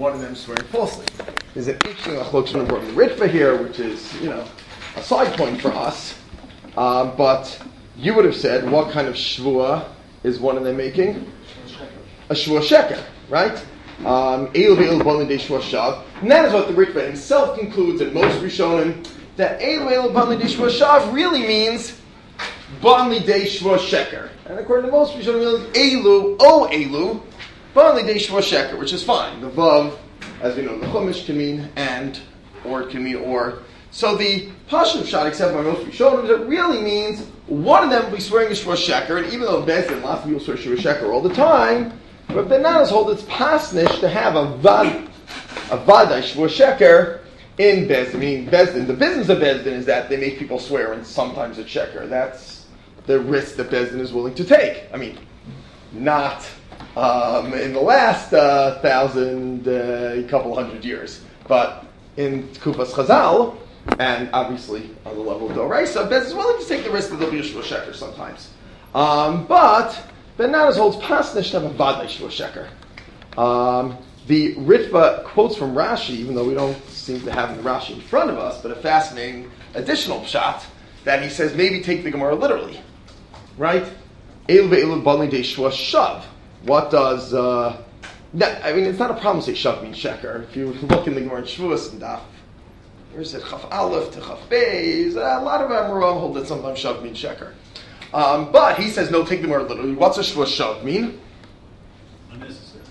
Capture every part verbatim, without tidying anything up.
one of them swearing falsely. There's an interesting achlokes on the Ritva here, which is, you know, a side point for us. Um, but you would have said, what kind of shvua is one of them making? A shvua sheker, right? Um, and that is what the Ritva himself concludes, and most Rishonim, that Eilu Eilu Ban Lidei Shvua Shav really means Ban Lidei Shvua Sheker. And according to most Rishonim, Eilu, O Eilu, Ban Lidei Shvua Sheker, which is fine. The Vav, as we know, the Chumash can mean and, or it can mean or. So the Pashut Shot, except by most Rishonim, it really means one of them will be swearing a Shvua Sheker, and even though Bezdin, lots of people swear Shvua Sheker all the time, but Benanas hold it's pasnish to have a vad, a vadai Shvua Sheker in Bezdin. Meaning Bezdin, the business of Bezdin is that they make people swear, and sometimes it's Sheker. That's the risk that Bezdin is willing to take. I mean, not um, in the last uh, thousand, uh, couple hundred years, but in Kufas Chazal, and obviously on the level of Doraisa, Bezdin is willing to take the risk that there'll be a Shvua Sheker sometimes. Um, but Benanas holds pasnish to have a vadai Shvua Sheker. Um, the Ritva quotes from Rashi, even though we don't seem to have the Rashi in front of us, but a fascinating additional pshat that he says maybe take the Gemara literally, right? Eilu ve'eilu ban lidei shvua shav. What does? Uh, that, I mean, it's not a problem to say shav means sheker. If you look in the Gemara in Shavuos and Daf, where's it? Chaf Aleph to Chaf Beis. A lot of Amoram hold that sometimes shav means sheker. Um, but he says, no, take the Gemara literally. What's a shvua shav mean? Unnecessary.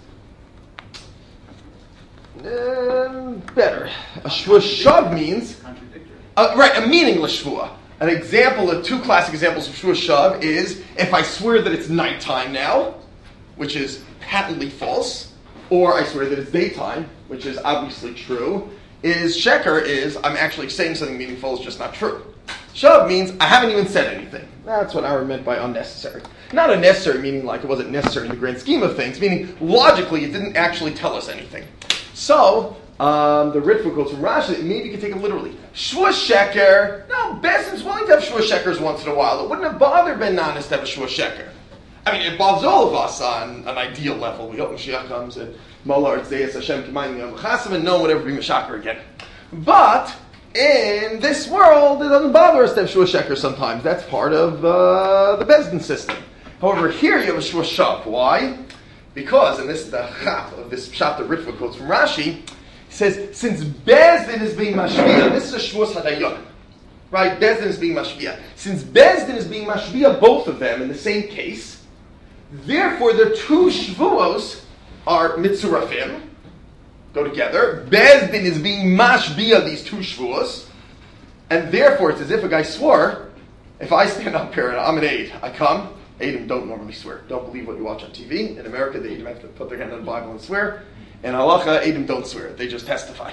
Um, better. A shvua shav means Contradictory. Uh, right, a meaningless shvua. An example of two classic examples of shvua shav is if I swear that it's nighttime now, which is patently false, or I swear that it's daytime, which is obviously true. Is sheker is I'm actually saying something meaningful, it's just not true. Shav means I haven't even said anything. That's what Aaron meant by unnecessary. Not unnecessary, meaning like it wasn't necessary in the grand scheme of things, meaning logically it didn't actually tell us anything. So, um, the Ritva quotes from Rashi, maybe you can take it literally. Shvua sheker, no, Bezdin's willing to have shvua shekers once in a while. It wouldn't have bothered Ben Nanas to have a shvua sheker. I mean, it bothers all of us on an ideal level. We hope Mashiach comes and Molar Tzeyas Hashem Kimayim Yom Chasim and no one would ever be Meshaker again. But in this world, it doesn't bother us to have shvua sheker sometimes. That's part of uh, the Bezdin system. However, here you have a shvua shav. Why? Because, and this is the chat of this pshat that Ritva quotes from Rashi, he says, since Bezdin is being mashviyah, this is a shvuas hadayon, right? Bezdin is being mashviyah. Since Bezdin is being mashviyah, both of them in the same case, therefore the two shvuos are mitzurafim, go together. Bezdin is being mashviyah these two shvuos, and therefore it's as if a guy swore, if I stand up here and I'm an aide, I come, Eidim don't normally swear. Don't believe what you watch on T V. In America, the Eidim have to put their hand on the Bible and swear. In Halacha, Eidim don't swear. They just testify.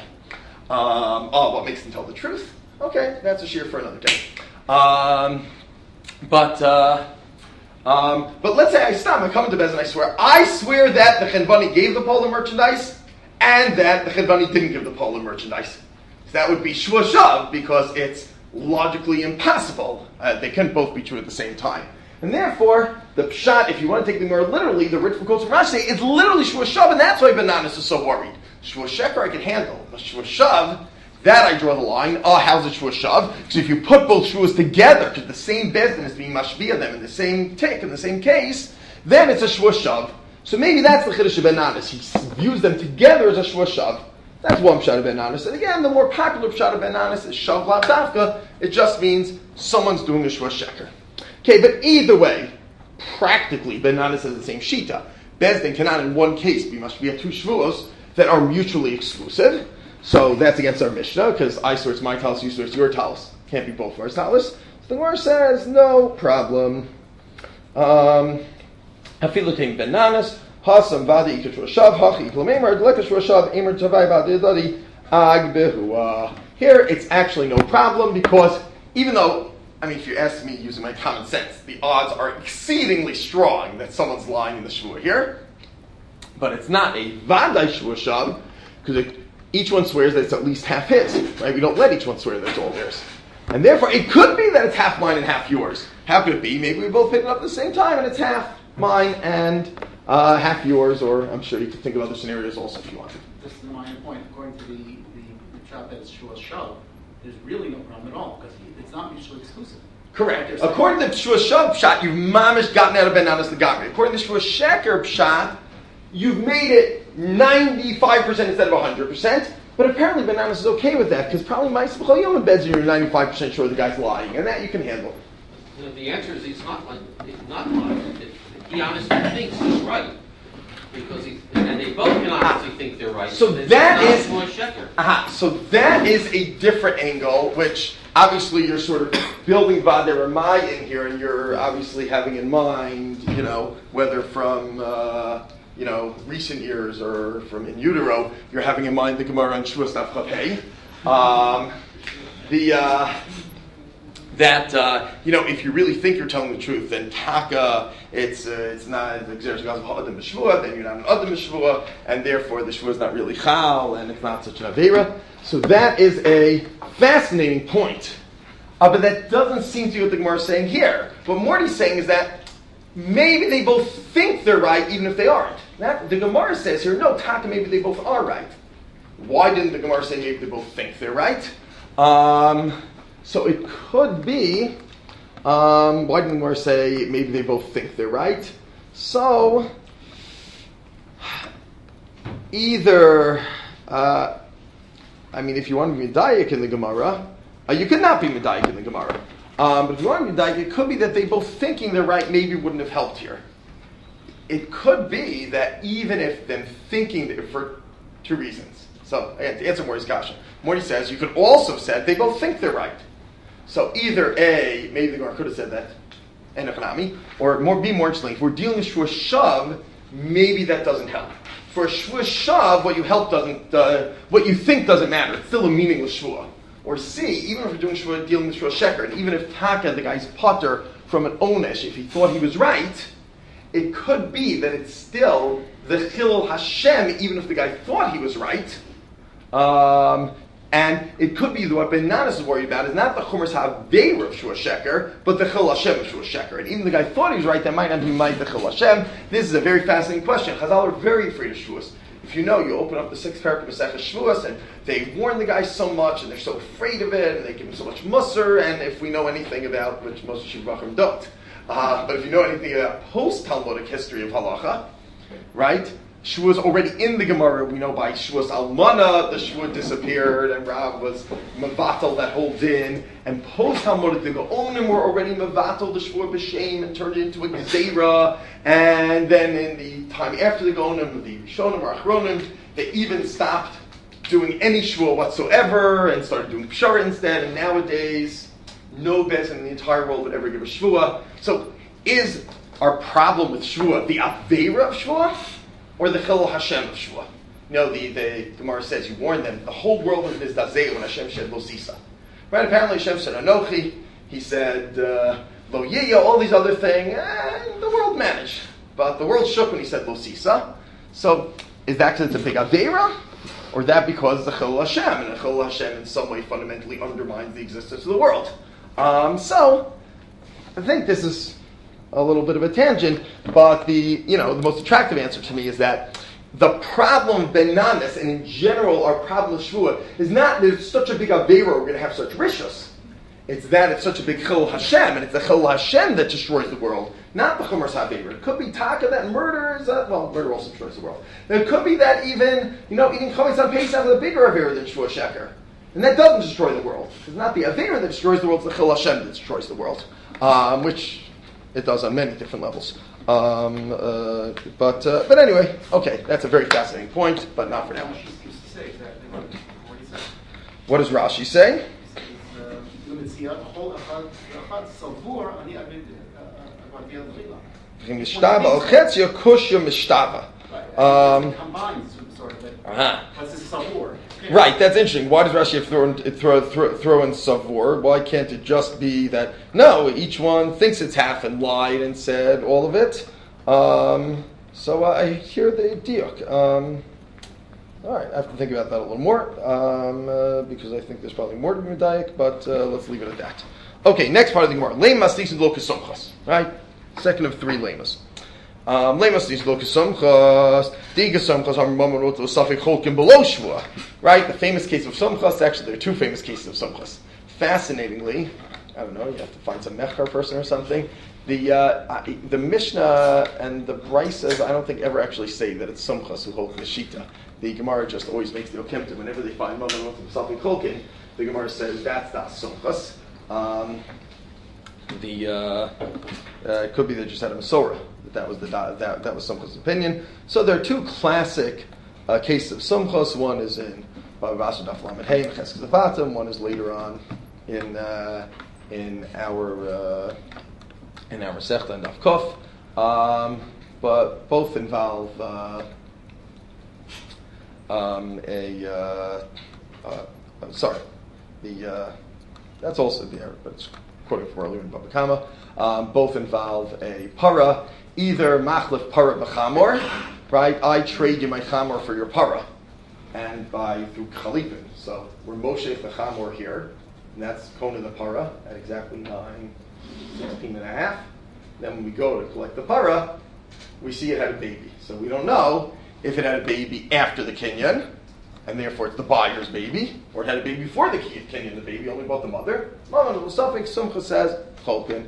Um, oh, what makes them tell the truth? Okay, that's a shear for another day. Um, but uh, um, but let's say I stop. I come into Bez and I swear. I swear that the Chenvani gave the Polar merchandise and that the Chenvani didn't give the Polar merchandise. So that would be shvua shav because it's logically impossible. Uh, they can't both be true at the same time. And therefore, the pshat, if you want to take the Gemara literally, the Ritva quotes from Rashi, it's literally shvua shav, and that's why Benanas is so worried. Shvua sheker I can handle, but shvua shav, that I draw the line. Oh, how's it shvua shav? Because if you put both shvuas together, because the same bezdin is being mashviyah them in the same tick, in the same case, then it's a shvua shav. So maybe that's the chiddush of Benanas. He views them together as a shvua shav. That's one pshat of Benanas. And again, the more popular pshat of Benanas is shav la dafka. It just means someone's doing a shvua sheker. Okay, but either way, practically, Benanas has the same shita. Bezdin cannot in one case be mashviyah two shvuos that are mutually exclusive. So that's against our Mishnah, because I swear it's my talis, you swear it's your talis. Can't be both of our talis. So the Gemara says, no problem. Um, Hafilutim Benanas, Hasam Vadi Ikashua Shav, Hachi Iklamemer, Delekashua Shav, Emer Tavai Vadi Agbehua. Here it's actually no problem, because even though I mean, if you ask me using my common sense, the odds are exceedingly strong that someone's lying in the shvua here. But it's not a vadai shvua shav, because each one swears that it's at least half his, right? We don't let each one swear that it's all theirs. And therefore, it could be that it's half mine and half yours. How could it be? Maybe we both picked it up at the same time and it's half mine and uh, half yours, or I'm sure you could think of other scenarios also if you wanted. This is my point. According to the, the, the shot that is Shua Shav, there's really no problem at all because it's not mutually exclusive. Correct. According to Shua Shav Pshat, you've mamish gotten out of Ben Nanas Legamri. According to Shua Sheker Pshat, you've made it ninety-five percent instead of one hundred percent. But apparently Ben Nanas is okay with that because probably Ma'aseh B'chol Yom in Bezdin you're ninety-five percent sure the guy's lying, and that you can handle. The, the answer is he's not like he's not lying. It, he honestly thinks he's right because he and they both can honestly think they're right. So It's that not is Shua Sheker. aha. So that is a different angle, which obviously you're sort of building Vadei Ramai in here, and you're obviously having in mind, you know, whether from uh, you know recent years or from in utero, you're having in mind the Gemara on Shua Daf Chaf Hey. Um The uh, that uh, you know, if you really think you're telling the truth, then taka, it's uh, it's not the Gzeres Gazav Ha'adam B'Shvua, then you're not an Adam B'Shvua, and therefore the Shvua is not really Chal, and it's not such an Aveira. So that is a fascinating point. Uh, but that doesn't seem to be what the Gemara is saying here. What Morty's saying is that maybe they both think they're right, even if they aren't. That, the Gemara says here, no, taka, maybe they both are right. Why didn't the Gemara say maybe they both think they're right? Um, so it could be, um, why didn't the Gemara say maybe they both think they're right? So, either, uh, I mean, if you want to be Medayik in the Gemara, uh, you could not be Medayik in the Gemara. Um, but if you want to be Medayik, it could be that they both thinking they're right maybe wouldn't have helped here. It could be that even if them thinking, that for two reasons. So, again, to answer Morty's question, Morty says you could also have said they both think they're right. So either A, maybe the Gemara could have said that, and Echanami, or more, be more interesting, if we're dealing with Shua Shav, maybe that doesn't help. For a Shua Shav, what you help doesn't, uh, what you think doesn't matter. It's still a meaningless Shua. Or C, even if we're doing Shua, dealing with Shua Sheker, and even if Taka, the guy's potter from an Onesh, if he thought he was right, it could be that it's still the Chilul Hashem, even if the guy thought he was right. Um, and it could be that what Ben Nanas is worried about is not the Chumras HaAveira of Shua Sheker, but the Chilul Hashem of Shua Sheker. And even the guy thought he was right, that might not be mind the Chilul Hashem. This is a very fascinating question. Chazal are very afraid of Shuas. If you know, you open up the sixth parak of Masechah Shavuos, and they warn the guy so much, and they're so afraid of it, and they give him so much musar, and if we know anything about, which most Shivachim don't, uh, but if you know anything about post-Talmudic history of halacha, right, Shavuos already in the Gemara, we know by Shavuos Almana, the Shavuot disappeared, and Rav was Mavatal that whole din, and post-Talmudic, the Gaonim were already Mavatal the Shavuot B'Shem, and turned it into a Gezerah, and then in the time after the Gaonim, the Rishonim or Achronim, they even stopped doing any Shavuot whatsoever, and started doing Pshara instead, and nowadays, no Bez in the entire world would ever give a Shavuot. So, is our problem with Shavuot the Aveira of Shavuot? Or the Chilul Hashem of Shua. You know, the, the Gemara says, you warned them, the whole world was mizdazeh when Hashem said, Lo Sisa. Right, apparently Hashem said, Anochi, he said, uh, Lo Yiyah, all these other things, eh, the world managed. But the world shook when he said Lo Sisa. So, is that because it's a big Aveira? Or that because the Chilul Hashem, and the Chilul Hashem in some way fundamentally undermines the existence of the world? Um, so, I think this is a little bit of a tangent, but the you know the most attractive answer to me is that the problem of Ben Nanas, and in general our problem with Shvuah, is not that it's such a big Aveira we're going to have such rishus. It's that it's such a big Chilul Hashem, and it's the Chilul Hashem that destroys the world, not the Chumras HaAveira. It could be Taka that murders, uh, well, murder also destroys the world. It could be that even, you know, eating Chametz on Pesach is a bigger Aveira than Shvuah Sheker. And that doesn't destroy the world. It's not the Aveira that destroys the world, it's the Chilul Hashem that destroys the world. Um, which it does on many different levels. Um, uh, but uh, but anyway, okay, that's a very fascinating point, but not for now. What does Rashi say? Um, uh-huh. Right, that's interesting. Why does Rashi have throw in, throw, throw, throw in Savur? Why can't it just be that, no, each one thinks it's half and lied and said all of it? Um, so uh, I hear the diuk. Um, all right, I have to think about that a little more, um, uh, because I think there's probably more to be medayik, but uh, let's leave it at that. Okay, next part of the Gemara. Lemas Nisan Lo Kesomchas. Right? Second of three lemas. Um, Lemas these look Sumchas, Diga Sumchas, Hamar wrote the Safek Cholkin below Shvua. Right? The famous case of Sumchas, actually there are two famous cases of Sumchas. Fascinatingly, I don't know, you have to find some Mechar person or something. The uh, the Mishnah and the Brisas, I don't think ever actually say that it's Sumchas who hold the Shita. The Gemara just always makes the Okemta whenever they find Mamon wrote the Safek Cholkin. The Gemara says that's not Sumchas. Um, the uh, uh, it could be they just had a Masorah. That that was the that that was Sumchas' opinion. So there are two classic uh, cases of Sumchas. One is in Bava Basra Daf Lamed Hey and Cheskes Avatim. One is later on in uh, in our uh, in our Masechta and Daf Kuf. Um, but both involve uh, um, a uh, uh, I'm sorry the uh, that's also there, but it's quoting from earlier in Baba Kama. Um, both involve a para, either machlef para b'chamor, right? I trade you my chamor for your para, and by through chalipin. So we're Moshe the chamor here, and that's Kona the para at exactly nine, sixteen and a half. Then when we go to collect the para, we see it had a baby. So we don't know if it had a baby after the kinyan, and therefore it's the buyer's baby, or it had a baby before the kinyan, the baby only bought the mother. Sumchas says cholkin.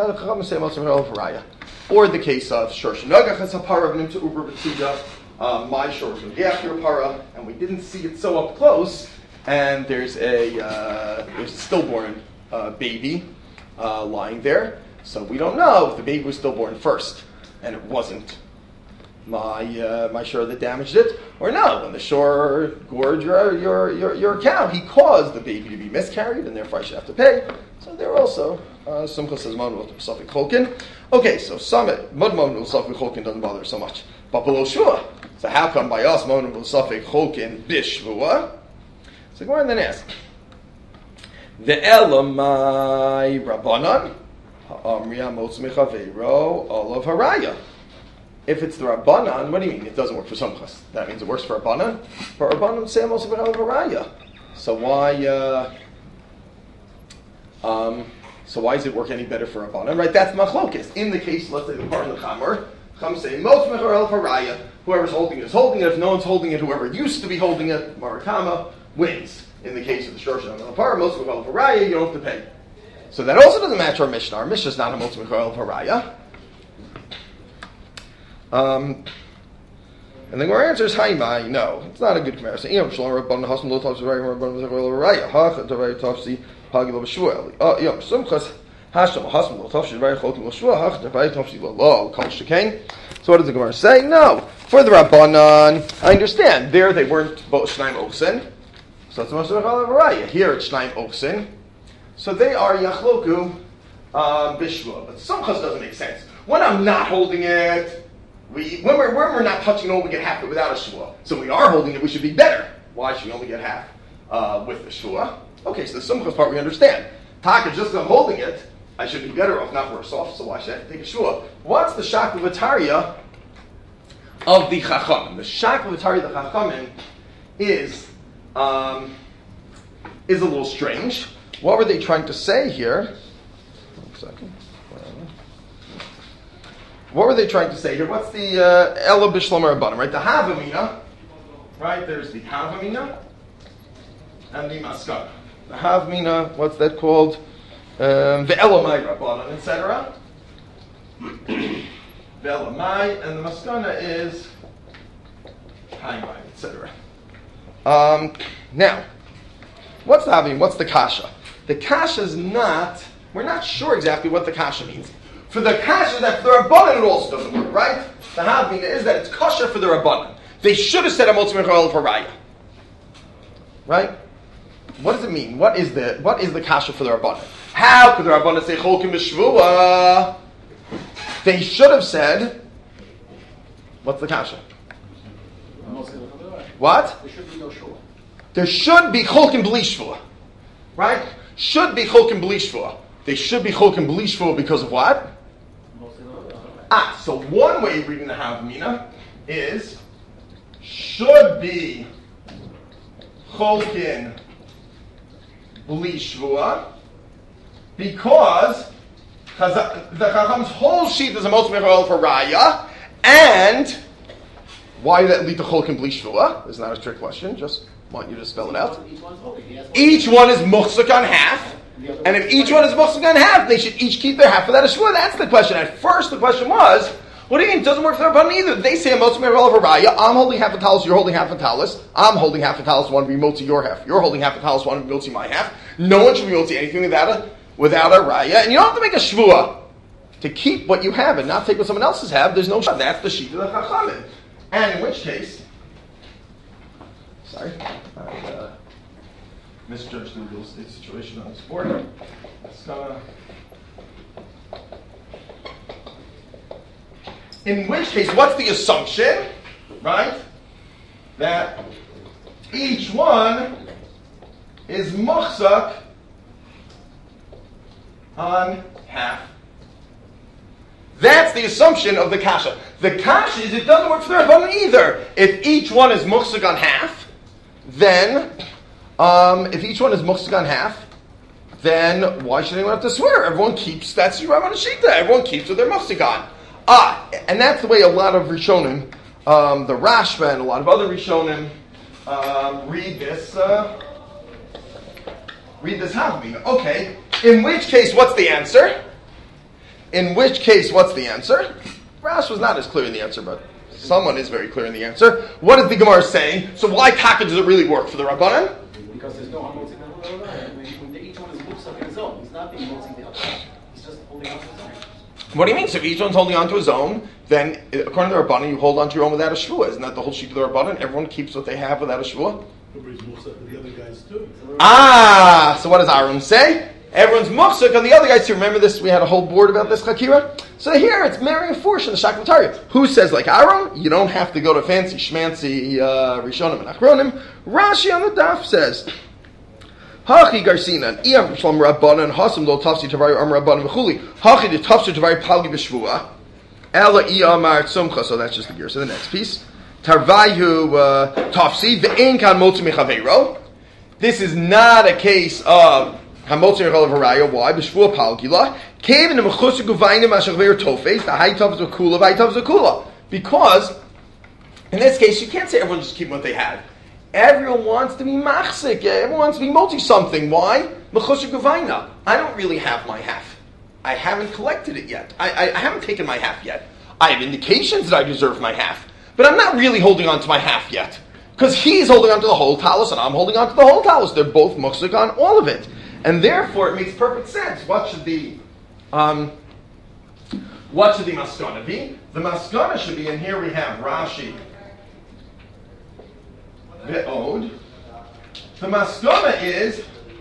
Or the case of Shorsh Nagach has a para of to Uber B'Tzuga, my Shorsh Nagach your para, and we didn't see it so up close, and there's a uh, there's a stillborn uh, baby uh, lying there, so we don't know if the baby was stillborn first, and it wasn't my uh, my shore that damaged it, or no, when the shore gorged your, your your your cow, he caused the baby to be miscarried, and therefore I should have to pay. So there also. Sumchas says Mamon Safek Cholkin. Okay, so Summit Mud Mamon Safek Cholkin doesn't bother so much, but below Shua. So how come by us Mamon Safek Cholkin Bishvua? So go on then ask. The Elamai Rabbanan Amriya Motzmechavero Olav Haraya. If it's the Rabbanan, what do you mean? It doesn't work for Sumchas. That means it works for Rabbanan. For Rabbanan, say Moshe Olav Haraya. So why? Uh, um. So why does it work any better for Rabbanan? Right, that's machlokes. In the case, let's say the part of the Chamor, Chum say, Most Mecharel Faraya, whoever's holding it is holding it. If no one's holding it, whoever used to be holding it, Marakama, wins. In the case of the Shorsh and the Par, Most Mecharel Faraya, you don't have to pay. So that also doesn't match our Mishnah. Our Mishnah is not a Most Mecharel Faraya. Um, and then our answer is Haimai. No, it's not a good comparison. Iyam Shalom Rabbanan Hasam Lo Tavsi Rabbanan Mecharel Faraya. Hach Tavai Tavsi. Pagilo b'shvuel. Oh, yom sumchas hasham hasam lo tavshi very chokim lo shvuel hach tavai tavshi lo lo kol shekain. So what does the Gemara say? No, for the Rabbanan, I understand. There they weren't both shnaim oxen, so it's most of the variety. Here it's shnaim oxen, so they are yachloku um, b'shvuel. But sumchas doesn't make sense. When I'm not holding it, we when we're when we're not touching it, we get half it without a shvuel. So we are holding it, we should be better. Why should we only get half uh, with the shvuel? Okay, so the Sumchas part we understand. Taka, just I'm holding it, I should be better off, not worse off, so why should I take a shua? What's the Shaklavataria of the Chachamim? The Shaklavataria of the Chachamim is, um, is a little strange. What were they trying to say here? One second. What were they trying to say here? What's the Ela Bishlomer Rabbanim, right? The Havamina, right? There's the Havamina and the Maskana. The Havmina, what's that called? Um, the Elamai Rabbanan, et cetera. The Elamai, and the Maskana is Haimai, et cetera. Um, now, what's the Havmina? What's the Kasha? The Kasha is not, we're not sure exactly what the Kasha means. For the Kasha, that for the Rabbanan it also doesn't work, right? The Havmina is that it's Kasha for the Rabbanan. They should have said Amotz Mechal for Raya. Right? What does it mean? What is the what is the kasha for the Rabbanan? How could the Rabbanan say Cholkim b'Shvua? They should have said, what's the kasha? What? There should be no shua. There should be Cholkim b'li Shvua. Right? Should be Cholkim b'li Shvua. They should be Cholkim b'li Shvua because of what? Ah, so one way of reading the Havmina is should be Cholkin b'li Shvua, because the Chacham's whole sheet is a most mechal for Raya, And why did that lead to Cholkin Bli Shvua? It's not a trick question, just want you to spell it out. Each one's holding. He has one. Each one is muhsuk on half. And if each one is muhsuk on half, they should each keep their half without a shvua. That's the question. At first, the question was, what do you mean? It doesn't work for their button either. They say a motzi of a raya. I'm holding half a talus, you're holding half a talus. I'm holding half a talus, want to be motzi your half. You're holding half a talus, want to be motzi my half. No one should be motzi anything without a, without a raya. And you don't have to make a shvua to keep what you have and not take what someone else's have. There's no shvua. That's the sheet of the chachamim. And in which case, sorry, I uh, misjudged the real estate situation on this board. It's gonna. In which case, what's the assumption, right? That each one is muhsak on half. That's the assumption of the kasha. The kasha is it doesn't work for the Rabbanan either. If each one is muhsak on half, then um, if each one is muhsak on half, then why should anyone have to swear? Everyone keeps that's your Rabbanan shita. Everyone keeps what they're muhsak on. Ah, and that's the way a lot of Rishonim, um, the Rashba and a lot of other Rishonim, um, read this. Uh, read this Havamina. Okay. In which case, what's the answer? In which case, what's the answer? Rash was not as clear in the answer, but someone is very clear in the answer. What is the Gemara saying? So why taka does it really work for the Rabbanan? Because there's no hamotzi when each one is muhsak in his own. He's not being motzi the other. He's just holding on to his own. What do you mean? So if each one's holding on to his own, then according to the Rabbanan, you hold on to your own without a shvua. Isn't that the whole sheet of the Rabbanan? Everyone keeps what they have without a shvua. Nobody's muhsak with the other guys too. Ah, so what does Aaron say? Everyone's muhsak on the other guys too. Remember this? We had a whole board about this chakira. So here it's marrying a force in the shaklatariya. Who says like Aaron? You don't have to go to fancy shmancy uh, Rishonim and Achronim. Rashi on the daf says. Hachi garsinan iyam shlam rabbanan hasam lo tafsi tavari am rabbanan v'chuli hachi de tafsi tavari palgi b'shvua ela iyamar tzumcha. So that's just the gear. So the next piece tarvayu uh, tafsi ve'en kan motzi mechaveiro. This is not a case of hamotzi mechaveiro. Why b'shvua palgila came in the mechusik uvainim ashaveir tofes the high tafs v'kula high tafs v'kula, because in this case you can't say everyone just keep what they had. Everyone wants to be machzik. Everyone wants to be multi something. Why? Mechusik uvayna. I don't really have my half. I haven't collected it yet. I, I, I haven't taken my half yet. I have indications that I deserve my half, but I'm not really holding on to my half yet, because he's holding on to the whole talus and I'm holding on to the whole talus. They're both machzik on all of it, and therefore it makes perfect sense. What should the um, what should the maskana be? The maskana should be, and here we have Rashi. The ode. The maskana is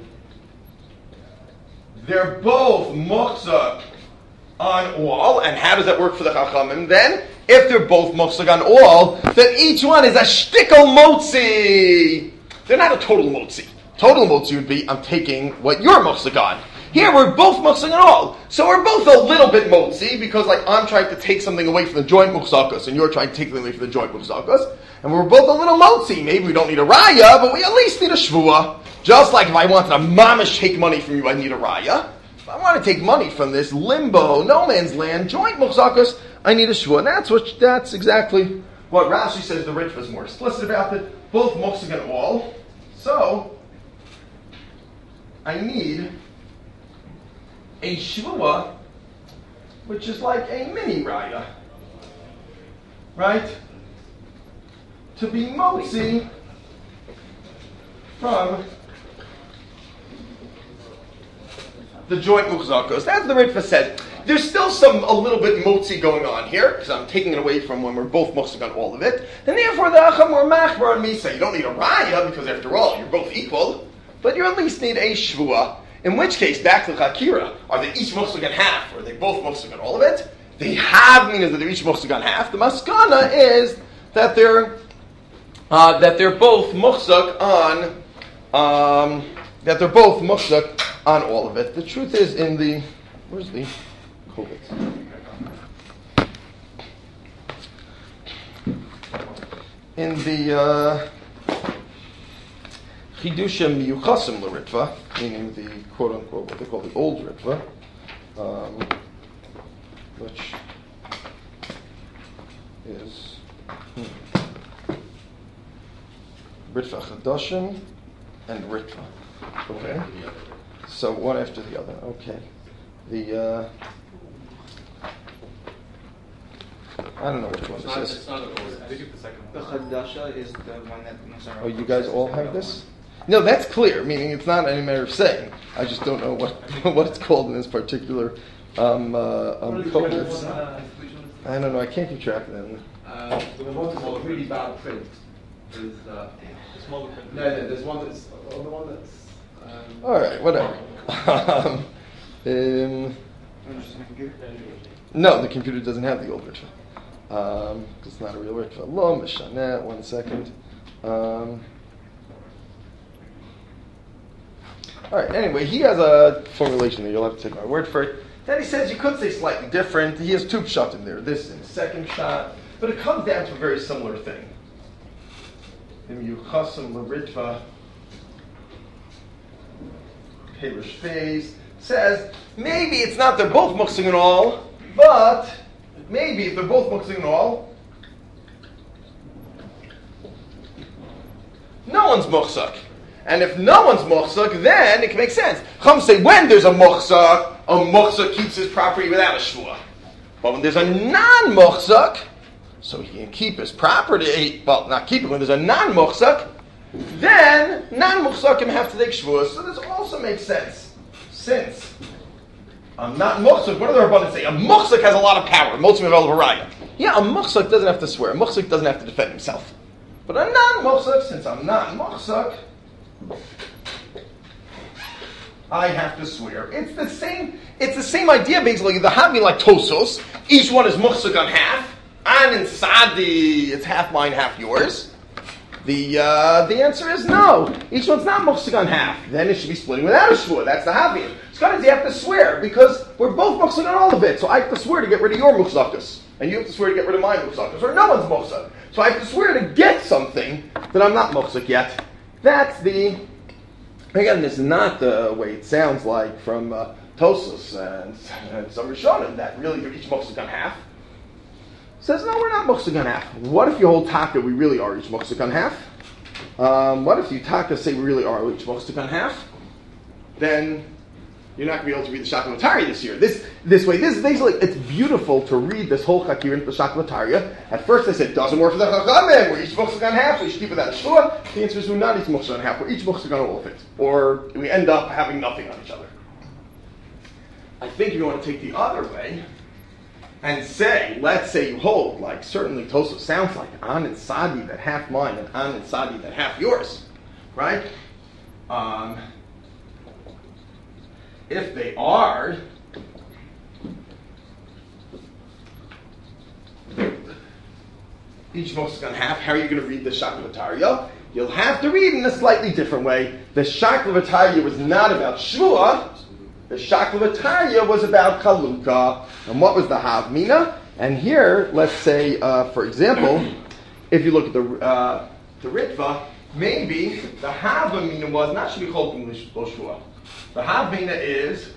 they're both muhsak on all, and how does that work for the chachamim then? If they're both muhsak on all, then each one is a shtickle motzi. They're not a total motzi. Total motzi would be I'm taking what you're muhsak on. Here we're both muhsak on all, so we're both a little bit motzi because like I'm trying to take something away from the joint muhsakas, and you're trying to take something away from the joint muhsakas. And we're both a little motzi. Maybe we don't need a raya, but we at least need a shvua. Just like if I wanted a mamish take money from you, I need a raya. If I want to take money from this limbo, no man's land, joint muhsakas, I need a shvua. And that's what that's exactly what Rashi says. The Rich was more explicit about it. Both muhsak and all. So I need a shvua, which is like a mini raya, right? To be motzi from the joint muhzakos. That's the Ritva said. There's still some a little bit motzi going on here because I'm taking it away from when we're both muhzak on all of it, and therefore the acham or machbar on misa. You don't need a raya because after all you're both equal, but you at least need a shvua. In which case, back to chakira, are they each muhzak on half, or are they both muhzak on all of it? The have means that they're each muhzak on half. The maskana is that they're Uh, that they're both muhzak on, um, that they're both muhzak on all of it. The truth is, in the where's the COVID? In the chidushim miyuchasim l'ritva, meaning the quote unquote what they call the old ritva, um, which is hmm, Ritva Chadashim and Ritva. Okay. So one after the other. Okay. The uh, I don't know which one It's this not, is. it's not an order. I think it's the second one. The Chadasha is the one that Musar. Oh, you guys all have this? No, that's clear. Meaning it's not any matter of saying. I just don't know what what it's called in this particular um, uh, um, code. It's- I don't know. I can't keep track of them. Uh, the one that's a really bad print is uh, The smaller print. no, no. There's one that's oh, the one that's. Um, All right, whatever. um, um, no, the computer doesn't have the old Ritva. Um, it's not a real Ritva. Lo mishanet. One second. Um, all right. Anyway, he has a formulation there. You'll have to take my word for it. Then he says you could say slightly different. He has two pshat in there. This and second shot, but it comes down to a very similar thing. Im yuchasim l'ritva. Perish phase says maybe it's not they're both muxing and all, but maybe if they're both muxing and all, no one's muxak. And if no one's muxak, then it can make sense. Chum say when there's a muxak, a muxak keeps his property without a shvua. But when there's a non-muxak, so he can keep his property, well, not keep it, when there's a non-muxak, then non-muxakim have to take shvuah. So this also makes sense. Since I'm not muxak, what do the Rabbanan say? A muxak has a lot of power. Motzim of Raya. Yeah, a muxak doesn't have to swear. A muxak doesn't have to defend himself. But a non-muxak, since I'm not muxak, I have to swear. It's the same. It's the same idea basically. The havmi like Tosos. Each one is muxak on half. And in Sadi, it's half mine, half yours. The uh, the answer is no. Each one's not muxik on half. Then it should be splitting without a shvur. That's the haviyah. Scotty, you have to swear because we're both muxik on all of it. So I have to swear to get rid of your muxakas, and you have to swear to get rid of my muxakas, or no one's muxik. So I have to swear to get something that I'm not muxik yet. That's the again. This is not the way it sounds like from uh, Tosos and, and some Rishonim that really they're each muxik on half. Says, no, we're not muxik on half. What if you hold taka, we really are each muxik on half? Um, what if you taka say we really are each muxik on half? Then you're not going to be able to read the Shakamatari this year. This this way, this is basically, it's beautiful to read this whole Chakir into the Shakamatari. At first they said, it doesn't work for the Chachamim, we're each muxik on half, so you should keep it that shvua. The answer is we're not each muxik on half, we're each muxik on all of it. Or we end up having nothing on each other. I think if you want to take the other way, and say, let's say you hold, like certainly Tosa sounds like An and Sadi that half mine and An and Sadi that half yours, right? Um, if they are, each most is going to half, how are you going to read the Shaklavataria? You'll have to read in a slightly different way. The Shaklavataria was not about Shvua. The Shaklavataria was about Chalukah. And what was the Havmina? And here, let's say, uh, for example, if you look at the uh, the Ritva, maybe the Havmina was not Shvichokim L'Shvua. The Havmina is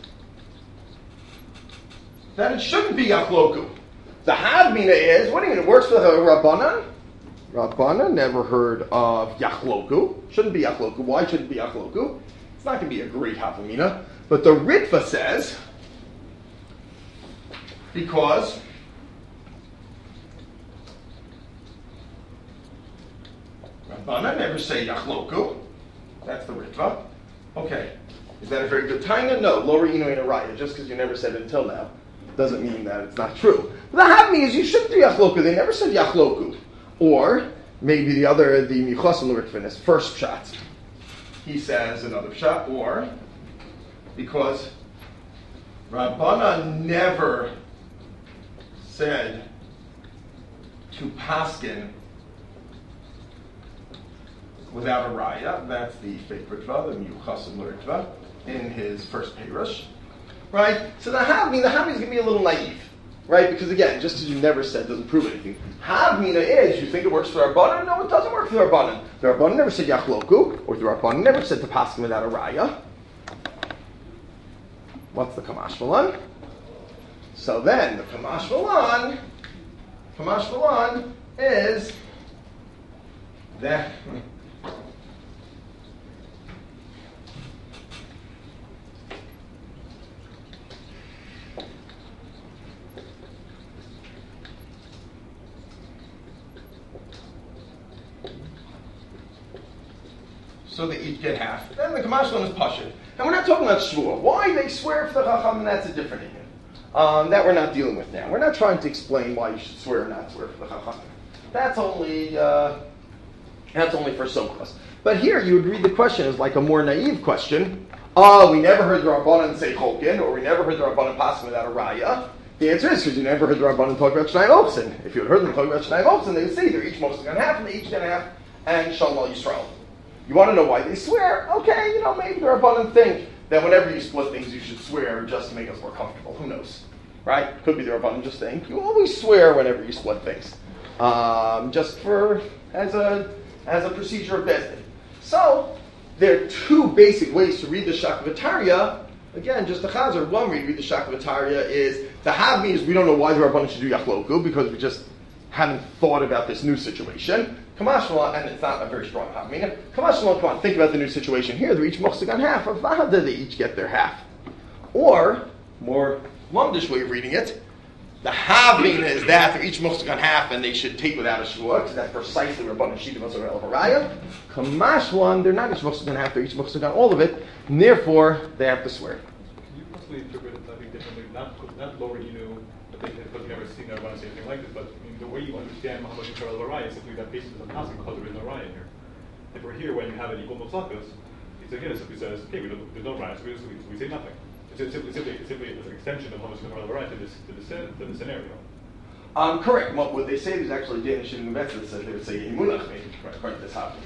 that it shouldn't be Yachloku. The Havmina is, what do you mean, it works for the Rabbanan? Rabbanan never heard of Yachloku. Shouldn't be Yachloku. Why shouldn't it be Yachloku? It's not going to be a great Havmina. But the Ritva says, because Rabbana never say Yachloku. That's the Ritva. Okay. Is that a very good taina? No. Lower Ino in a raya. Just because you never said it until now doesn't mean that it's not true. But the Havmi is you shouldn't do Yachloku. They never said Yachloku. Or maybe the other, the Michos and the Ritva, is first shot. He says another shot. Or because Rabbana never said to paskin without a raya. That's the fake Ritva, the Miuchasim Ritva, in his first Perush. Right? So the Havmina, the Havmina is going to be a little naive. Right? Because again, just as you never said doesn't prove anything. Havmina is, you think it works for Rabbanan? No, it doesn't work for Rabbanan. The Rabbanan never said Yachloku, or the Rabbanan never said to paskin without a raya. What's the Kamash Malan? So then, the Kamash Malan Kamash Malan is that. So they each get half. Then the Kamash Malan is Pashut. And we're not talking about Shvuah. Why they swear for the Chacham, that's a different issue. Um, that we're not dealing with now. We're not trying to explain why you should swear or not swear for the Chacham. That's only uh, that's only for Sochos. But here you would read the question as like a more naive question. Oh, we never heard the Rabbanan say Cholkin, or we never heard the Rabbanan pass without a Raya. The answer is because you never heard the Rabbanan talk about Shnayim Oxen. If you had heard them talk about Shnayim Oxen, they would say they're each mostly going to half, and they each get half, and Shalom al Yisrael. You want to know why they swear? Okay, you know, maybe the Rabbanan think that whenever you split things, you should swear just to make us more comfortable. Who knows? Right? Could be the Rabbanan just think you always swear whenever you split things, um, just for as a as a procedure of Bezdin. So there are two basic ways to read the Shakavataria. Again, just the Chazer. One way to read the Shakavataria is the Hav means we don't know why the Rabbanan should do Yachloku because we just haven't thought about this new situation. Kamash Malan, and it's not a very strong Hav meaning. Kamash Malan, come on, think about the new situation here. They're each Mochsig on half. Avada, they each get their half. Or more Lumdish way of reading it, the Havin is that they're each Mochsig on half and they should take without a Shvuah, because that's precisely Rabbanan Shita Mochsig on Raya. Kamash Malan, they're not each Mochsig on half, they're each Mochsig on all of it, and therefore they have to swear. Can you possibly interpret it slightly differently? Not, not lower Inu, but they, because you've never seen the Rabbanan say anything like this, but I mean, the way you understand how much you cover the Raya is simply that basis of Nassim because there is no Raya here. If we're here when you have an equal Motzakas, it's again, it simply says, okay, we don't, there's no Raya, so we, so we, so we say nothing. It's simply, simply, simply it's an extension of how much you cover the Raya to this, to this, to this scenario. Um, correct. What would they say? There's actually Danish in the that said they would say Yemunach, maybe, according to this Hav.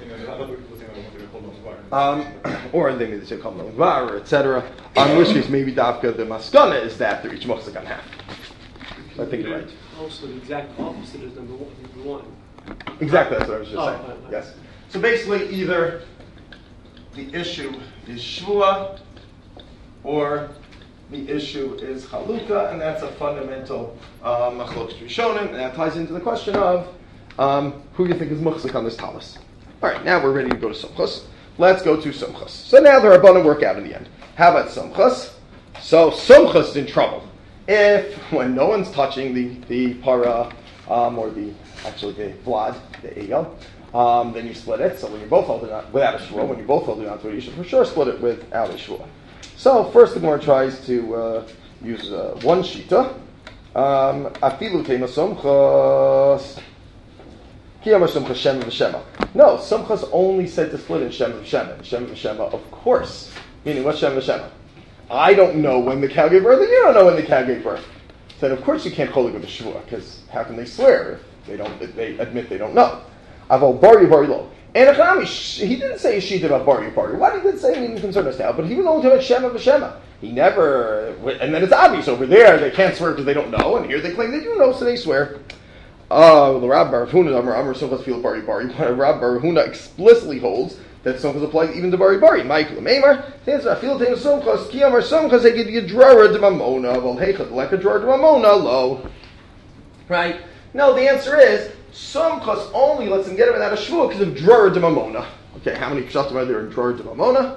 Um, or they maybe say Kol Melvar, et cetera. Um, in which case, maybe Davka, the Maskana is that they're each Mochsig on half. I think you're right. Also, the exact opposite is number one. Number one. Exactly, that's what I was just Oh, saying. right, right. Yes. So basically, either the issue is Shvuah, or the issue is Chalukah, and that's a fundamental Machlokes Rishonim, and that ties into the question of um, who you think is Muchzik on this Talis. All right, now we're ready to go to Sumchus. Let's go to Sumchus. So now the Rabbanan work out in the end. How about Sumchus? So Sumchus is in trouble. If, when no one's touching the, the para, um, or the, actually the vlad, the egel, um, then you split it. So when you're both holding on, without a shvuah, when you're both holding on to it, you should for sure split it without a shvuah. So first the Gemara tries to uh, use uh, one shita. Afilu tema sumchas. Kiyama sumchas shema v'shema. No, sumchas only said to split in shema v'shema. Shema v'shema, of course. Meaning, what's shema v'shema? I don't know when the cow gave birth, and you don't know when the cow gave birth. Said, of course you can't call it with a shvuah, because how can they swear if they don't? If they admit they don't know. Aval bari bari lo. And he didn't say a sheet about bari bari. Why did he say he didn't concern us now? But he was only talking about shema v'shema. He never, and then it's obvious over there they can't swear because they don't know, and here they claim they do know, so they swear. Oh, the Rab Bar Huna, Amar Amar Sumchas Fil Bari Bari. Rab Bar Huna explicitly holds that Sumchas applies even to Bari Bari. Michael Amar, the answer, I feel taking Sumchas, Ki Amar Sumchas, they give you Drara de Mamona, Vol Hechad, like a Drara de Mamona, lo. Right? No, the answer is, Sumchas only lets them get it without a shvuah because of Drara de Mamona. Okay, how many pshatim are there in Drara de Mamona?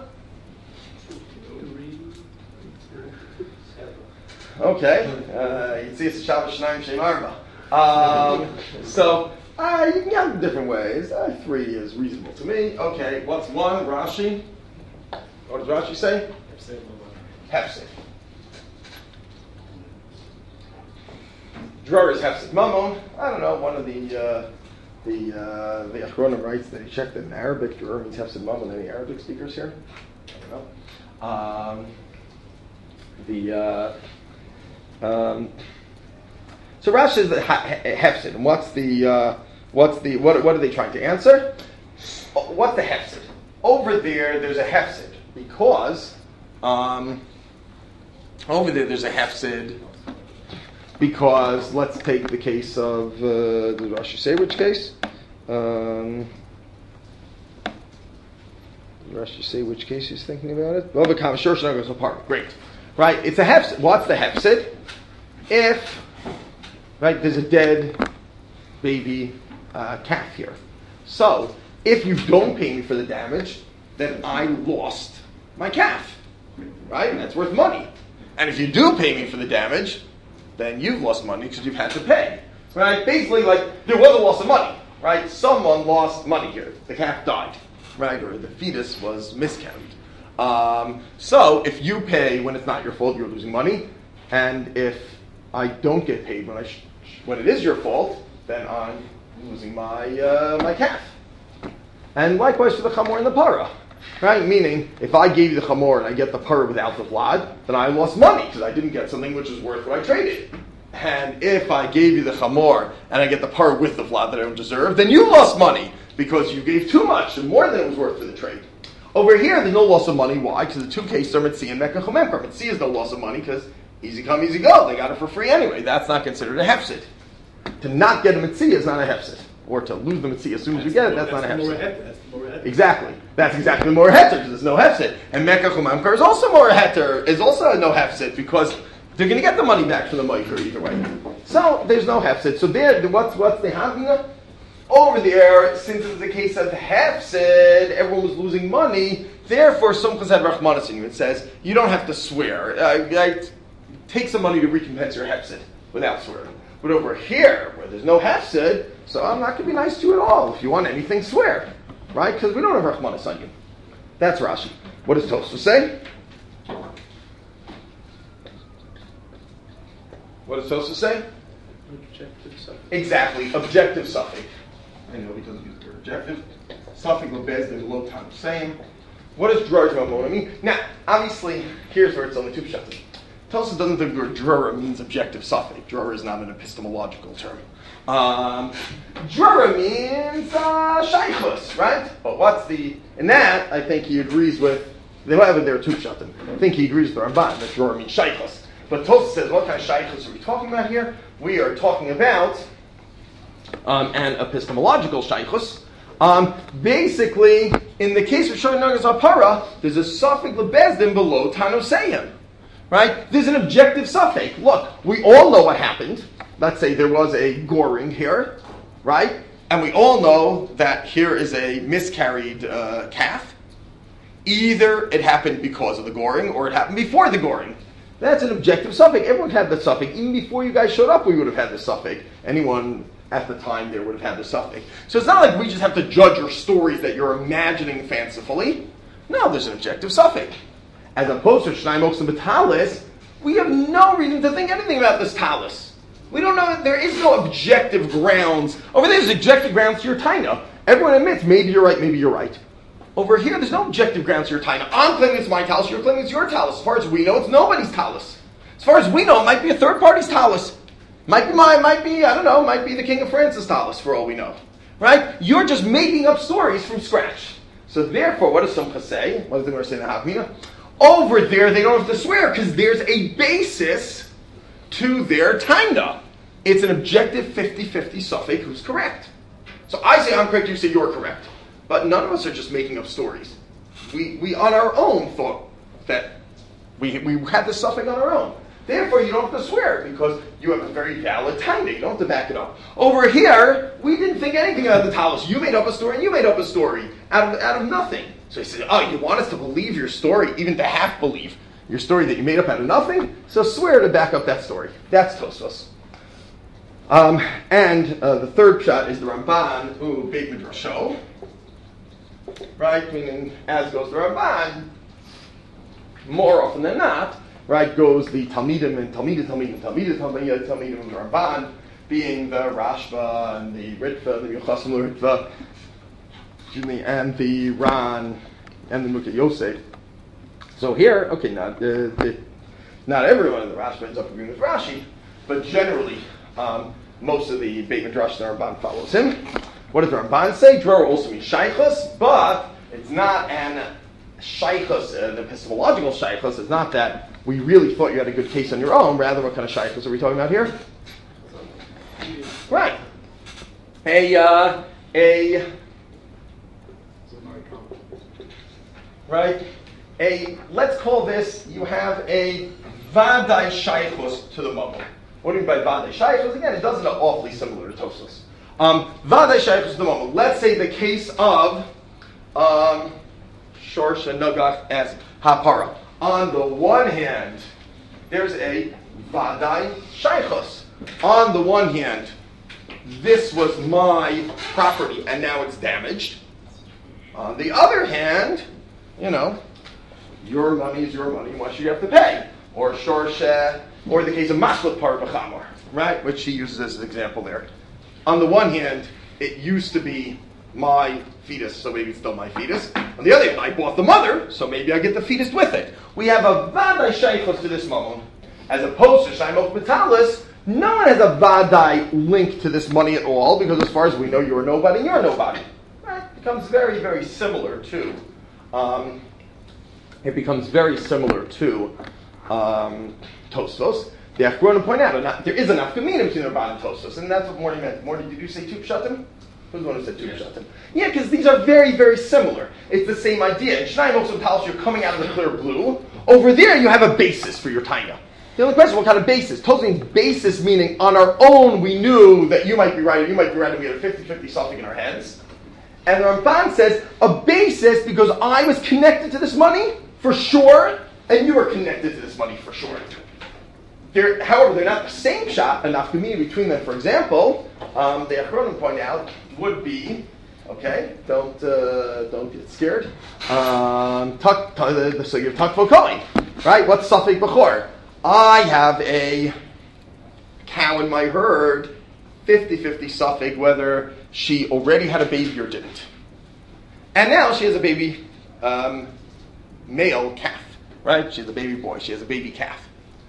Okay, uh, you see it's a Shabbos Shnayim Shem Arba. Um, so, uh, you can count it different ways. Uh, three is reasonable to me. Okay, what's one? Rashi? What does Rashi say? Hefsed. Dror is Hefsed Mamon. I don't know, one of the, uh, the, uh, the Achronim writes that he checked that in Arabic, Dror means Hefsed Mamon. Any Arabic speakers here? I don't know. Um, the, uh, Um, so Rashi is the hefsid, and what's the uh, what's the what what are they trying to answer? What's the hefsid? Over there, there's a hefsid because um, over there there's a hefsid because let's take the case of uh, did Rashi say which case? Um, did Rashi say which case he's thinking about it? Well, the Kamashur goes apart. Great. Right, it's a hefsid. What's the hefsid? If, right, there's a dead baby uh, calf here. So, if you don't pay me for the damage, then I lost my calf, right? And that's worth money. And if you do pay me for the damage, then you've lost money because you've had to pay, right? Basically, like, there was a loss of money, right? Someone lost money here. The calf died, right? Or the fetus was miscarried. Um, so, if you pay when it's not your fault, you're losing money. And if I don't get paid when I sh- when it is your fault, then I'm losing my uh, my calf. And likewise for the chamor and the para, right? Meaning, if I gave you the chamor and I get the para without the vlad, then I lost money because I didn't get something which is worth what I traded. And if I gave you the chamor and I get the para with the vlad that I don't deserve, then you lost money because you gave too much and more than it was worth for the trade. Over here, there's no loss of money. Why? Because the two cases are Mitzi and Mekach Memper. Mitzi is no loss of money because easy come, easy go. They got it for free anyway. That's not considered a hefsid. To not get a Mitzi is not a hefsid. Or to lose the Mitzi as soon as you get it, that's, that's not a hefsid. That's the more heter. Exactly. That's exactly the more heter because there's no hefsid. And Mekach Memper is also more heter, is also no hefsid because they're going to get the money back from the Moicher either way. So there's no hefsid. So there, what's, what's the havna? Over there, since it's the case of hefsid, everyone was losing money. Therefore, Sumchas had Rachmanis in you. It says you don't have to swear. Uh, right? Take some money to recompense your hefsid without swearing. But over here, where there's no hefsid, so I'm not going to be nice to you at all. If you want anything, swear, right? Because we don't have Rachmanis on you. That's Rashi. What does Tosfos say? What does Tosfos say? Objective suffix. Exactly, objective suffix. I know he doesn't use the word objective. Suffix lebez, there's a low time same. What does drur to mean? Now, obviously, here's where it's only two pshatim. Tosfos doesn't think the word drura means objective suffix. Drura is not an epistemological term. Um, drura means uh, shaychus, right? But what's the... In that, I think he agrees with... They have it there two pshatim. I think he agrees with the Ramban that drura means shaychus. But Tosfos says, what kind of shaychus are we talking about here? We are talking about um, an epistemological shaychus. Um, basically, in the case of Shor Nagas Apara, there's a suffix lebezdin below Tanoseyim. Right? There's an objective suffix. Look, we all know what happened. Let's say there was a goring here, right? And we all know that here is a miscarried uh, calf. Either it happened because of the goring or it happened before the goring. That's an objective suffix. Everyone had the suffix. Even before you guys showed up, we would have had the suffix. Anyone at the time there would have had the suffix. So it's not like we just have to judge your stories that you're imagining fancifully. No, there's an objective suffix. As opposed to Shnai Moksum B'Talis, we have no reason to think anything about this talis. We don't know, there is no objective grounds. Over there, there's objective grounds to your taina. Everyone admits, maybe you're right, maybe you're right. Over here, there's no objective grounds to your taina. I'm claiming it's my talis, you're claiming it's your talis. As far as we know, it's nobody's talis. As far as we know, it might be a third party's talis. Might be mine, might be, I don't know, might be the King of France's talis, for all we know. Right? You're just making up stories from scratch. So therefore, what does Sumcha say? What does the Gemara say in the Havmina? Over there, they don't have to swear because there's a basis to their taina. It's an objective fifty-fifty suffix who's correct. So I say I'm correct, you say you're correct. But none of us are just making up stories. We, we on our own thought that we, we had the suffix on our own. Therefore, you don't have to swear because you have a very valid taina. You don't have to back it up. Over here, we didn't think anything about the talis. You made up a story and you made up a story out of, out of nothing. So he said, oh, you want us to believe your story, even to half believe your story that you made up out of nothing? So swear to back up that story. That's Tosfos. Um, and uh, the third shot is the Ramban, who Beit Midrasho. Right? Meaning, as goes the Ramban, more often than not, right, goes the Talmidim and Talmidim, Talmidim, Talmidim, Talmidim, Talmidim, and the Ramban, being the Rashba and the Ritva, the Yochasim Ritva, excuse me, and the Ran and the Mukha Yosef. So here, okay, not uh, the, not everyone in the Rashba ends up agreeing with Rashi, but generally, um, most of the Beit Midrash and the Ramban follows him. What does the Ramban say? Dror also means shaychus, but it's not an shaychus, an epistemological shaychus. It's not that we really thought you had a good case on your own. Rather, what kind of shaychus are we talking about here? Right. A, uh, a, right? A, let's call this, you have a vadai shaychus to the mumble. What do you mean by vadai shaychus? Again, it does it awfully similar to Tosfos. Um, Vadai Shaykhus the moment. Let's say the case of um, Shorsh and Nagach as Hapara. On the one hand, there's a Vadai Shaykhus. On the one hand, this was my property and now it's damaged. On the other hand, you know, your money is your money, what should you have to pay? Or Shorsh, or the case of Maslat Par B'chamor, right? Which he uses as an example there. On the one hand, it used to be my fetus, so maybe it's still my fetus. On the other hand, I bought the mother, so maybe I get the fetus with it. We have a Vadai Shaykhus to this moment, as opposed to Shaimok B'talis. No one has a Vadai link to this money at all, because as far as we know, you're nobody, you're nobody. It becomes very, very similar to, um, it becomes very similar to um, Tosfos. The Achronim point out, not, there is an Afkamina between Rabban and Tosfos, and that's what Morty meant. Morty, did you say two Pshatim? Who's the one who said two Pshatim? Yeah, because these are very, very similar. It's the same idea. In Shnai Moksum Talis, you're coming out of the clear blue. Over there, you have a basis for your Taina. The only question is what kind of basis? Totally basis meaning on our own we knew that you might be right or you might be right, and we had a fifty-fifty something in our heads. And the Ramban says a basis because I was connected to this money for sure, and you were connected to this money for sure. They're, however, they're not the same shot. An afkamina between them, for example, um, the Achronim point out would be, okay, don't uh, don't get scared. Um, tuck, tuck, the so you have takvo kohen, right? What's safek b'chor? I have a cow in my herd, fifty-fifty safek whether she already had a baby or didn't, and now she has a baby um, male calf, right? She has a baby boy. She has a baby calf.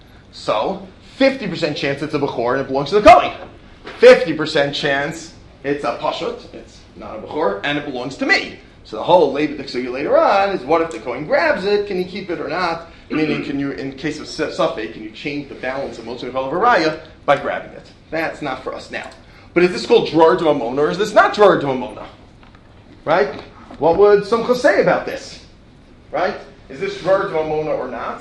So, fifty percent chance it's a Bechor and it belongs to the Kohen. fifty percent chance it's a Pashut, it's not a Bechor, and it belongs to me. So the whole Leibit Diksugi later on is what if the Kohen grabs it, can he keep it or not? Meaning, can you, in case of Safek, can you change the balance of Motzei Chol Varaya by grabbing it? That's not for us now. But is this called Dror D'Mamona or is this not Dror D'Mamona? Right? What would Simcha say about this? Right? Is this Dror D'Mamona or not?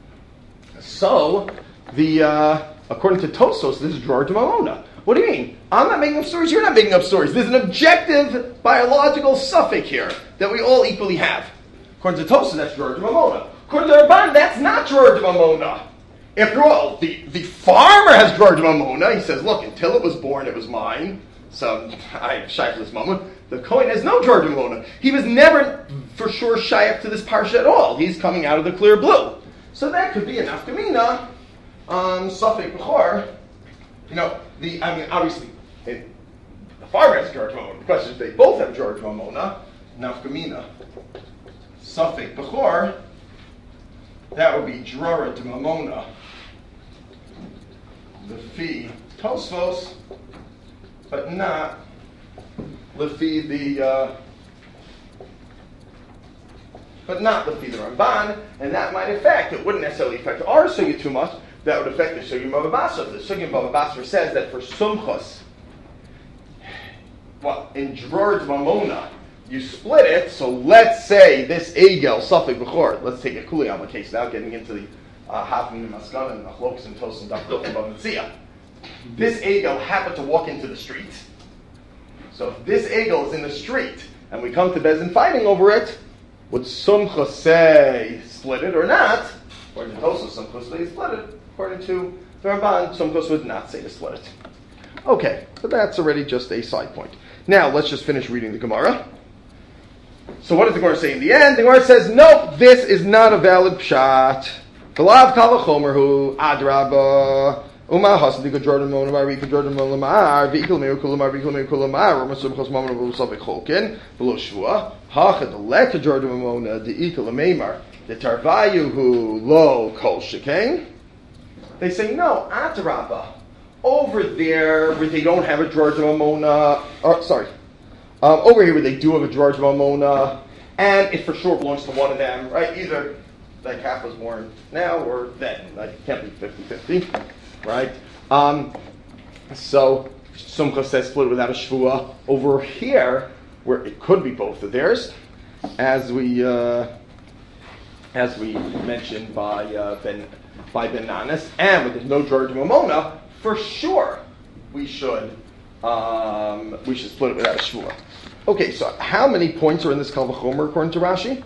So, the uh, according to Tosos, this is Dror D'Mamona. What do you mean? I'm not making up stories, you're not making up stories. There's an objective biological suffix here that we all equally have. According to Tosos, that's Dror D'Mamona. According to Rabban, that's not Dror D'Mamona. After all, the, the farmer has Dror D'Mamona. He says, look, until it was born, it was mine. So, I shaykh this moment. The Kohen has no Dror D'Mamona. He was never, for sure, shaykh to this parsha at all. He's coming out of the clear blue. So that could be an afkamina, um, safek b'chor. You know, the I mean, obviously, it, the farmer has Dror D'Mamona. The question is, they both have Dror D'Mamona, nafkamina, safek b'chor. That would be Dror D'Mamona, lefi Tosfos, but not lefi the. Uh, but not the Fidar Ramban, and that might affect, it wouldn't necessarily affect our sugya too much, that would affect the sugya Bava Basra. The sugya Bava Basra says that for Sumchos, well, in Dror D'Mamona, you split it, so let's say this Egel, Safek B'chor, let's take a Kuliyama case without getting into the Hafim and Maskana and the Chloks and Tos and Dafdok and Bavatzia. This Egel happened to walk into the street. So if this Egel is in the street, and we come to Bezin fighting over it, would Sumcha say split it or not? According to Tosos, Sumcha say split it. According to the Ramban, Sumcha would not say to split it. Okay, so that's already just a side point. Now, let's just finish reading the Gemara. So what does the Gemara say in the end? The Gemara says, nope, this is not a valid pshat. V'lav kal v'chomer hu adraba. Uma hasan dika Dror D'Mamona mar v'ika Dror D'Mamona mar v'ikol meir kula mar v'ikol meir kula mar or masum chos mamon v'lo savik cholkin v'lo shvua hachad let Dror D'Mamona de'ikol meimar the tarvayu hu lo kol shekain. They say no, adraba. Over there where they don't have a Dror D'Mamona, or sorry, um, over here where they do have a Dror D'Mamona, and it for sure belongs to one of them, right? Either that calf was born now or then. Like, it can't be fifty-fifty. Right? Um, so, Sumcha says split without a shvua. Over here, where it could be both of theirs, as we uh, as we mentioned by uh, Ben by Ben Nanas, and with there's no Dror D'Mamona, for sure we should um, we should split it without a shvua. Okay, so how many points are in this kal v'chomer according to Rashi?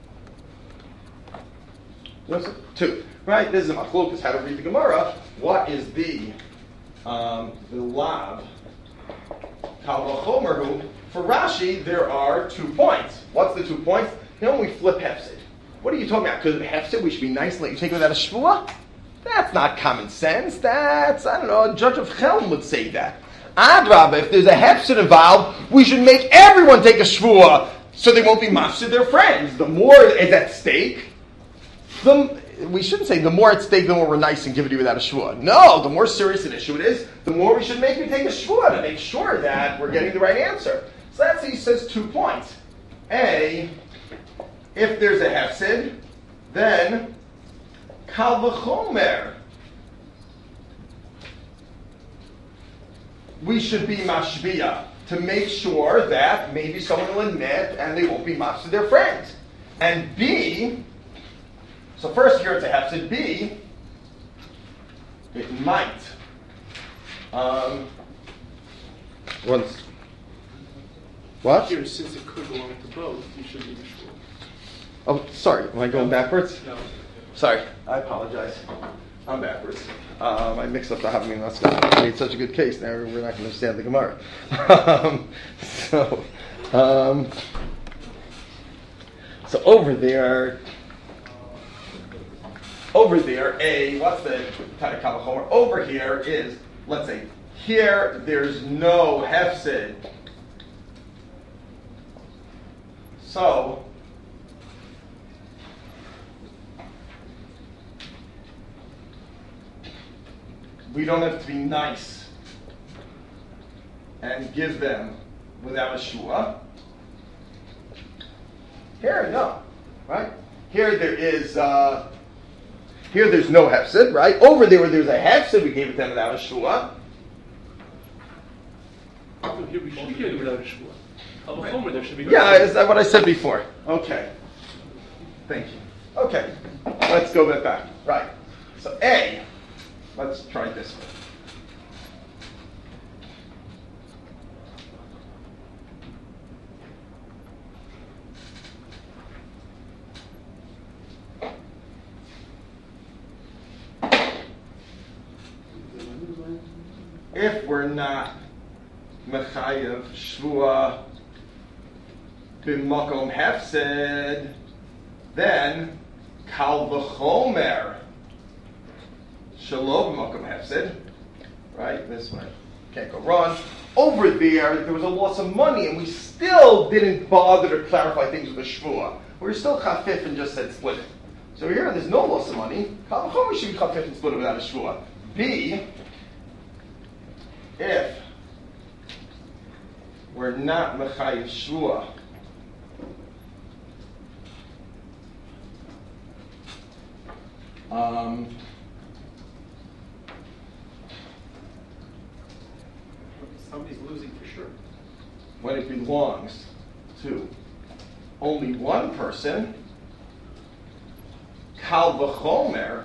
Two. Right? This is a machlokas, how to read the Gemara. What is the um, the lav kal v'chomer who? For Rashi, there are two points. What's the two points? You know, when we flip hefsid. What are you talking about? Because of hefsid, we should be nice and let you take it without a shvua? That's not common sense. That's, I don't know, a judge of Chelm would say that. Adrabah, if there's a hefsid involved, we should make everyone take a shvua so they won't be mafsid their friends. The more is at stake, the, we shouldn't say the more at stake, the more we're nice and give it to you without a shvua. No, the more serious an issue it is, the more we should make you take a shvua to make sure that we're getting the right answer. So that's, he says, two points. A, if there's a hefsid, then kal v'chomer, we should be mashbiya to make sure that maybe someone will admit and they won't be mafsid their friends. And B, so first here it's a hefsid. B, it might. Um, once. What? Here, since it could belong to both, you should be sure. Oh, sorry. Am I going backwards? No. Sorry. I apologize. I'm backwards. Um, I mixed up the Havamina and Maskana. I made such a good case. Now we're not going to understand the Gemara. um, so, um, so over there, over there, A, what's the kind of kal v'chomer? Over here is, let's say, here there's no hefsid. So, we don't have to be nice and give them without a shua. Here, no, right? Here there is, uh, here there's no hefsid, right? Over there where there's a hefsid, we gave it them without a shua. So here we should give it without a shua. Kal v'chomer, there should be no. Yeah, is that what I said before? Okay. Thank you. Okay, let's go back back. Right. So A, let's try it this way. If we're not mechayev shvua b'makom hefsed, then kal v'chomer shelo b'makom hefsed. Right, this way. Can't go wrong. Over there, there was a loss of money, and we still didn't bother to clarify things with a shvua. We were still chafif and just said split it. So here, there's no loss of money. Kal v'chomer should be chafif and split it without a shvua. B, if we're not mechayev shvua, um, Somebody's losing for sure. when it belongs to only one person, kal v'chomer,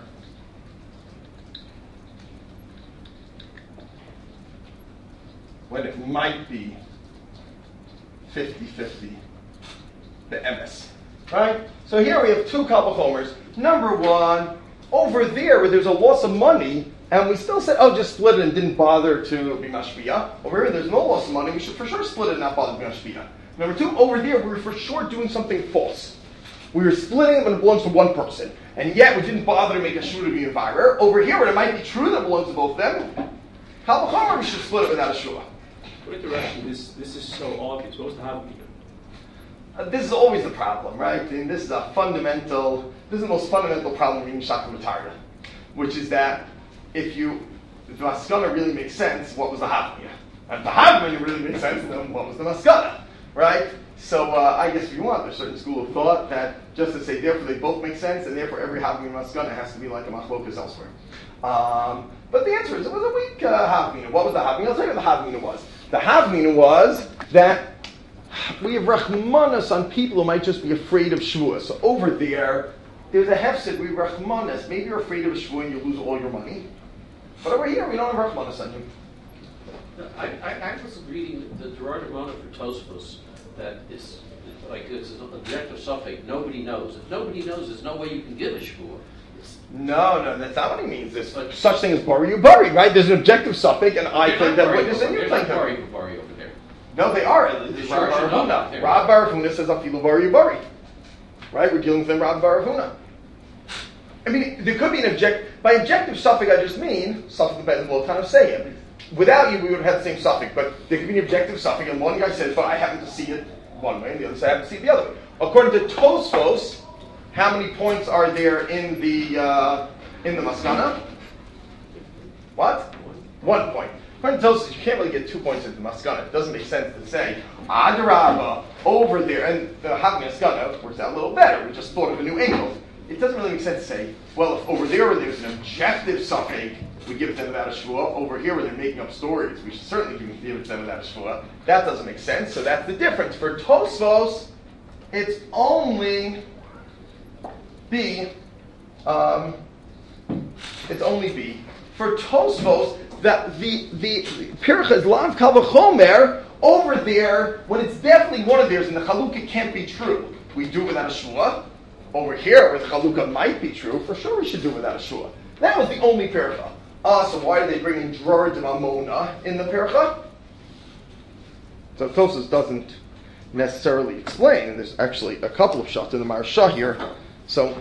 when it might be fifty-fifty, the emes. Right? So here we have two kal v'chomers. Number one, over there where there's a loss of money, and we still said, oh, just split it and didn't bother to be mashpia. Over here, there's no loss of money. We should for sure split it and not bother to be mashpia. Number two, over there, we were for sure doing something false. We were splitting it when it belongs to one person, and yet we didn't bother to make a shua to be a virer. Over here, when it might be true that it belongs to both of them, kal v'chomer, we should split it without a shua. According to Rashi, this this is so odd. It's supposed to have meter. Uh, this is always the problem, right? And this is a fundamental, this is the most fundamental problem in Shaka Matarda, which is that if you, if the maskana really makes sense, what was the havmina? And if the havmina really makes sense, then what was the maskana, right? So uh, I guess if you want, there's a certain school of thought that just to say therefore they both make sense, and therefore every havmina maskana has to be like a machlokas elsewhere. Um, but the answer is it was a weak uh, havmina. What was the havmina? I'll tell you what the havmina was. The havmina was that we have rachmanas on people who might just be afraid of shvua. So over there, there's a hefsid, we have rachmanas. Maybe you're afraid of a shvua and you lose all your money. But over here, we don't have rachmanas on you. I, I, I was reading the Gerard Ramona for Tosfos that is like it's an objective suffix. Nobody knows. If nobody knows, there's no way you can give a shvua. No, no, that's not what he means. There's such thing as bari you bari, right? There's an objective suffix, and I claim that witness, and you claim that. Bari bari over there. No, they are. They It's sure Rab should know Baravuna. that. Rab Baravuna says afilu bari you bari. Right? We're dealing with Rab Baravuna. I mean, there could be an object. By objective suffix, I just mean suffix depends on what kind of say it. Without you, we would have had the same suffix, but there could be an objective suffix, and one guy says, but I happen to see it one way, and the other says, I happen to see it the other way. According to Tosfos, how many points are there in the uh, in the Maskana? What? One point. According to Tosfos, you can't really get two points into the Maskana. It doesn't make sense to say, Adarabba, over there, and the Hag Maskana works out a little better. We just thought of a new angle. It doesn't really make sense to say, well, if over there where there's an objective suffix, we give it to them without a shvua. Over here where they're making up stories, we should certainly give it to them without a shvua. That doesn't make sense, so that's the difference. For Tosfos, it's only B. Um, it's only B. For Tosfos, that the the Pircha is Lav Kal V'chomer. Over there, when it's definitely one of theirs, and the Chalukah can't be true, we do it without a shvua. Over here, where the Chalukah might be true, for sure we should do it without a shvua. That was the only Pircha. Ah, uh, so why do they bring in Dror de Mamona in the Pircha? So Tosfos doesn't necessarily explain, and there's actually a couple of shots in the Maharsha here. So,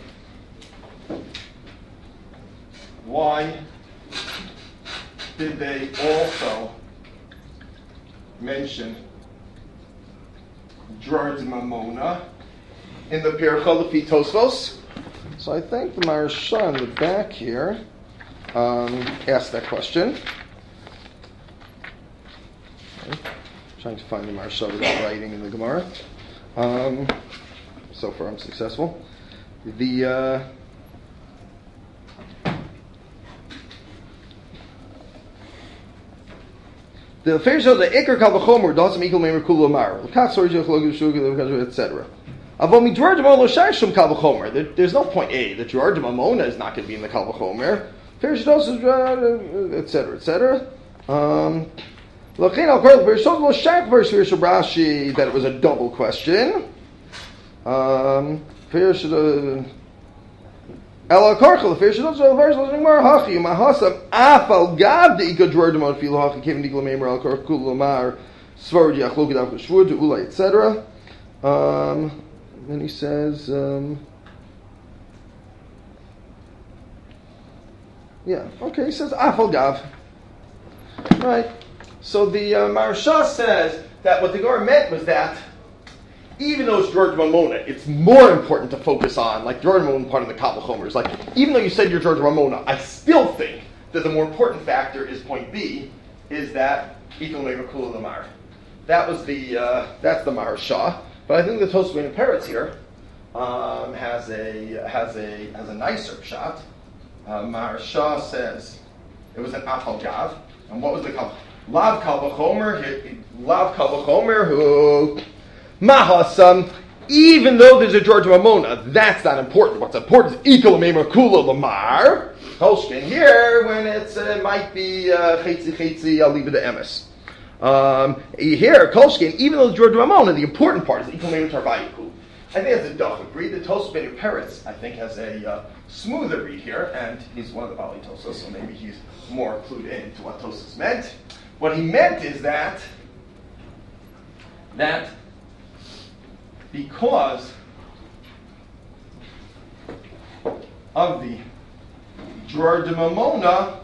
why did they also mention Dror de Mamona in the Pircha Lefi Tosfos? So I think the Maharsha in the back here um, asked that question. Okay. Trying to find the Maharsha without writing in the Gemara. Um, so far I'm successful. The uh, the Feir Shel the Iker Kal V'chomer doesn't equal Meimer Kula Amar. L'kach Sorei Jech Logu Shugah et cetera. Avol Midror Demon Lo Shai Shum Kal V'chomer. There's no point A. The Dror de Mamona is not going to be in the Kal V'chomer. Feir Shel is et cetera et cetera. Um. That it was a double question. Um, etc. Um, then he says, um, yeah, okay, he says Afal Gav. Right. So the uh, Maharsha says that what the Gemara meant was that even though it's George Ramona, it's more important to focus on, like George Ramona part of the Kal V'chomer is like, even though you said you're George Ramona, I still think that the more important factor is point B, is that Ikol Meir Kula Lamar. That was the, uh, that's the Maharsha. But I think the Tosfos in Peretz here um, has a has a has a nicer shot. Uh, Maharsha says it was an Afal Gav, and what was the Kal? Lav Kal V'chomer, Lav Kal V'chomer, who Mahasam. Even though there's a George Ramona, that's not important. What's important is Ikol Meimer Kula Lamar. Kolshkin here when it's uh, it might be Chetzi uh, Chetzi. I'll leave it to Emes. Um, here Kolshkin, even though it's George Ramona, the important part is Ikol Meimer Tarvayiku. I think that's a duchuk read. The Tosfos Ben Peretz, I think, has a uh, smoother read here, and he's one of the Bali Tosfos, so maybe he's more clued in to what Tosfos meant. What he meant is that that because of the Dror de Mamona,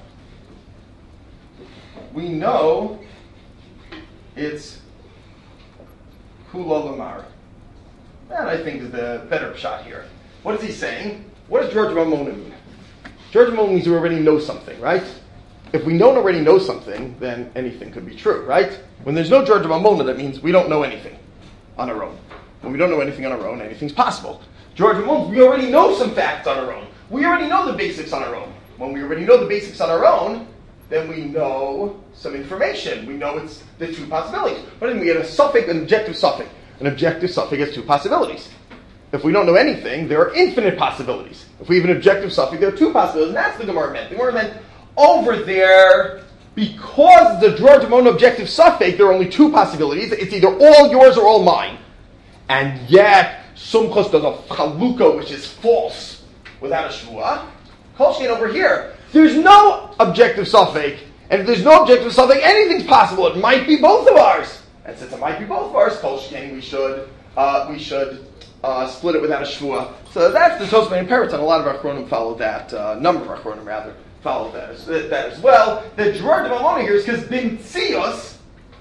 we know it's Kula Lamar. That, I think, is the better shot here. What is he saying? What does Dror de Mamona mean? Dror de Mamona means we already know something, right? If we don't already know something, then anything could be true, right? When there's no Dror de Mamona, that means we don't know anything on our own. When we don't know anything on our own, anything's possible. Dror de Mamona, we already know some facts on our own. We already know the basics on our own. When we already know the basics on our own, then we know some information. We know it's the two possibilities. But then we get a suffix, an objective suffix. An objective suffix has two possibilities. If we don't know anything, there are infinite possibilities. If we have an objective suffix, there are two possibilities. And that's the Gemara meant. The Gemara meant over there, because the Dror Damona objective suffix, there are only two possibilities. It's either all yours or all mine. And yet, Sumchos does a Chalukah, which is false, without a Shvuah. Kolshkein over here, there's no objective suffix. And if there's no objective suffix, anything's possible. It might be both of ours. And since it might be both of ours, Kolshkein, we should, uh, we should uh, split it without a Shvuah. So that's the Tosfos and Peretz, and a lot of our Chronim follow that, uh, a number of our Chronim rather, follow that as, that as well. The Dror Damona here is because Bimtzios,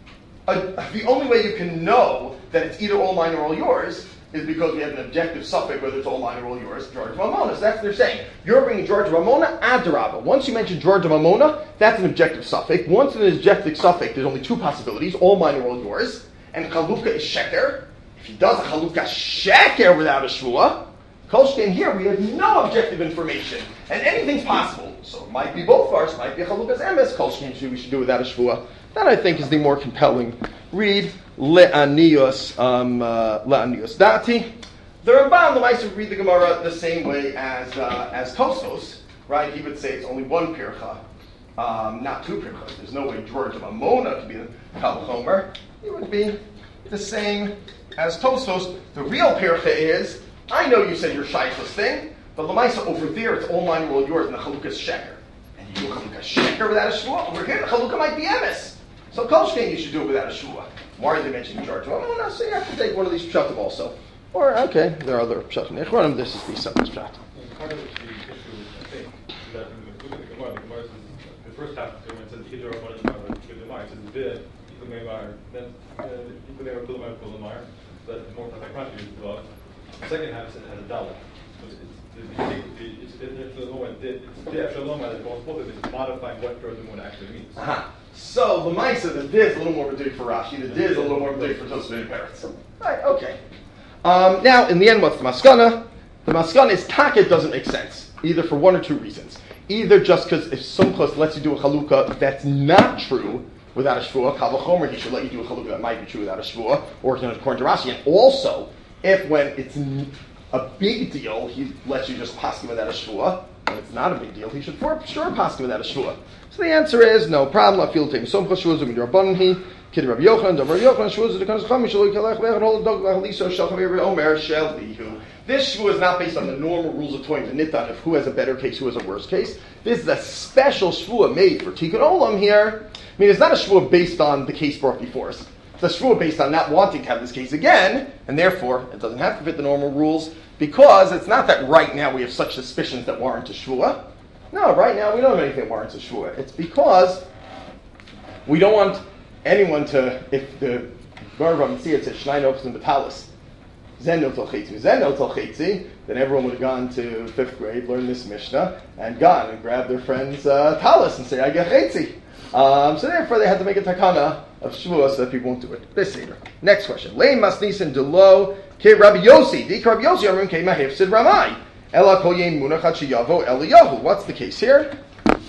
uh, the only way you can know that it's either all mine or all yours is because we have an objective suffix, whether it's all mine or all yours, Dror Damona. So that's what they're saying. You're bringing Dror Damona, Adarabba. Once you mention Dror Damona, that's an objective suffix. Once it's an objective suffix, there's only two possibilities, all mine or all yours. And Chalukah is Sheker. If he does a Chalukah Sheker without a Shvuah, Kolshkein here, we have no objective information. And anything's possible. So it might be both of ours, might be a Chalukah's emes. Kolshkein, we should do without a Shvuah. That, I think, is the more compelling read. Le'anios, um, uh, Le'anios Dati. The Ramban, the Maisa, would read the Gemara the same way as uh, as Tosfos, right? He would say it's only one pircha, um, not two pirchas. There's no way Dror Damona could be the Kal Chomer. He would be the same as Tosfos. The real pircha is, I know you said your shaykhus thing, but Lamaisa over there, it's all mine or all yours, and the Chalukah is Sheker. And you do a Chalukah Sheker without a Shvuah. Over here, the Chalukah might be emes. So Kolshkein, you should do it without a Shvuah. Why are they mentioning Dror Damona? Oh, no, so you have to take one of these pshatim also. Or, okay, there are other pshatim. Echronim, this is the separate pshat. Part of the issue, I think, is that when we look at the Gemara, the Gemara says, the first half of the Gemara says, Hidra Rabbanan Gemara, the Gemara, it says, Vid, Yikumemar, then, Yikumemar, Kulamar, Kulamar, that more like country is involved. The second half says it has a Dalet. So it's, it's, it's, it's the moment, it's the actual Loma that goes forward, it's modifying what Dror Damona actually means. Uh-huh. So, the Maisa, the Div is a little more ridiculous for Rashi, the Div is a little more ridiculous for Tosfos and Peretz. Right, okay. Um, now, in the end, what's the Maskana? The Maskana is Taket doesn't make sense, either for one or two reasons. Either just because if Sumchos lets you do a Chalukah that's not true without a Shvuah, Kal V'chomer, he should let you do a Chalukah that might be true without a Shvuah, or according to Rashi. And also, if when it's a big deal, he lets you just paskin without a Shvuah. When it's not a big deal, he should for sure paskin without a Shvuah. So the answer is no problem. I feel taking some Chashuvas with Rabbanan. Kid Rabbi Yochanan, Rabbi Yochanan, Shvuah the Kanas Chami Shaloi Kalech Vechad Hol Dog Vachliso Shal Chaver Omer Shelihu. This Shvuah is not based on the normal rules of Toim and Nitan of who has a better case, who has a worse case. This is a special Shvuah made for Tikkun Olam here. I mean, it's not a Shvuah based on the case brought before us. It's a Shvuah based on not wanting to have this case again, and therefore it doesn't have to fit the normal rules, because it's not that right now we have such suspicions that warrant a Shvuah. No, right now we don't have anything that warrants a Shvuah. It's because we don't want anyone to, if the Gemara see it says Shnai Nofs and Batalis, Zen no Tolchetzi, Zen no Tolchetzi, then everyone would have gone to fifth grade, learned this Mishnah, and gone and grabbed their friend's uh, talis and say, I get Chetzi. Um, so therefore they had to make a takana of Shvuah so that people won't do it. This Seder. Next question. Lein Masnisin Delo Ke Rabbi Yossi. Di Rabbi Yossi Amrim Ke Mahif Sid Ramai. Ela Kol Yein Munachat Sheyavo Eliyahu. What's the case here?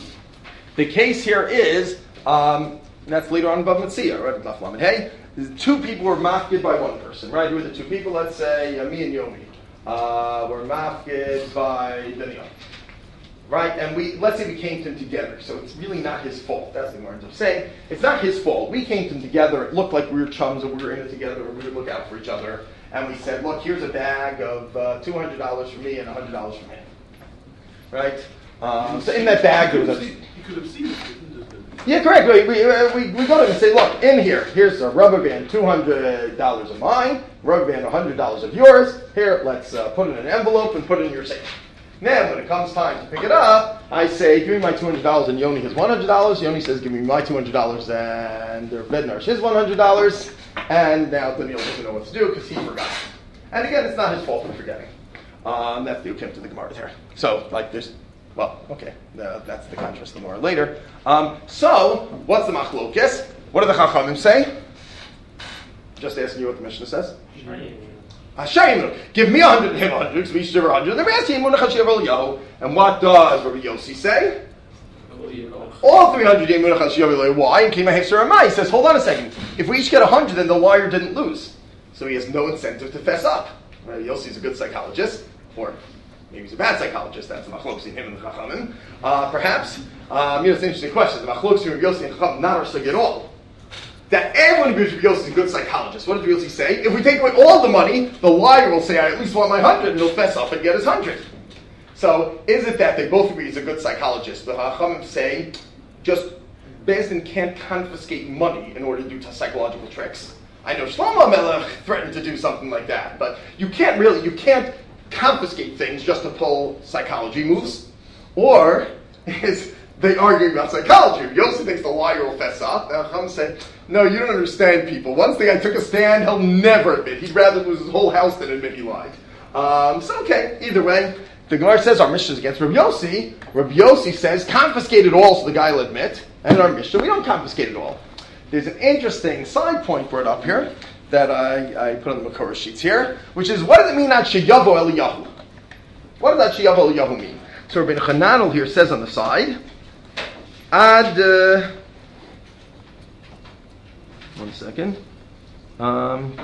The case here is, um, and that's later on in Bava Metzia, right? Daf Lamed Hey. Two people were mafkid by one person, right? Who are the two people? Let's say uh, me and Yomi. Uh, were mafkid by Daniel. Right? And we, let's say we came to him together. So it's really not his fault. That's the Gemara is saying. It's not his fault. We came to him together. It looked like we were chums and we were in it together and we would look out for each other. And we said, look, here's a bag of uh, two hundred dollars for me and one hundred dollars for him. Right? Um, so in that bag there was a... You could have seen it. Yeah, correct. We, we, we, we go to him and say, look, in here, here's a rubber band, two hundred dollars of mine, rubber band, one hundred dollars of yours. Here, let's uh, put it in an envelope and put it in your safe. Then, when it comes time to pick it up, I say, give me my two hundred dollars, and Yoni has one hundred dollars. Yoni says, give me my two hundred dollars, and Bednar his one hundred dollars. And now Daniel doesn't know what to do because he forgot. And again, it's not his fault for forgetting. Um, that's the attempt to the Gemara there. So, like, there's... Well, okay, uh, that's the contrast the more later. Um, so, what's the machlokes? What do the Chachamim say? Just asking you what the Mishnah says. Hashayim, give me a hundred and him a hundred, because we should have a hundred. And they're asking him, and what does Rabbi Yossi say? All three hundred. Why? And came a hefser amai. He says, hold on a second. If we each get a hundred, then the liar didn't lose, so he has no incentive to fess up. Rabbi Yossi is a good psychologist, or Maybe he's a bad psychologist. That's a machlokes in him and the Chachamim. Uh, perhaps. Um, you know, it's an interesting question. The machlokes in Rabbi Yossi and Chachamim not are at all. That everyone agrees Rabbi Yossi is a good psychologist. What does Rabbi Yossi say? If we take away all the money, the liar will say, I at least want my hundred, and he'll fess up and get his hundred. So, is it that they both agree he's a good psychologist? The Chachamim say, just Beis Din can't confiscate money in order to do t- psychological tricks. I know Shlomo Melech threatened to do something like that, but you can't really, you can't confiscate things just to pull psychology moves. Or is they argue about psychology? Yossi thinks the liar will fess up. The Chachamim say, no, you don't understand people. Once the guy took a stand, he'll never admit. He'd rather lose his whole house than admit he lied. Um, so okay, either way. The Gemara says our Mishnah is against Rabbi Yossi. Rabbi Yossi says confiscate it all so the guy will admit. And in our Mishnah, we don't confiscate it all. There's an interesting side point brought up here that I, I put on the Makorah sheets here, which is, what does it mean that Sheyavo Eliyahu? What does that Sheyavo Eliyahu mean? So Rabbi Chananel here says on the side, Ad, uh, one second, um,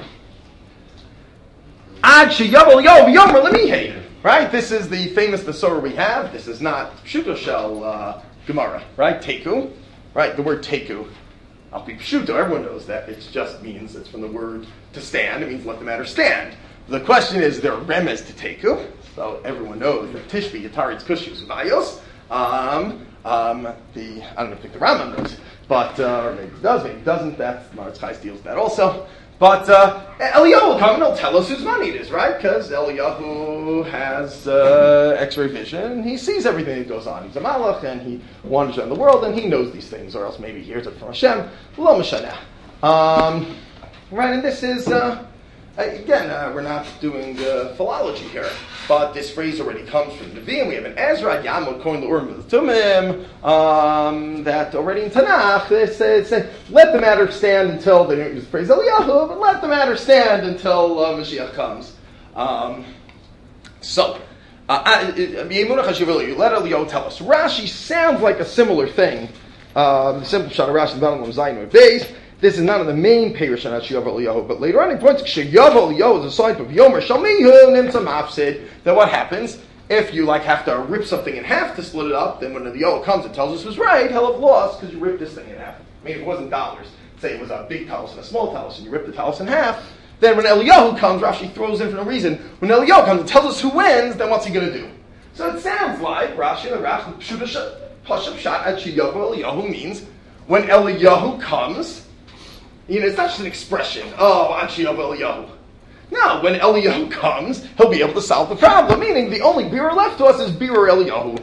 Ad Sheyavo Eliyahu Yomer Lemihe. Right? This is the famous Besorah we have. This is not Pshuto Shel uh, Gemara, right? Teku. Right? The word Teku. I'll be Pshuto. Everyone knows that. It just means, it's from the word to stand. It means let the matter stand. The question is, there are remes to Teku. So everyone knows that Tishbi, Yataritz, Kushus, Vayos. Um, um, the, I don't think the Rambam knows, but, uh, or maybe he does, maybe he doesn't. That's, Maritz Chais deals with that also. But uh, Eliyahu will come and he'll tell us whose money it is, right? Because Eliyahu has uh, X-ray vision. He sees everything that goes on. He's a malach and he wanders around the world and he knows these things, or else maybe he hears it from Hashem. Lo mishaneh. Um, right, and this is, uh, again, uh, we're not doing uh, philology here, but this phrase already comes from Nevi'im. We have an Ezra, Yamod, Kohen, L'Urim, L'Tumim, um, that already in Tanakh, they say, say, let the matter stand until, they don't use the phrase Eliyahu, but let the matter stand until uh, Mashiach comes. Um, so, uh, let Eliyahu tell us. Rashi sounds like a similar thing. Um, the simple shot of Rashi, Balam Zayin Beis. This is not in the main Perush on Sheyav Eliyahu, but later on he points to Sheyav Eliyahu as a sign of Yomer Shalmihu Nimtzah Mafsid. That what happens if you like have to rip something in half to split it up? Then when the Eliyahu comes and tells us who's right, he'll have lost because you ripped this thing in half. I mean, if it wasn't dollars, say it was a big talus and a small talus, and you rip the talus in half. Then when Eliyahu comes, Rashi throws in for no reason. When Eliyahu comes and tells us who wins, then what's he going to do? So it sounds like Rashi and the Rashi Pshuta Shot at Sheyav Eliyahu means when Eliyahu comes. You know, it's not just an expression, oh, Anshiyav Eliyahu. No, when Eliyahu comes, he'll be able to solve the problem, meaning the only beer left to us is beer Eliyahu.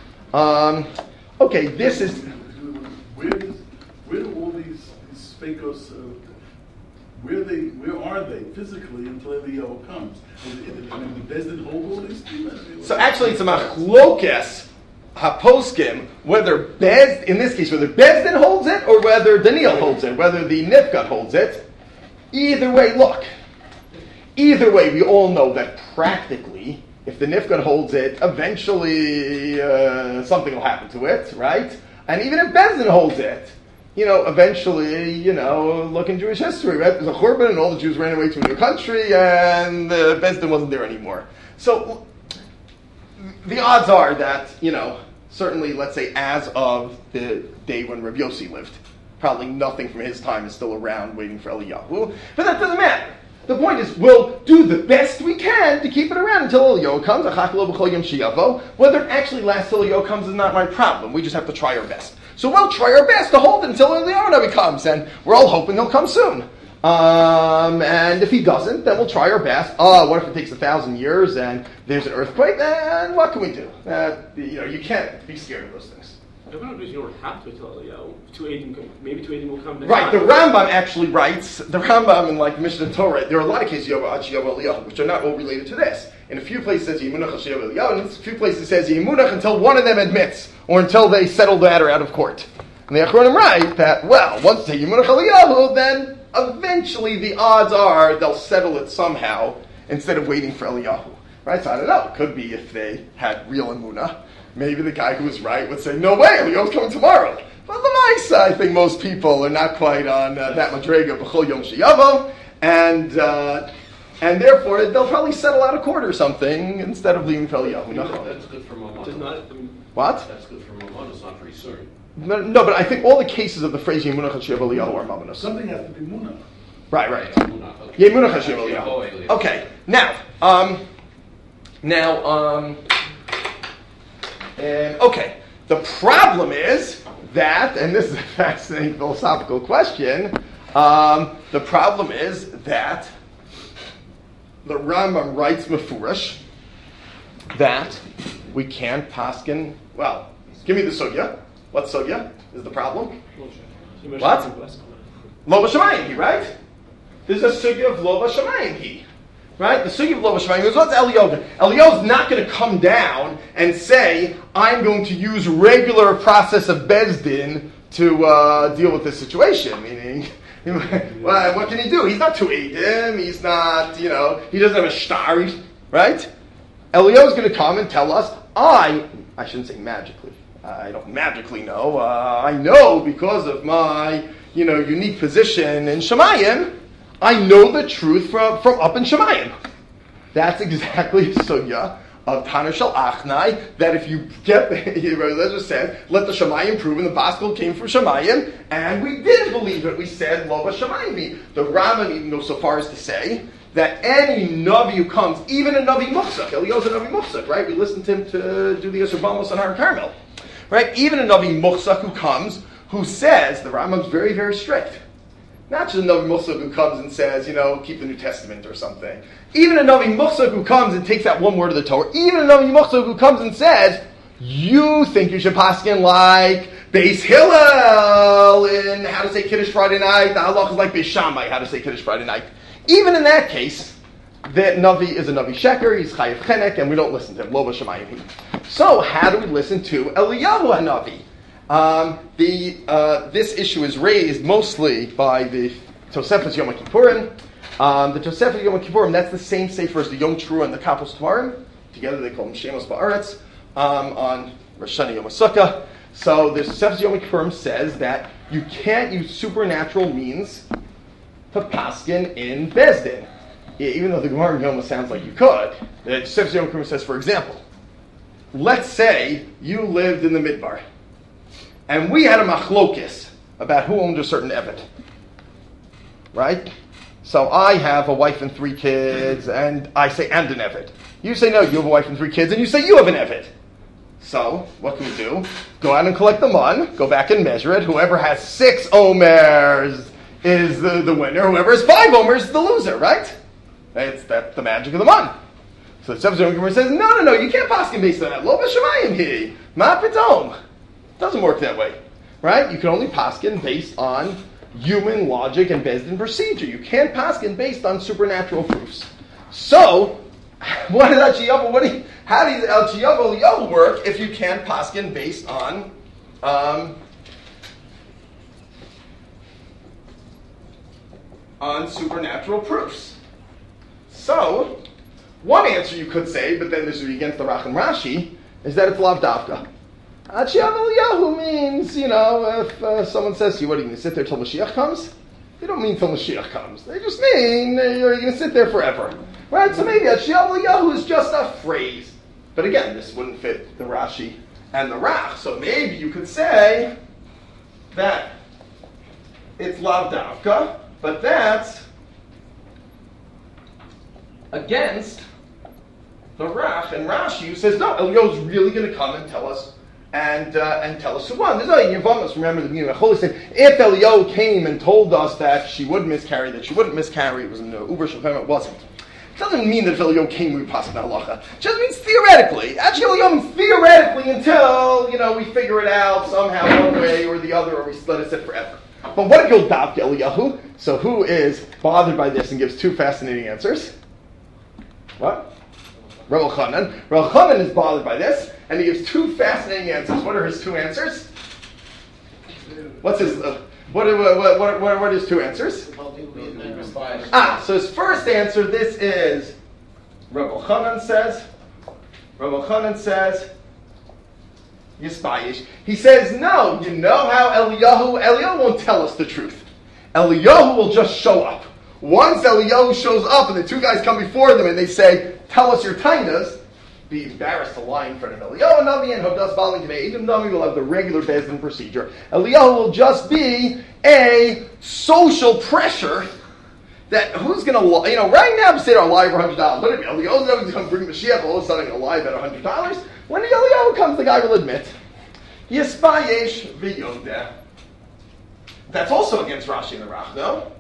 Um, okay, this is... Where, does, where do all these, these fakos, uh, where they, where are they physically until Eliyahu comes? I mean, the Beis Din hold all these things? So actually it's a machlokes haposkim, whether Bez, in this case, whether Beis Din holds it or whether Daniel holds it, whether the Nifkat holds it. Either way, look. Either way, we all know that practically, if the Nifkat holds it, eventually uh, something will happen to it, right? And even if Beis Din holds it, you know, eventually, you know, look in Jewish history, right? There's a Churban and all the Jews ran away to a new country and uh, Beis Din wasn't there anymore. So, the odds are that, you know, certainly, let's say, as of the day when Rav Yossi lived, probably nothing from his time is still around waiting for Eliyahu. But that doesn't matter. The point is, we'll do the best we can to keep it around until Eliyahu comes. Whether it actually lasts till Eliyahu comes is not my problem. We just have to try our best. So we'll try our best to hold it until Eliyahu comes, and we're all hoping he'll come soon. Um, and if he doesn't, then we'll try our best. Oh, what if it takes a thousand years and there's an earthquake? Then what can we do? Uh, you know, you can't be scared of those things. I don't know if you don't have to tell Eliyahu. Two Eidim, maybe two Eidim will come. Right, the Rambam actually writes, the Rambam in like Mishnah Torah, there are a lot of cases Yovav Eliyahu, which are not all related to this. In a few places it says Yemunach Hashem Eliyahu, and in a few places it says Yemunach until one of them admits, or until they settle the matter out of court. And the Achronim write that, well, once they Yemunach Eliyahu, then eventually the odds are they'll settle it somehow instead of waiting for Eliyahu. Right? So I don't know. It could be if they had real emunah. Maybe the guy who was right would say, no way, Eliyahu's coming tomorrow. But the nice, I think most people are not quite on uh, that madrega b'chol yom sheyavo. And uh, and therefore they'll probably settle out of court or something instead of leaving for Eliyahu. That's good for Mammon. Does not, I mean, What? That's good for Mammon, it's not for Yisuri. No, no, but I think all the cases of the phrase Yemunach Hashiv Eliyahu are Mamonos. Something has to be Munach. Right, right. Okay. Yemunach Hashiv Eliyahu. Okay, now, um, now, um, and, okay. The problem is that, and this is a fascinating philosophical question, um, the problem is that the Rambam writes Mefurish that we can't paskin, well, give me the sugya. What sugya is the problem? What? Lo b'shamayim, right? There's a sugya of lo b'shamayim, right? The sugya of lo b'shamayim is what's Eliyahu? Eliyahu's not going to come down and say, I'm going to use regular process of Bezdin to uh, deal with this situation. Meaning, well, what can he do? He's not too Eidim. He's not, you know, he doesn't have a star, right? Eliyahu's going to come and tell us, I, I shouldn't say magically. I don't magically know. Uh, I know because of my, you know, unique position in Shemayim. I know the truth from, from up in Shemayim. That's exactly the sugya of Tanur Shel Achnai, that if you get, Rabbi just said, let the Shemayim prove, and the Baskel came from Shemayim, and we did believe it. We said, Lo B'Shamayim. The Rambam even goes so far as to say that any Navi who comes, even a Navi Muhsak, Eliyahu's a Navi Muhsak, right? We listened to him to do the Yisur Bamos on Har Carmel. Right? Even a Navi Muhsak who comes, who says, the Rambam's very, very strict. Not just a Navi Muhsak who comes and says, you know, keep the New Testament or something. Even a Navi Muhsak who comes and takes that one word of the Torah. Even a Navi Muhsak who comes and says, you think you should paskin like Beis Hillel in how to say Kiddush Friday night. The halach is like Beis Shammai, how to say Kiddush Friday night. Even in that case, that Navi is a Navi Sheker, he's Chayiv Chenek, and we don't listen to him. Lo b'shamayim. So how do we listen to Eliyahu HaNavi? Um, the, uh, this issue is raised mostly by the Tosefes Yom Kippurim. Um, the Tosefes Yom Kippurim, that's the same sefer as the Yom Teruah and the Kapos Tamarim. Together they call them Shemos Ba'aretz um, on Rosh Hashanah Yom HaSukkah. So the Tosefes Yom Kippurim says that you can't use supernatural means to paskin in Bezdin. Yeah, even though the Gemara in Yoma sounds like you could. The Tosefes Yom Kippurim says, for example, let's say you lived in the Midbar, and we had a machlokis about who owned a certain evet. Right? So I have a wife and three kids, and I say, and an evet. You say, no, you have a wife and three kids, and you say, you have an evet. So, what can we do? Go out and collect the mun, go back and measure it. Whoever has six omers is the, the winner. Whoever has five omers is the loser, right? It's that, the magic of the mun. So the Tosefes Yom Kippurim says, no, no, no, you can't paskin based on that. Lo b'shamayim hi, ma pitom. Doesn't work that way, right? You can only paskin based on human logic and Bezdin procedure. You can't paskin based on supernatural proofs. So, what does Elchiyahu, what do you, how does Elchiyahu Eliyahu work if you can't paskin based on um, on supernatural proofs? So, one answer you could say, but then this would be against the Rach and Rashi, is that it's lav davka. Elchiyahu Eliyahu means, you know, if uh, someone says to you, what are you going to sit there till Mashiach comes? They don't mean till Mashiach comes. They just mean uh, you're going to sit there forever. Right? So maybe Elchiyahu Eliyahu is just a phrase. But again, this wouldn't fit the Rashi and the Rach. So maybe you could say that it's lav davka, but that's against the Rach and Rashi, who says, no, Eliyahu's really going to come and tell us and uh, and tell us who won. There's no Yevamos. Remember the beginning of Chol said, if Eliyahu came and told us that she would miscarry, that she wouldn't miscarry, it was in the Uber Shulchan, it wasn't. It doesn't mean that if Eliyahu came, we would pass an halacha. It just means theoretically. Actually, Eliyahu means theoretically until, you know, we figure it out somehow one way or the other, or we let it sit forever. But what if you'll doubt Eliyahu? So who is bothered by this and gives two fascinating answers? What? Reb Elchanan. Reb Elchanan is bothered by this, and he gives two fascinating answers. What are his two answers? What's his? Uh, what, what, what, what, what are his two answers? Ah, so his first answer. This is Reb Elchanan says. Reb Elchanan says. Yisbayish. He says, no. You know how Eliyahu? Eliyahu won't tell us the truth. Eliyahu will just show up. Once Eliyahu shows up and the two guys come before them and they say, tell us your tainas, be embarrassed to lie in front of Eliyahu Navi and Hodas Baal and Edom Navi will have the regular Bezdin procedure. Eliyahu will just be a social pressure that who's going to lie? You know, right now, say they're alive for one hundred dollars. What if Eliyahu is going to bring Mashiach, all of a sudden alive at one hundred dollars? When the Eliyahu comes, the guy will admit, Yisbayesh v'yodeh. That's also against Rashi and the Rach, no?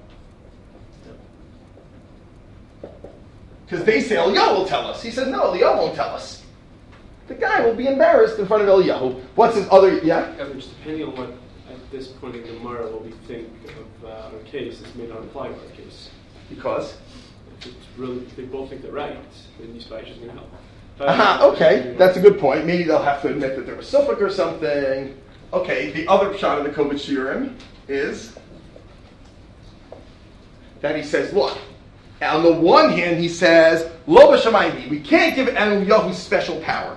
Because they say Eliyahu will tell us. He says, no, Eliyahu won't tell us. The guy will be embarrassed in front of Eliyahu. What's his other, yeah? I mean, just depending on what, at this point in the Gemara, what we think of uh, a case, this may not apply to our case. Because? If it's really, if they both think they're right, then Yisbayesh is going to help. Uh-huh, okay, that's a good point. Maybe they'll have to admit that there was suffolk or something. Okay, the other shot of the Kovach Shiurim is that he says, look, on the one hand he says, Lo b'shamayim, we can't give Eliyahu special power.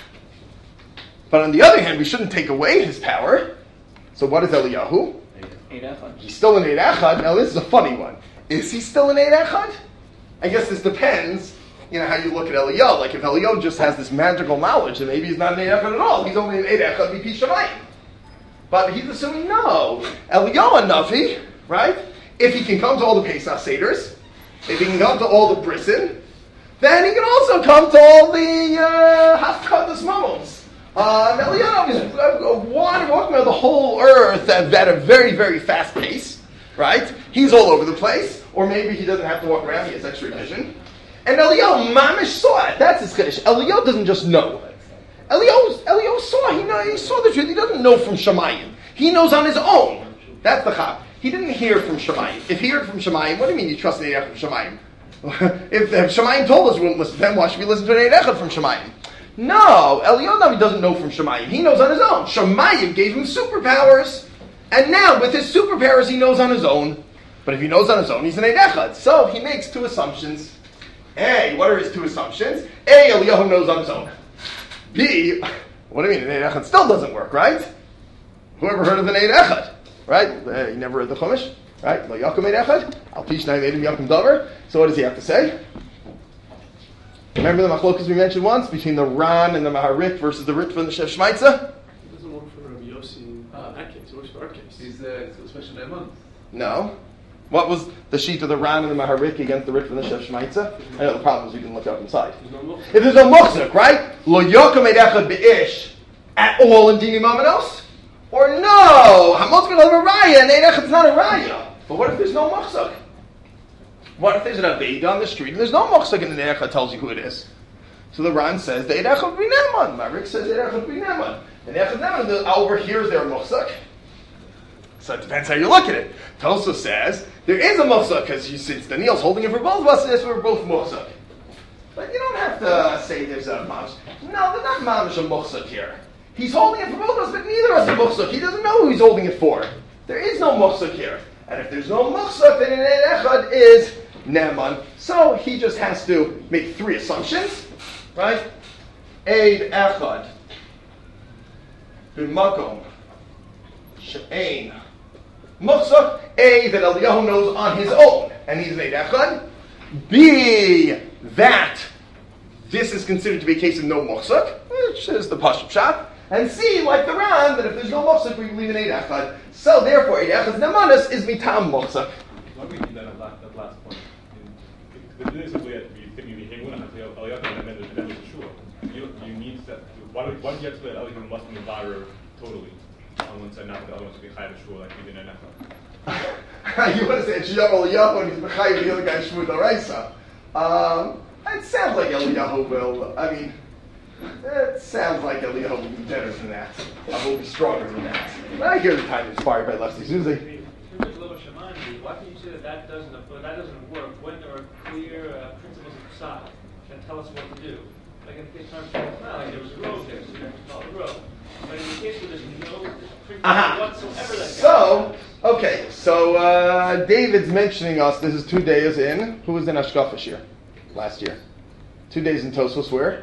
But on the other hand, we shouldn't take away his power. So what is Eliyahu? Eid Echad. He's still an Eid Echad. Now this is a funny one. Is he still an Eid Echad? I guess this depends, you know, how you look at Eliyahu. Like if Eliyahu just has this magical knowledge, then maybe he's not an Eid Echad at all. He's only an Eid Echad b'pi shamayim. But he's assuming no. Eliyahu Navi, right? If he can come to all the Pesach Seders, if he can come to all the Brisson, then he can also come to all the Hafkadas uh, Momos. Uh, Eliyahu is uh, walking around the whole earth at, at a very, very fast pace, right? He's all over the place. Or maybe he doesn't have to walk around, he has X-ray vision. And Eliyahu Mamish saw it. That's his Kiddush. Eliyahu doesn't just know. Eliyahu, Eliyahu saw, he, know, he saw the truth. He doesn't know from Shemayim. He knows on his own. That's the chap. He didn't hear from Shemayim. If he heard from Shemayim, what do you mean you trust an Eid Echad from Shemayim? if, if Shemayim told us we wouldn't listen to him, why should we listen to an Eid Echad from Shemayim? No, Eliyahu Navi doesn't know from Shemayim. He knows on his own. Shemayim gave him superpowers. And now, with his superpowers, he knows on his own. But if he knows on his own, he's an Eid Echad. So he makes two assumptions. A, what are his two assumptions? A, Eliyahu knows on his own. B, what do you mean? An Eid Echad still doesn't work, right? Whoever heard of an Eid Echad? Right? Uh, you never read the Chumash? Right? Lo yakum Eid Echad? Al tishnayim eidim yakum davar. So what does he have to say? Remember the machlokas we mentioned once between the Ran and the Maharit versus the Ritva and the Shev Shmaitza? It doesn't work for Rabbi Yossi in uh, that case. It works for our case. He's uh, especially a month. No. What was the sheet of the Ran and the Maharik against the Ritva and the Shev Shmaitza? I know the problem is you can look up inside. If there's no muchzuk, right? Lo yakum Eid Echad be'ish at all in Dini Mamanos? Or no, Hamot's going to have a raya and Eid Echad's not a raya. But what if there's no muchzuk? What if there's an Aveda on the street and there's no muchzuk and the Eid Echad tells you who it is? So the Ran says the Eid Echad be Neman. Maharik says the Eid Echad be Neman. And the Eid Echad Neman overhears their muchzuk. So it depends how you look at it. Tosa says there is a muchzuk because since Daniel's holding it for both of us, it's for both muchzuk. But you don't have to say there's a mamish. No, there's not mamish a muchzuk here. He's holding it for both of us, but neither of us are muchzuk. He doesn't know who he's holding it for. There is no muchzuk here. And if there's no muchzuk, then an Eid Echad is Neman. So he just has to make three assumptions, right? Eid Echad b'makom she'ein muchzuk. A, that Eliyahu knows on his own, and he's an Eid Echad. B, that this is considered to be a case of no muchzuk, which is the Pashut Pshat. And C, like the Ran, that if there's no muchzuk, we believe in Eid Echad. So therefore, Eid Echad's nemanis is mitam muchzuk. Why do we do that at last, that last point? The thing is simply that we think we hang on until Eliyahu and then the Shua. You you need that. Why do why do you have to let Eliyahu must be the totally? On one side, not the other one to be high to Shua like we did in Echad. You want to say Shiyam Eliyahu and he's B'chai the other guy Shmuel Daraisa. Um, it sounds like Eliyahu will. I mean, it sounds like Eliyahu will be better than that. I will be stronger than that. But I hear the time inspired by Lefty Susie. Why can you say that that doesn't, that doesn't work when there are clear uh, principles of Pshat that tell us what to do? Like in the case of well, like there was a road there, so you have to follow the road. But in the case where there's no principle uh-huh. whatsoever that So, okay, so uh, David's mentioning us, this is two days in, who was in Ashkafish here last year? Two days in Tosfos where?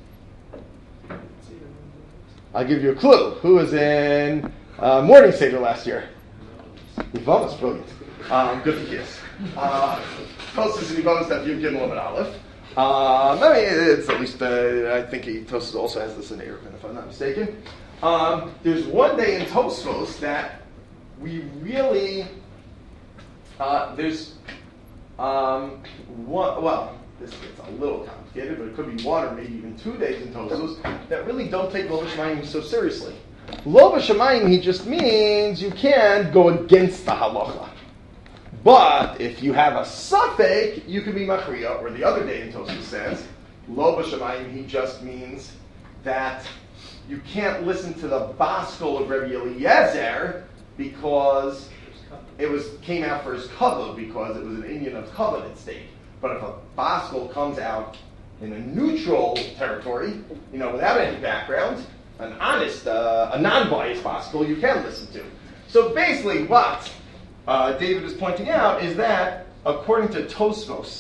I'll give you a clue. Who was in uh, Morning Seder last year? Yvonne's brilliant. Um, good for kids. Uh, Tosfos and Yevamos that Yud Gimel and Aleph. Um, I mean, it's at least, uh, I think he, Tosfos also has this in Eruvin, if I'm not mistaken. Um, there's one day in Tosfos that we really, uh, there's, um, one, well, this gets a little complicated, but it could be one or maybe even two days in Tosfos that really don't take Lo B'Shamayim so seriously. Lo B'Shamayim, he just means you can't go against the halacha. But if you have a suffix, you can be machriya. Or the other day in Tosfos says, Lo B'Shamayim, he just means that you can't listen to the Baskol of Rabbi Eliezer because it was came out for his kavod because it was an Indian of kavod at stake. But if a Baskol comes out in a neutral territory, you know, without any background, an honest, uh, a non-biased Baskol, you can listen to. So basically, what uh, David is pointing out is that according to Tosfos,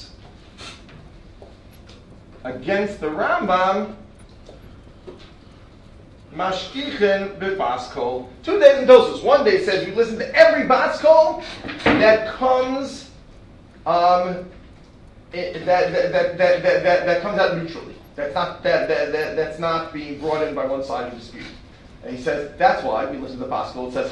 against the Rambam, Mashkichin b'Baskol. Two days in Tosfos. One day says you listen to every Baskol that comes, um, it, that, that, that, that, that, that, that comes out neutrally. That's not that, that, that that's not being brought in by one side of the dispute. And he says that's why we listen to the Baskol. It says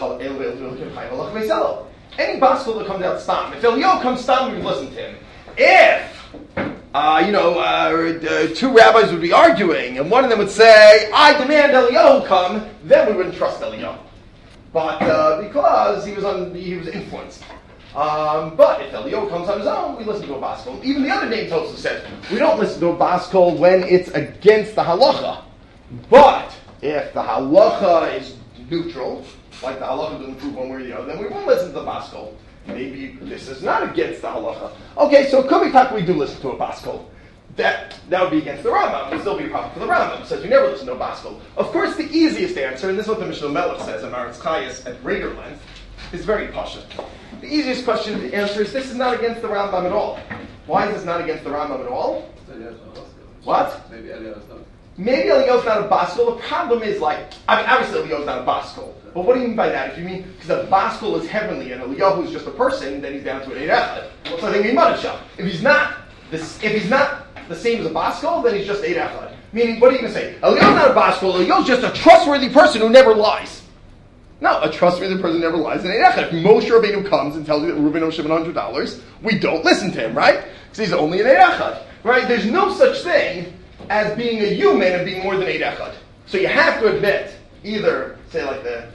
any Baskol that comes out stam. If Eliyahu comes stam, we listen to him. If Uh, you know, uh, uh, two rabbis would be arguing, and one of them would say, I demand Eliyahu come, then we wouldn't trust Eliyahu. But uh, because he was on, he was influenced. Um, but if Eliyahu comes on his own, we listen to a Baskol. Even the other name Tosfos says, we don't listen to a Baskol when it's against the halacha. But if the halacha is neutral, like the halacha doesn't prove one way or the other, then we won't listen to the Baskol. Maybe this is not against the halacha. Okay, so could we talk we do listen to a Baskol? That that would be against the Rambam. It would still be a problem for the Rambam. It says you never listen to a Baskol. Of course, the easiest answer, and this is what the Mishnah Melech says in Maritz Chayes at greater length, is very pashut. The easiest question to answer is this is not against the Rambam at all. Why is this not against the Rambam at all? What? Maybe Eliyahu's not. Maybe Eliyahu's not a Baskol. The problem is like, I mean, obviously Eliyahu's not a Baskol. But what do you mean by that? If you mean, because a Baskol is heavenly and Eliyahu is just a person, then he's down to an Eid Echad. So I think he's Madashah. If he's not, this, if he's not the same as a Baskol, then he's just Eid Echad. Meaning, what are you going to say? Eliyahu's not a Baskol. Eliyahu's just a trustworthy person who never lies. No, a trustworthy person who never lies in Eid Echad. If Moshe Rabbeinu comes and tells you that Reuben owes Shimon one hundred dollars, we don't listen to him, right? Because he's only an Eid Echad, right? There's no such thing as being a human and being more than Eid Echad. So you have to admit, either, say like the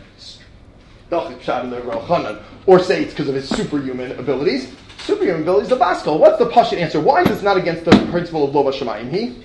shot in the Rav Chanan, or say it's because of his superhuman abilities. Superhuman abilities, the Baskol. What's the pashut answer? Why is this not against the principle of Lo B'Shamayim? He?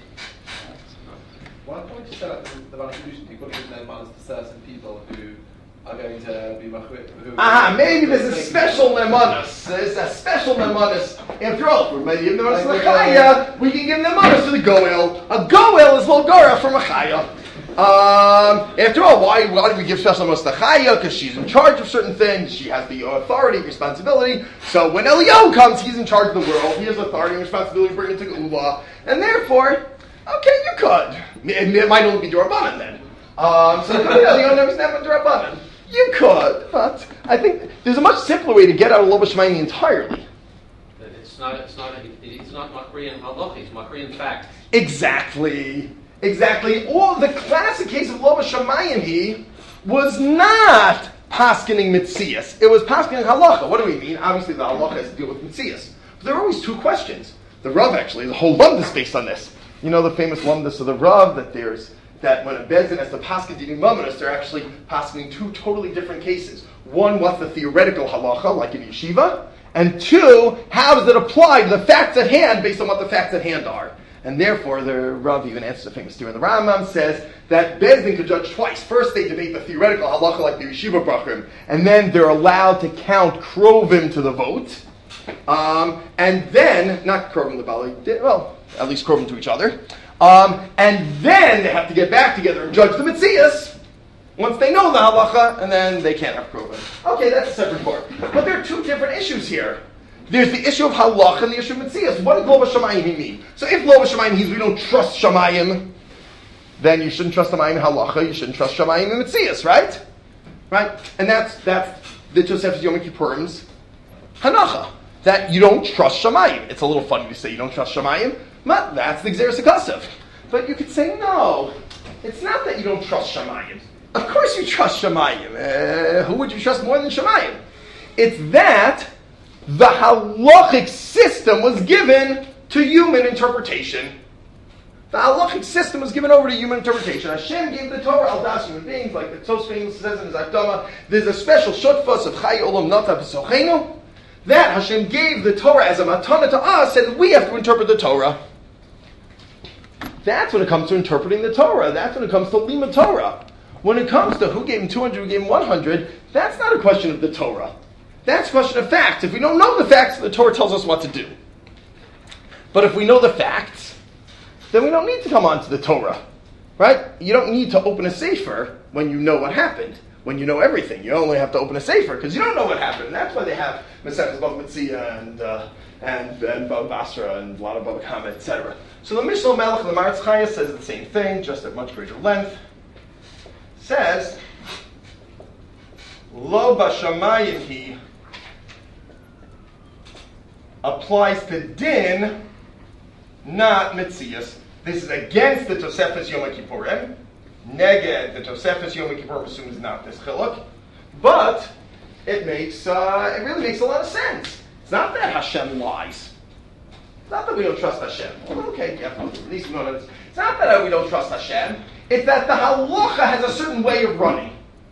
Why can't we set up the contribution? People give their money to certain people who are going to be machrit. Ah, maybe there's a special nemanis. There's a special nemanis. After all, if we're maybe give nemanis to the Chaya, we can give nemanis to the Goel. A Goel is Logora from a Chaya. Um, after all, why, why do we give special nemanis to Chaya? Because she's in charge of certain things. She has the authority, responsibility. So when Eliyahu comes, he's in charge of the world. He has authority and responsibility to bring it to Geula. And therefore, okay, you could. It, it might only be D'Rabbanan then. Um, so Eliyahu never never D'Rabbanan. You could, but I think there's a much simpler way to get out of Lo B'Shamayim entirely. It's not, it's not, it's not Makriyan halacha, it's Makriyan fact. Exactly. Exactly. Or the classic case of Lo B'Shamayim he was not paskening mitzias. It was paskening halacha. What do we mean? Obviously the halacha has to deal with mitzias. But there are always two questions. The Rav actually, the whole lumdus based on this. You know the famous lumdus of the Rav that there's that when a Bezdin has to paskin dinim mamonos, they're actually paskening two totally different cases. One, what's the theoretical halacha, like in yeshiva? And two, how does it apply to the facts at hand based on what the facts at hand are? And therefore, the Rav even answers a famous theory. The Rambam says that Bezdin could judge twice. First, they debate the theoretical halacha like the yeshiva brachim, and then they're allowed to count krovim to the vote. Um, and then, not krovim to Bali, well, at least krovim to each other. Um, and then they have to get back together and judge the mitzias once they know the halacha, and then they can't have krovim. Okay, that's a separate part. But there are two different issues here. There's the issue of halacha and the issue of mitzias. What does Lo B'Shamayim mean? So if Lo B'Shamayim means we don't trust Shamayim, then you shouldn't trust Shamayim halacha, you shouldn't trust Shamayim and mitzias, right? Right? And that's that's the Tosefes Yom Kippurim's hanacha. that you don't trust Shamayim. It's a little funny to say you don't trust Shamayim, but that's the Gzeres HaKasav. But you could say, no, it's not that you don't trust Shamayim. Of course you trust Shamayim. Uh, who would you trust more than Shamayim? It's that the halachic system was given to human interpretation. The halachic system was given over to human interpretation. Hashem gave the Torah al das human beings, like the Tos famous says in his Akdama. There's a special shotfus of Chai Olam Nata B'Sochenu that Hashem gave the Torah as a matana to us, and we have to interpret the Torah. That's when it comes to interpreting the Torah. That's when it comes to Lima Torah. When it comes to who gave him two hundred, who gave him one hundred, that's not a question of the Torah. That's a question of facts. If we don't know the facts, the Torah tells us what to do. But if we know the facts, then we don't need to come on to the Torah. Right? You don't need to open a sefer when you know what happened. When you know everything. You only have to open a sefer because you don't know what happened. And that's why they have Maseches Bava Metzia and uh, and and Bava Basra and a lot of Bava Kama, et cetera. So the Mishnah Melech and the Maritz Chaya says the same thing, just at much greater length. Says, Lo Bashamayim Hi applies to din, not Metzias. This is against the Tosefes Yom Kippurim. Neged, the Tosefes Yom Kippurim assumes not this chiluk. But it makes, uh, it really makes a lot of sense. It's not that Hashem lies. It's not that we don't trust Hashem. Well, okay, yeah, at least we know that it's, it's not that we don't trust Hashem. It's that the halacha has a certain way of running.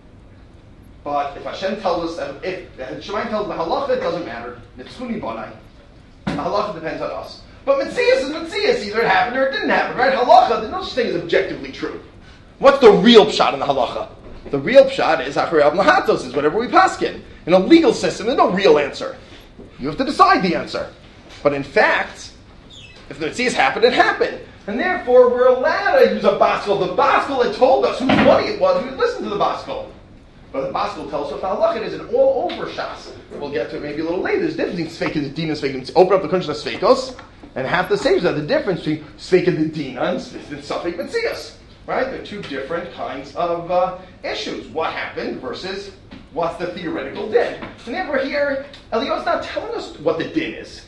But if Hashem tells us, that if Shemayim tells the halacha, it doesn't matter. Nitzchuni bonai. The halacha depends on us. But Metzias is Metzias. Either it happened or it didn't happen, right? Halacha, there's no such thing as objectively true. What's the real pshat in the halacha? The real pshat is Acharei Av Lahatos, is whatever we paskin. In a legal system, there's no real answer. You have to decide the answer. But in fact, if the Metzias happened, it happened. And therefore, we're allowed to use a baskel. The baskel had told us whose money it was. We would listen to the baskel. But the baskel tells us what the halacha is, and all over Shas. We'll get to it maybe a little later. There's a difference between Sveika the Dina and Sveika. Open up the Kunshna Sveikos, and have to say that the difference between Sveika the Dina and Safek Metzias. Right? They're two different kinds of uh, issues. What happened versus what's the theoretical din. And therefore here, Eliyahu's not telling us what the din is.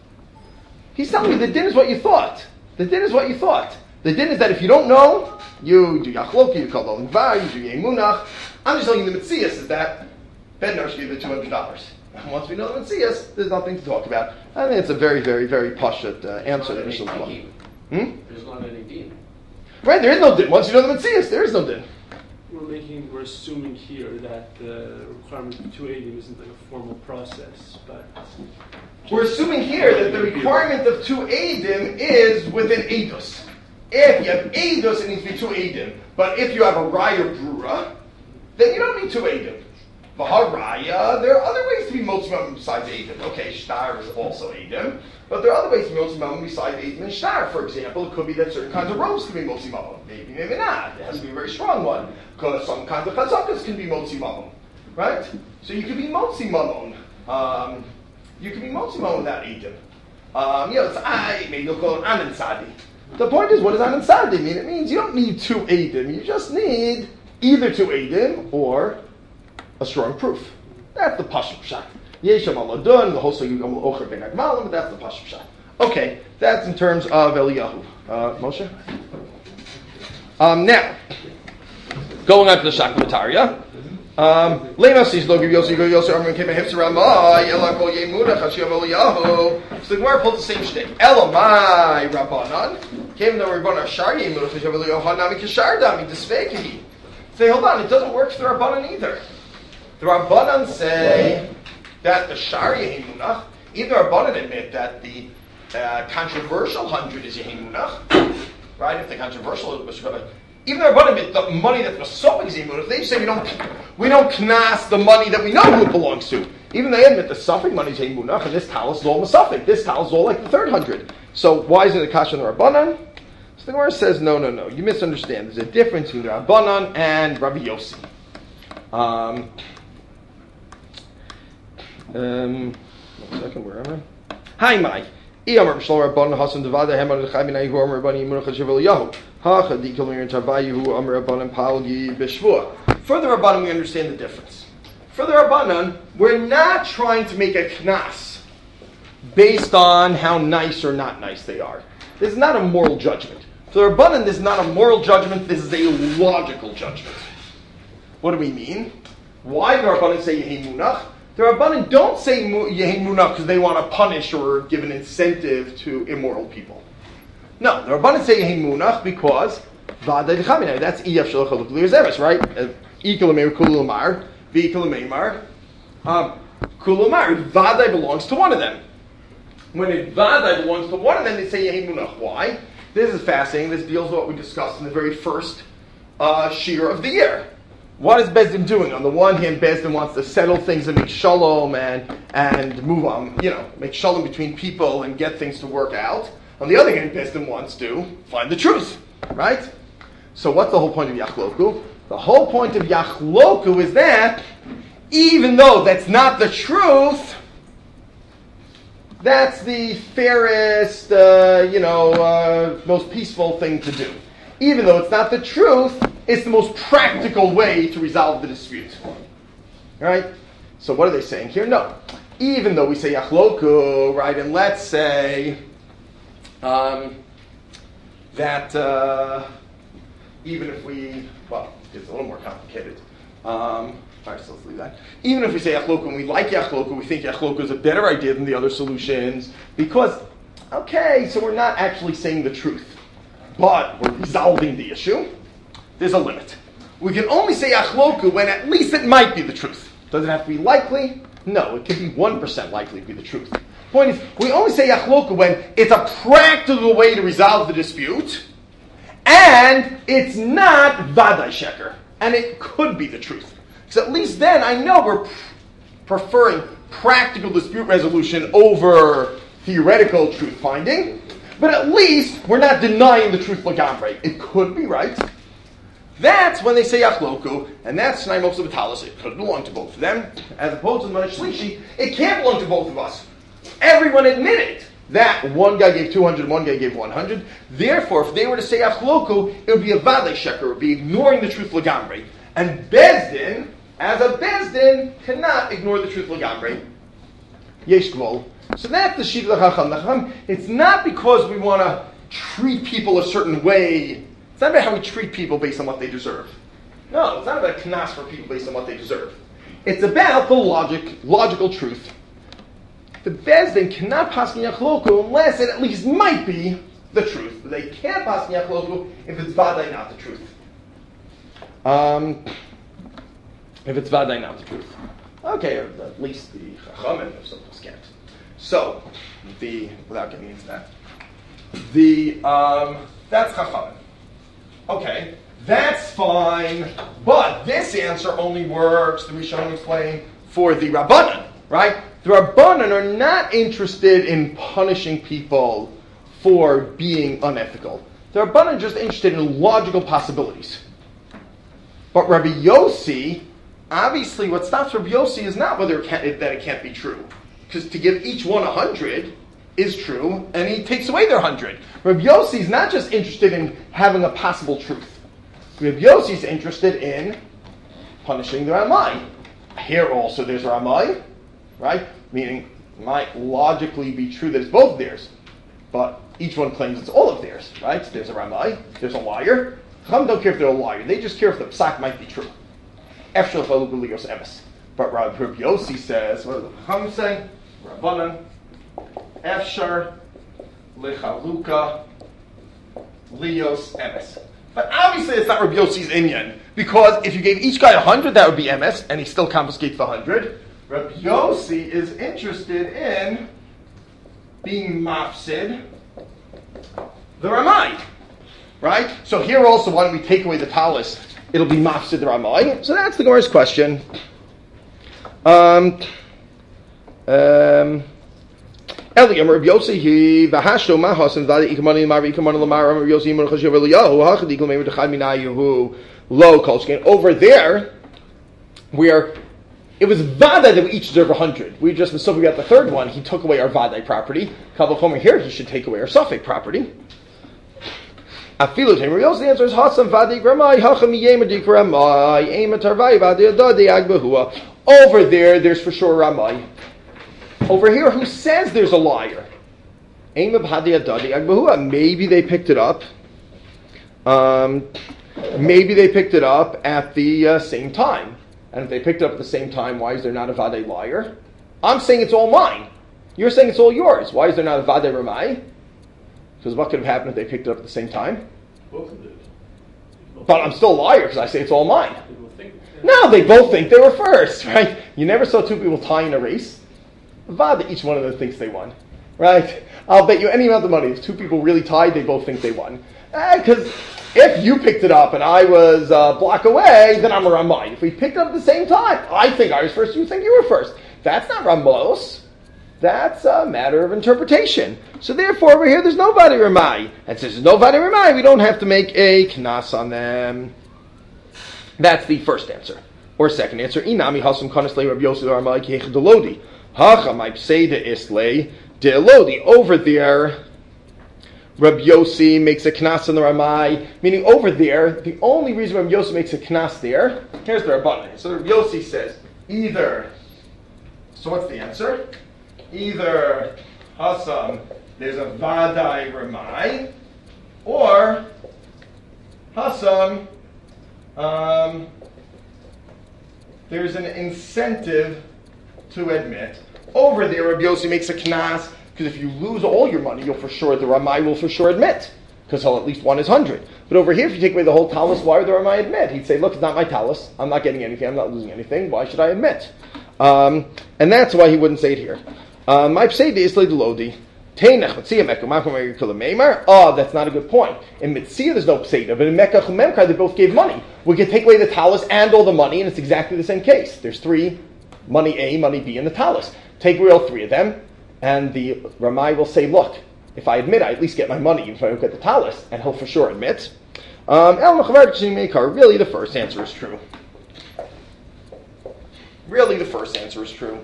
He's telling me the din is what you thought. The din is what you thought. The din is that if you don't know, you do Yachloki, you call Olim Var, you do Yemunach. I'm just telling you the Metzias is that Ben Nosh gave the two hundred dollars. And once we know the Metzias, there's nothing to talk about. I think it's a very, very, very pashut uh, answer that Mishnah Law. Hmm? There's not any din. Right, there is no din. Once you know the Metzias, there is no din. We're making, we're assuming here that the requirement of two eighty isn't like a formal process, but we're assuming here that the requirement of two eidim is within eidos. If you have eidos, it needs to be two eidim. But if you have a raya brura, then you don't need two eidim. V'haraya, there are other ways to be motzimam besides eidim. Okay, shtar is also eidim, but there are other ways to be motzimam besides eidim and shtar. For example, it could be that certain kinds of robes can be motzimam. Maybe, maybe not. It has to be a very strong one. Because some kinds of chazakas can be motzimam. Right? So you can be motzimam. Um, you can be motzimam without eidim. Um, you know, it's I, maybe you'll call it anan sadi. The point is, what does anan sadi mean? It means you don't need two eidim. You just need either two eidim or a strong proof. That's the pashut pshat. Yesham aladun, the whole you go ocher ben agmalim, but that's the pashut pshat. Okay, that's in terms of Eliyahu. Uh, Moshe? Um, now, going on to the Shakmataria. Um, Lema sees lo give Yossi go Yossi Amrim came a hipster Ramah Yela Kol Yemuda Chashiv Eliyahu. So the Gemara pulls the same shtick. Elamai Rabbanan came the Rabbanan Shar Yemuda Chashiv Eliyahu Hanami Kishar Dami Disvekihi. Say, hold on, it doesn't work for the Rabbanan either. The Rabbanan say that the Shar Yemunach, either Rabbanan admit that the uh, controversial hundred is Yemunach, right? If the controversial was even the Rabbanan admit the money that's Masopik is Yemunach, they say we don't we don't knas the money that we know who it belongs to. Even they admit the Suffolk money is Yemunach, and this tal is all Masopik. This tal is all like the third hundred. So why isn't it Kasha on the Rabbanan? So the Gemara says, no, no, no. You misunderstand. There's a difference between the Rabbanan and Rabbi Yossi. Um, um, one second, where am I? Hi, Mai. Iyamar B'Shalom Rabbanan Hasan Devada Hemad L'Chai B'nai Hu Amar Rabbanan Yimunach HaShav Eliyahu Hacha Dikol Mir Tarvayu Hu Amar Rabbanan Pal Yi B'Shvua. For the Rabbanan, we understand the difference. For the Rabbanan, we're not trying to make a knas based on how nice or not nice they are. This is not a moral judgment. For the Rabbanan, this is not a moral judgment, this is a logical judgment. What do we mean? Why do the Rabbanan say Yehi Munach? The Rabbanan don't say Yehi Munach because they want to punish or give an incentive to immoral people. No, the Rabbanan say Yehi Munach because V'adai D'Chaminai, that's Iyaf Shalach HaLuk L'Ir Zeres, right? Ikal Ameir Kul Amar, V'ikal Ameimar. Kul Amar, V'adai belongs to one of them. When it V'adai belongs to one of them, they say Yehi Munach. Why? This is fascinating. This deals with what we discussed in the very first uh, Shir of the year. What is Beis Din doing? On the one hand, Beis Din wants to settle things and make shalom and, and move on, you know, make shalom between people and get things to work out. On the other hand, Beis Din wants to find the truth, right? So what's the whole point of Yachloku? The whole point of Yachloku is that even though that's not the truth, that's the fairest, uh, you know, uh, most peaceful thing to do. Even though it's not the truth, it's the most practical way to resolve the dispute. All right? So what are they saying here? No. Even though we say Yachloku, right, and let's say um, that uh, even if we, well, it's a little more complicated. Um, All right, so let's leave that. Even if we say Yachloku and we like Yachloku, we think Yachloku is a better idea than the other solutions because, okay, so we're not actually saying the truth, but we're resolving the issue. There's a limit. We can only say Yachloku when at least it might be the truth. Does it have to be likely? No, it could be one percent likely to be the truth. Point is, we only say Yachloku when it's a practical way to resolve the dispute and it's not Vadai Sheker, and it could be the truth. So at least then I know we're preferring practical dispute resolution over theoretical truth finding, but at least we're not denying the truth legamre. It could be right. That's when they say Yachloku, and that's Shnai Moksa B'Talis. It could belong to both of them. As opposed to the Manish Shlishi, it can't belong to both of us. Everyone admitted that one guy gave two hundred, one guy gave one hundred. Therefore, if they were to say Yachloku, it would be a Vadai Sheker, it would be ignoring the truth legamre. And Beis Din, as a Beis Din, cannot ignore the truth legamre. Yesh Gvul. So that's the Shita of the Chacham. The Chacham, it's not because we want to treat people a certain way. It's not about how we treat people based on what they deserve. No, it's not about knas for people based on what they deserve. It's about the logic, logical truth. The Beis Din cannot paskin Yachloku unless it at least might be the truth. But they can't paskin Yachloku if it's vadai not the truth. Um, if it's vadai not the truth. Okay, or at least the Chachamim of Sottos can't. So, the, without getting into that, the, um, that's Chachamim. Okay, that's fine, but this answer only works, the Rishonim explain, for the Rabbanan, right? The Rabbanan are not interested in punishing people for being unethical. The Rabbanan are just interested in logical possibilities. But Rabbi Yossi, obviously what stops Rabbi Yossi is not whether it can't, that it can't be true. Because to give each one a hundred is true, and he takes away their hundred. Rabbi Yossi is not just interested in having a possible truth. Rabbi Yossi is interested in punishing the Ramai. Here also there's a Ramai, right? Meaning it might logically be true that it's both theirs, but each one claims it's all of theirs, right? So there's a Ramai, there's a liar. Chacham don't care if they're a liar, they just care if the psak might be true. Efshel chalu b'ligos emes. But Rabbi Yossi says, what does the Chacham say? Rabbanan, Efshar lechaluka lios emes. But obviously it's not Rabbi Yossi's inyan, because if you gave each guy a hundred, that would be emes, and he still confiscates the hundred. Rabbi Yossi is interested in being mafsid the Ramai. Right? So here also, why don't we take away the talis? It'll be mafsid the Ramai. So that's the Gemara's question. Um, um, Eliam Rabbi Yossi he v'hashto mahos v'dali ikamani mari ikamani lamar Rabbi Yossi imun chashiv eliyahu hachadi kumeim d'chad minayu lo kolskin. Over there, where it was Vadai that we each deserve a hundred. We just, so we got the third one, he took away our Vadai property. Kabbalah Chomer here, he should take away our Safek property. Afilu Rabbi Yossi answers Hasam Vadai Gramai Hacham Yemedik Ramai Ema Tarvai Vadai Adadi Agbahua. Over there, there's for sure Ramai. over here, who says there's a liar? Maybe they picked it up. Um, maybe they picked it up at the uh, same time. And if they picked it up at the same time, why is there not a vadei liar? I'm saying it's all mine. You're saying it's all yours. Why is there not a vadei ramai? Because what could have happened if they picked it up at the same time? Both of it. But I'm still a liar because I say it's all mine. No, they both think they were first, right? You never saw two people tie in a race. Vada, each one of them thinks they won, right? I'll bet you any amount of money. If two people really tied, they both think they won. Because if you picked it up and I was a block away, then I'm a Ramai. If we picked it up at the same time, I think I was first, you think you were first. That's not Ramos. That's a matter of interpretation. So therefore, over here, there's no Vada Ramai. And since there's no Vada Ramai, we don't have to make a Knas on them. That's the first answer. Or second answer, Inami Hasum Kanesle Rabbi Yosef Ramai Kech Delodi. Hacha my pseida isle delodi. Over there, Rabbi Yossi makes a knas on the Ramai. Meaning over there, the only reason Rabbi Yossi makes a knas there, here's the Rabbanan. So Rabbi Yossi says, either, so what's the answer? Either Hasam, there's a Vadai Ramai, or Hasam, um, there's an incentive to admit. Over there, Rabbi Yossi makes a knas, because if you lose all your money, you'll for sure, the Ramai will for sure admit, because he'll at least want his hundred. But over here, if you take away the whole talus, why would the Ramai admit? He'd say, look, it's not my talus, I'm not getting anything, I'm not losing anything, why should I admit? Um, and that's why he wouldn't say it here. My pseida is lodi. Oh, that's not a good point. In Mitzia, there's no pseida, but in Mekach and Memkar, they both gave money. We could take away the talus and all the money, and it's exactly the same case. There's three, money A, money B, and the talus. Take away all three of them, and the Ramai will say, look, if I admit, I at least get my money if I don't get the talus, and he'll for sure admit. Um, really, the first answer is true. Really, the first answer is true.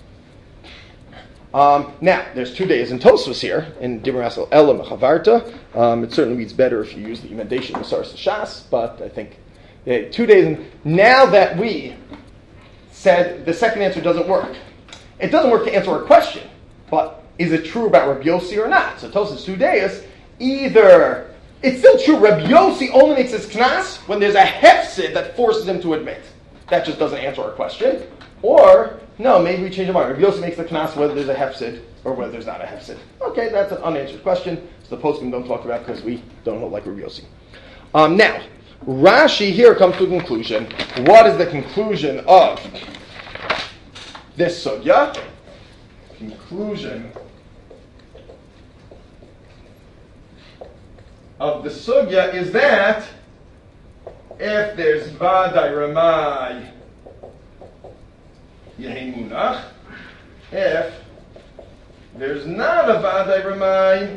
Um, now, there's two days in Tosfos here, in Dibur Asel Elam Chavarta. Um, it certainly reads better if you use the emendation of Saras Shas, but I think yeah, two days in. Now that we said the second answer doesn't work, it doesn't work to answer our question, but is it true about Rabbi Yossi or not? So Tosfos two days, either it's still true, Rabbi Yossi only makes his knas when there's a hefsid that forces him to admit. That just doesn't answer our question. Or, no, maybe we change our mind. Rabbi Yossi makes the knas whether there's a hefsid or whether there's not a hefsid. Okay, that's an unanswered question. So the poskim don't talk about because we don't hold like Rabbi Yossi. Um, now, Rashi here comes to a conclusion. What is the conclusion of this sugya? Conclusion of the sugya is that if there's Vadai Ramai Yehi Munach, if there's not a Vadai Ramai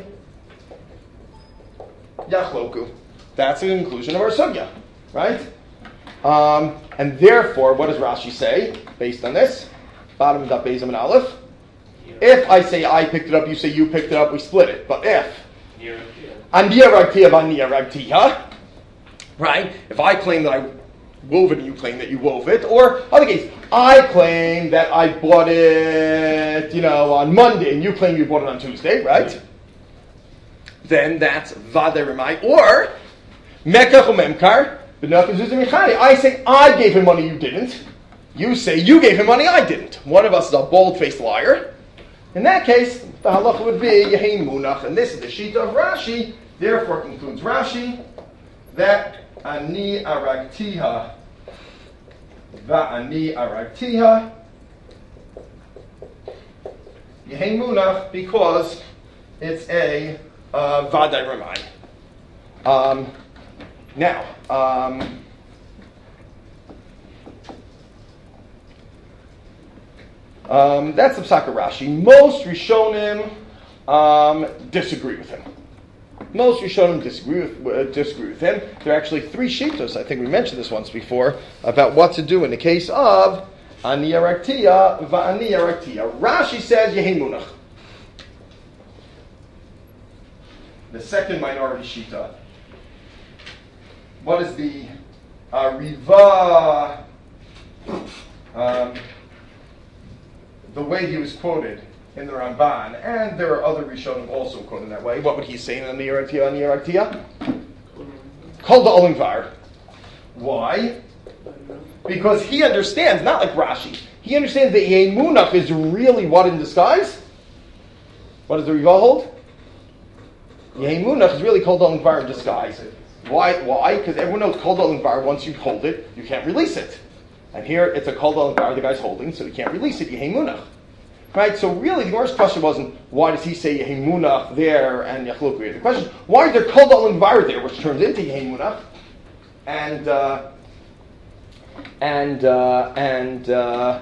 Yachloku. That's the conclusion of our sugya, right? Um, and therefore, what does Rashi say based on this? Bottom of Daf Beis and Aleph. If I say I picked it up, you say you picked it up, we split it. But if Aniya Ragtiya Vaniya Ragtiya, right? If I claim that I wove it and you claim that you wove it, or other case, I claim that I bought it, you know, on Monday and you claim you bought it on Tuesday, right? Then that's Vadai Ramai. Or Mekach Memkar, I say I gave him money, you didn't. You say you gave him money, I didn't. One of us is a bold-faced liar. In that case, the halacha would be Yehi Munach, and this is the shita of Rashi. Therefore, concludes Rashi that Ani Aragtiha Va'ani Aragtiha Yehi Munach, because it's a uh, Vadai Ramai. Um, now, um, Um, that's the Psaka Rashi. Most Rishonim um, disagree with him. Most Rishonim disagree with, uh, disagree with him. There are actually three shitos, I think we mentioned this once before, about what to do in the case of Ani Araktiya Va'ani Araktiya. Rashi says Yehi Munach. The second minority shita. What is the uh, Riva... Um, the way he was quoted in the Ramban, and there are other Rishonim also quoting that way. What would he say in the Yeratiyah? On the Yeratiyah? Kol da'olim var. Why? Because he understands, not like Rashi, he understands that Yemunach is really what in disguise? What does the Riva hold? Yemunach is really Kol da'olim var in disguise. Why? Why? Because everyone knows Kol da'olim var, once you hold it, you can't release it. And here it's a Kol da'olim var the guy's holding, so he can't release it, Yemunach. Right? So really the Gemara's question wasn't, why does he say Yemunach there and Yachlok here? The question is, why is there Kol da'olim var there, which turns into Yemunach? And, uh, and, uh, and, uh,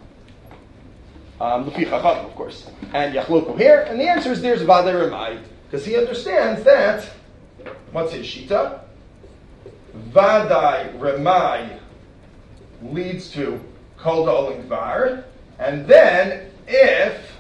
um, of course, and Yachloku here, and the answer is there's Vadei Ramai, because he understands that, what's his Shita? Vadei Ramai leads to Kol da'olim var, and then if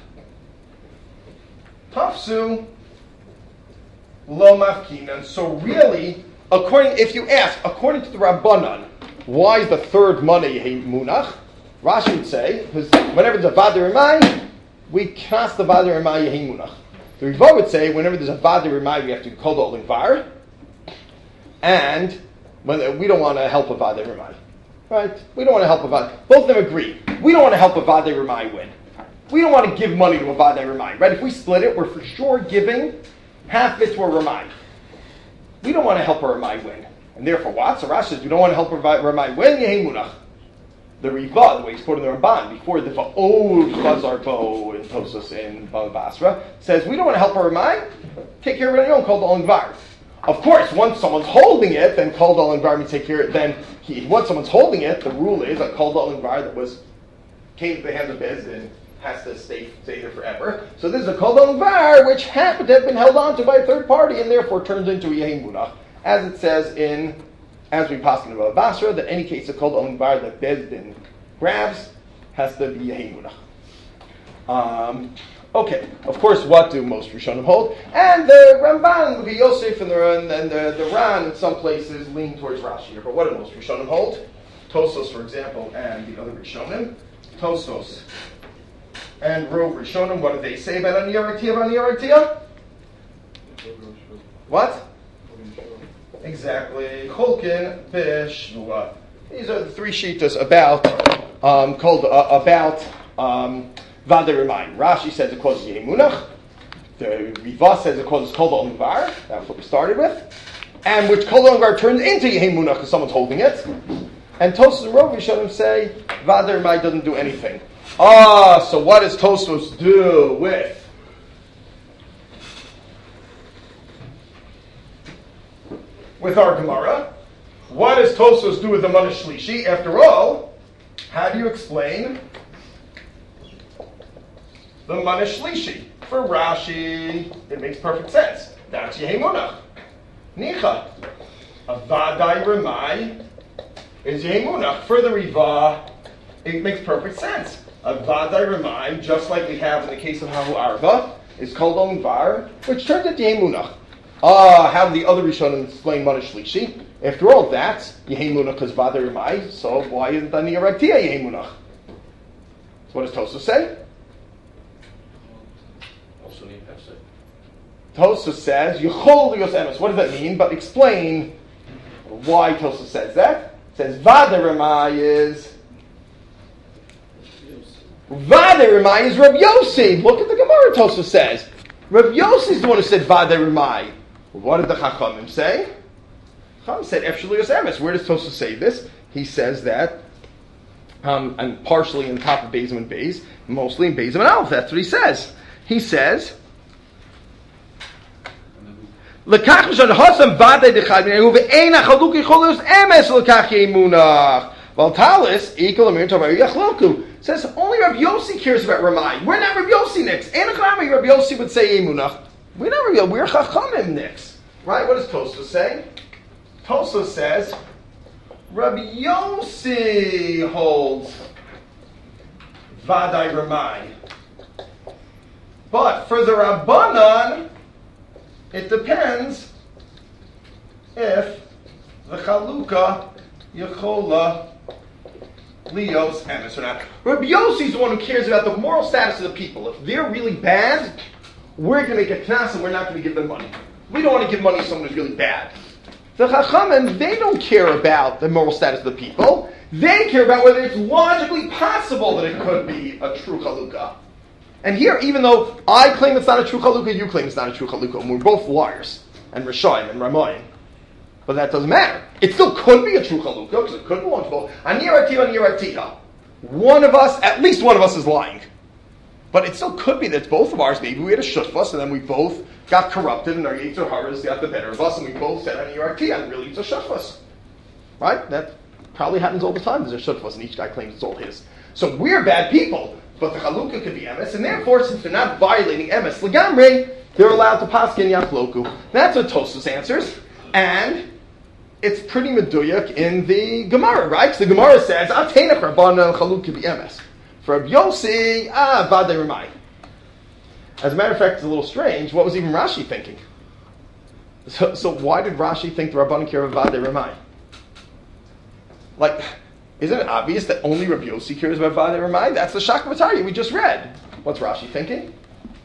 Tafsu Lo Mafkinan, so really, according, if you ask, according to the Rabbanan, why is the third money Yemunach? Rashi would say, because whenever there's a Vadei Ramai, we cast the Vadei Ramai Yemunach. The Riva would say, whenever there's a Vadei Ramai, we have to Kol da'olim var, and when we don't want to help a Vadei Ramai. Right? We don't want to help a Vadei. Both of them agree. We don't want to help a Vadei Ramai win. We don't want to give money to a Vadei Ramai. Right? If we split it, we're for sure giving half it to a Ramai. We don't want to help a Ramai win. And therefore what? So Rashi says, we don't want to help a Ramai win, Yemunach. The Riva, the way he's quoting the Ramban, before the Va'od Chazar Bo in Tosos in Bava Basra, says, we don't want to help a Ramai, take care of it on your own, called Da'olim var. Of course, once someone's holding it, then called Da'olim var, we take care of it, then he, once someone's holding it, the rule is that called Da'olim var that was, came to the hands of Bezdin, has to stay, stay there forever. So this is a kol da'olim var, which happened to have been held on to by a third party, and therefore turns into a Yemunach. As it says in, as we pass in Bava Basra, that any case of kol da'olim var that Bezdin grabs has to be Yemunach. Um, okay, of course, what do most Rishonim hold? And the Ramban, the Yosef, and the, and the, the Ran in some places lean towards Rashi here. But what do most Rishonim hold? Tosos, for example, and the other Rishonim. Tosos and Rov Rishonim, what do they say about Aniyar Ratiyah, Aniyar Ratiyah? What? Exactly. Cholkin Bishvua. These are the three shitas about um, called uh, about um, Vadei Ramai. Rashi says it causes Yemunach. The Riva says it causes Kol da'olim var. That's what we started with. And which Kol da'olim var turns into Yemunach because someone's holding it. And Tosos and Rov Rishonim say Vadei Ramai doesn't do anything. Ah, so what does Tosos do with with our Gemara? What does Tosos do with the Mana Shlishi? After all, how do you explain the Mana Shlishi? For Rashi, it makes perfect sense. That's Yemunach. Nicha. A Vadei Ramai is Yemunach. For the Riva, it makes perfect sense. A Vadei Ramai, just like we have in the case of Hahu Arva, is called Da'olim var, which turns into Yemunach. Ah, how do the other Rishonim explain Mana Shlishi? After all, that's Yemunach because Vadei Ramai, so why isn't Aniyar Ratiyah Yemunach? So what does Tosos say? Also need Pesach. Tosos says, Yechol Lios Emes. What does that mean? But explain why Tosos says that. It says Vadei Ramai is Vadei Ramai is Rav Yossi. Look at the Gemara. Tosos says Rav Yossi is the one who said Vadei Ramai. What did the Chachamim say? Chachamim said Efshel Lios Emes. Where does Tosos say this? He says that, um, and partially in the top of Bezim and Bez, mostly in Bezim and Aleph. That's what he says. He says. Lekach Mishon Hasam Vadei Dechad Minayu ve'ein HaChaluk Yichol Lios Emes lekach Yemunach. Valtalis equal Amir Tovar Yachloku. Says only Rav Yossi cares about Ramai. We're not Rav Yossi nix. Anachrami Rav Yossi would say Yemunach. We're not Rav Yossi. We're Chachamim nix. Right? What does Tosos say? Tosos says Rav Yossi holds Vadei Ramai. But for the Rabbanan, it depends if the Chalukah Yechola Lios emes or not. Rabbi Yossi is the one who cares about the moral status of the people. If they're really bad, we're going to make a knas and we're not going to give them money. We don't want to give money to someone who's really bad. The Chachamim, they don't care about the moral status of the people. They care about whether it's logically possible that it could be a true chalukah. And here, even though I claim it's not a true chalukah, you claim it's not a true chalukah, and we're both liars, and Rishayim and Ramayim. But that doesn't matter. It still could be a true chalukah, because it could belong to both. Anir Atiha, Anir Atiha. One of us, at least one of us is lying. But it still could be that it's both of ours. Maybe we had a shutfus, and then we both got corrupted, and our Yetzer Haras got the better of us, and we both said Anir Atiha, and really it's a shutfus. Right? That probably happens all the time. There's a shutfus, and each guy claims it's all his. So we're bad people. But the chalukah could be emes, and therefore, since they're not violating emes legamre, they're allowed to paskin yachloku. That's what Tosfos answers, and it's pretty meduyak in the Gemara, right? Because the Gemara says, "Ateinach rabbanan chalukah be emes." For Rabbi Yossi, ah, vadei remai. As a matter of fact, it's a little strange. What was even Rashi thinking? So, so why did Rashi think the rabbanan care about vadei remai? Like, isn't it obvious that only Rabbi Yossi cares about vadei remai? That's the Shakvatari we just read. What's Rashi thinking?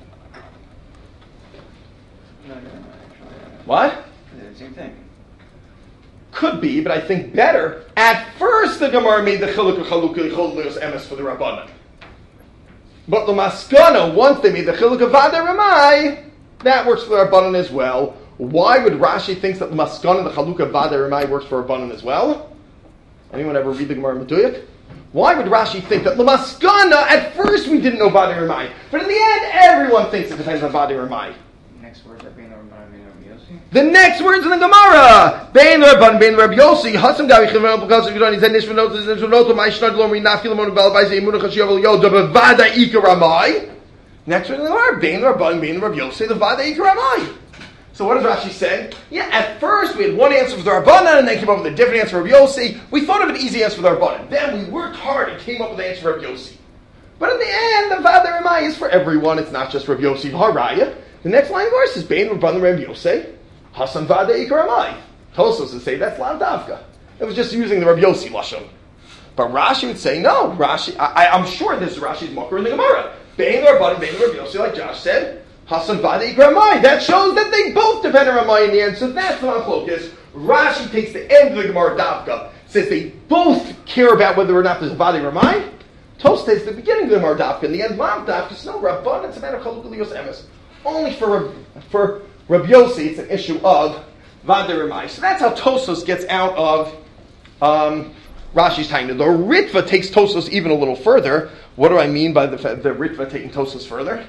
What? Same thing. Could be, but I think better. At first, the Gemara made the chiluk chalukah yichol leos emes for the Rabbanan. But the Maskana, once they made the chiluk of vadei remai, that works for the Rabbanan as well. Why would Rashi think that the Maskana, the chaluk of vadei remai, works for Rabbanan as well? Anyone ever read the Gemara Meduyak? Why would Rashi think that Lamaskana, at first we didn't know vadei remai, but in the end, everyone thinks it depends on vadei remai. Next words are being Rabbanan, being Rabbi Yossi. The next words in the Gemara, Bein Rabban, Bein Rabbi Yossi, Hasam Gavi Chivon, because of Yudani, Zen Nishman Notos, Zen Notos, My Shnad Lomri, Nafilamon, Balabais, Emunah Chashiyav, Yoda, Bavada Ika Ramai. Next word in the Gemara, Bein Rabban, Bein Rabbi Yossi, the Vada Ika Ramai. So what does Rashi say? Yeah, at first we had one answer for the Rabbanan, and then came up with a different answer for Rabbi Yossi. We thought of an easy answer for the Rabbanan. Then we worked hard and came up with an answer for Rabbi Yossi. But in the end, the vadei remai is for everyone. It's not just Rabbi Yossi Haraya. The next line of verse is Bein Rabbanan Rabbi Yossi, Hasan vadei Ika Ramai. Tosfos would say that's Lav Davka. It was just using the Rabbi Yossi lashon. But Rashi would say no. Rashi, I, I, I'm sure this is Rashi's mocker in the Gemara. Bein Rabbanan, Bein Rabbi Yossi, like Josh said. Hasan vadei Ika Ramai. That shows that they both depend on Ramai in the end. So that's the focus. Rashi takes the end of the Gemara Davka, says they both care about whether or not there's a vadei remai. Tos takes the beginning of the Gemara Davka and the end Lav Davka. It's no Rabban. It's a matter of chalukah lios emes. Only for for Rabbi Yossi, it's an issue of vadei remai. So that's how Tosfos gets out of um, Rashi's Taina. The Ritva takes Tosfos even a little further. What do I mean by the the Ritva taking Tosfos further?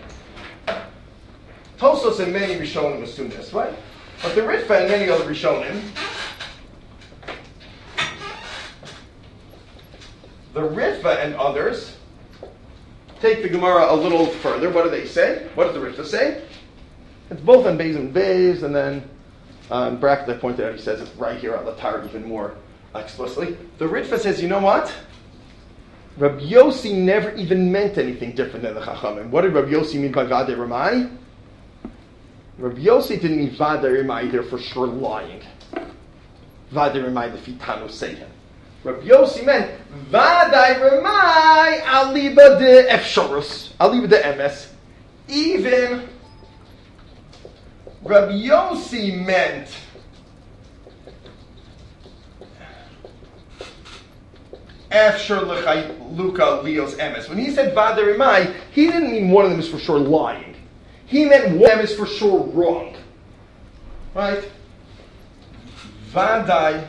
Tosfos and many Rishonim assume this, right? But the Ritva and many other Rishonim, the Ritva and others take the Gemara a little further. What do they say? What does the Ritva say? It's both on Beis and Beis, and then um, bracket I pointed out, he says it right here on the Tar even more explicitly. The Ritva says, you know what? Rabbi Yossi never even meant anything different than the Chachamim. What did Rabbi Yossi mean by vadei remai? Rabbi Yossi didn't mean vadei remai, they're for sure lying. Vadei remai, the Fitano say him. Rabbi Yossi meant vadei remai aliba de efshorus, aliba de emes. Even Rabbi Yossi meant efshor luka lios emes. When he said vadei remai, he didn't mean one of them is for sure lying. He meant one of them is for sure wrong. Right? Vadai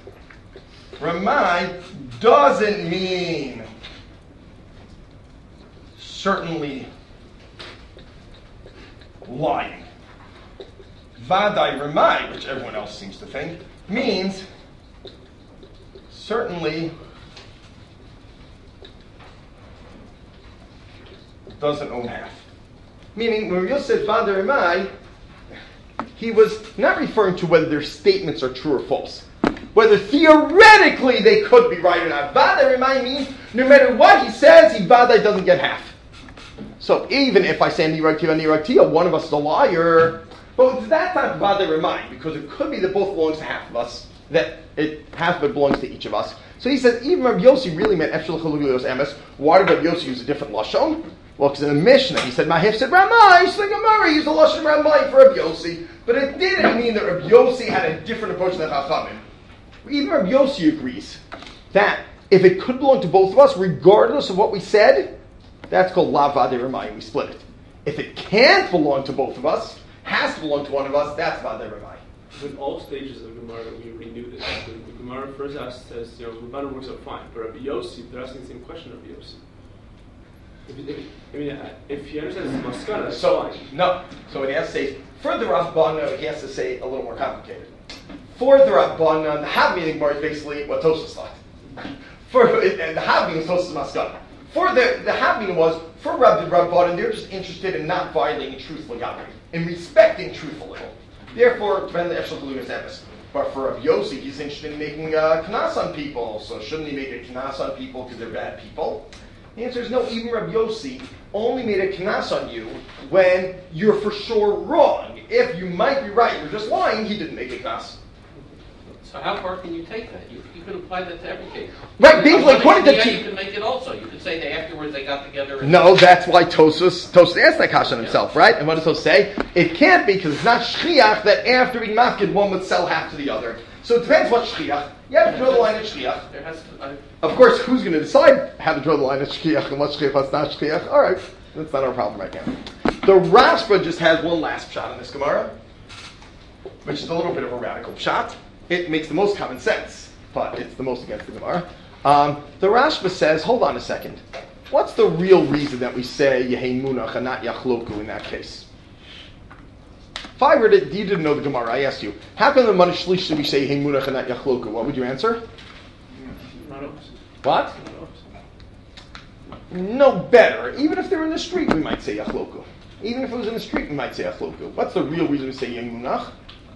remai doesn't mean certainly lying. Vadai remai, which everyone else seems to think, means certainly doesn't own half. Meaning, when Yosef said vadei remai, he was not referring to whether their statements are true or false. Whether theoretically they could be right or not. Vadei remai means no matter what he says, he vadei doesn't get half. So even if I say niragtia, niragtia, one of us is a liar, but that's not vadei remai, because it could be that both belongs to half of us. that it half of it belongs to each of us. So he says, even Rabbi Yossi really meant Efshel Chalukah Emes. Why did Rabbi Yossi use a different lashon? Well, because in the Mishnah he said, Mahif said Ramai, so the Gemara used the lashon Ramai for Rabbi Yossi, but it didn't mean that Rabbi Yossi had a different approach than Chachamim. Even Rabbi Yossi agrees that if it could belong to both of us, regardless of what we said, that's called La Vade Ramai, and we split it. If it can't belong to both of us, has to belong to one of us, that's Vade Ramai. With all stages of the Gemara, we already knew this. The, the Gemara first asks, says, you know, Rabbanan works out fine, but Rabbi Yossi, they're asking the same question of Rabbi Yossi. If, if, I mean, if he understands the maskana, that's So, fine. no. So when he has to say, for the Rabbanan, he has to say a little more complicated. For the Rabbanan, the Havmi Gemara is basically what Tosfos thought. For, and the Havmi is Tosfos maskana. For the, the Havmi was, for Rabbi Rabbanan, they're just interested in not violating truth legality, in respecting truth a little. Therefore, depending on the Efshel Chalukah Emes. But for Rabbi Yossi, he's interested in making a knas on people. So shouldn't he make a knas on people because they're bad people? The answer is no. Even Rabbi Yossi only made a knas on you when you're for sure wrong. If you might be right, you're just lying, he didn't make a knas. So how far can you take that? You, you can apply that to every case. Right, basically, according to T- you can make it also. You could say that afterwards they got together. And no, that's why Tosfos Tosfos asked that question himself, right? And what does Tosfos say? It can't be because it's not shchiach that after being mafkid, one would sell half to the other. So it depends what shchiach. You have to draw the line at shchiach. There has to, I, Of course, who's going to decide how to draw the line at shchiach and what shchiach, what's not shchiach? All right, that's not our problem right now. The Rashba just has one last shot in this Gemara, which is a little bit of a radical shot. It makes the most common sense, but it's the most against the Gemara. Um, the Rashba says, hold on a second. What's the real reason that we say Yehein Munach and not Yachloku in that case? If I read it, you didn't know the Gemara, I asked you, how come the Manish Shlish we say Yehein Munach and not Yachloku? What would you answer? What? No better. Even if they're in the street, we might say Yachloku. Even if it was in the street, we might say Yachloku. What's the real reason we say Yehein Munach?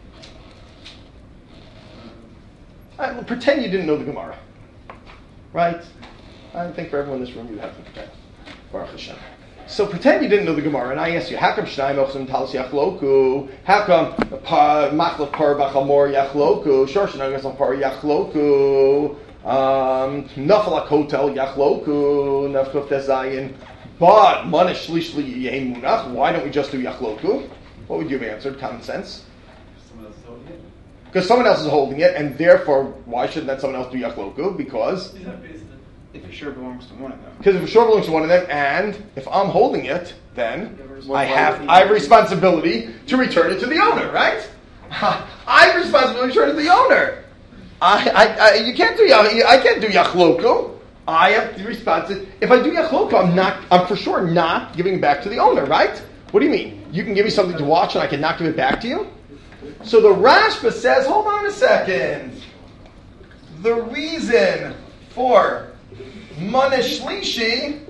I, well, pretend you didn't know the Gemara, right? I think for everyone in this room you have to pretend. Baruch Hashem. So pretend you didn't know the Gemara, and I ask you, how come Shnai Mochsim Talis Yachloku? How come Machlef Par Bachamor Yachloku? Shorsh Nagasam Par Yachloku? Nafal Akotel Yachloku? Nafkuf Tezayin? But Manish Shlishli Yehein Munach. Why don't we just do Yachloku? What would you have answered? Common sense. Because someone else is holding it, and therefore, why shouldn't that someone else do Yachloku? Because if it sure belongs to one of them. Because if it sure belongs to one of them, and if I'm holding it, then I have I have a responsibility to return it to the owner, right? I have a responsibility to return it to the owner. I, I, I you can't do I can't do Yachloku. I have the responsibility. If I do Yachloku, I'm not. I'm for sure not giving it back to the owner, right? What do you mean? You can give me something to watch, and I can not give it back to you? So the Rashba says, hold on a second. The reason for Manish Shlishi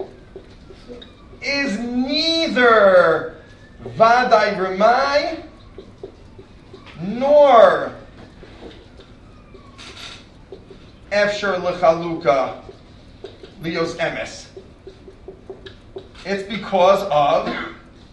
is neither Vadai Ramai nor Efshar Lechaluka Lios Emes. It's because of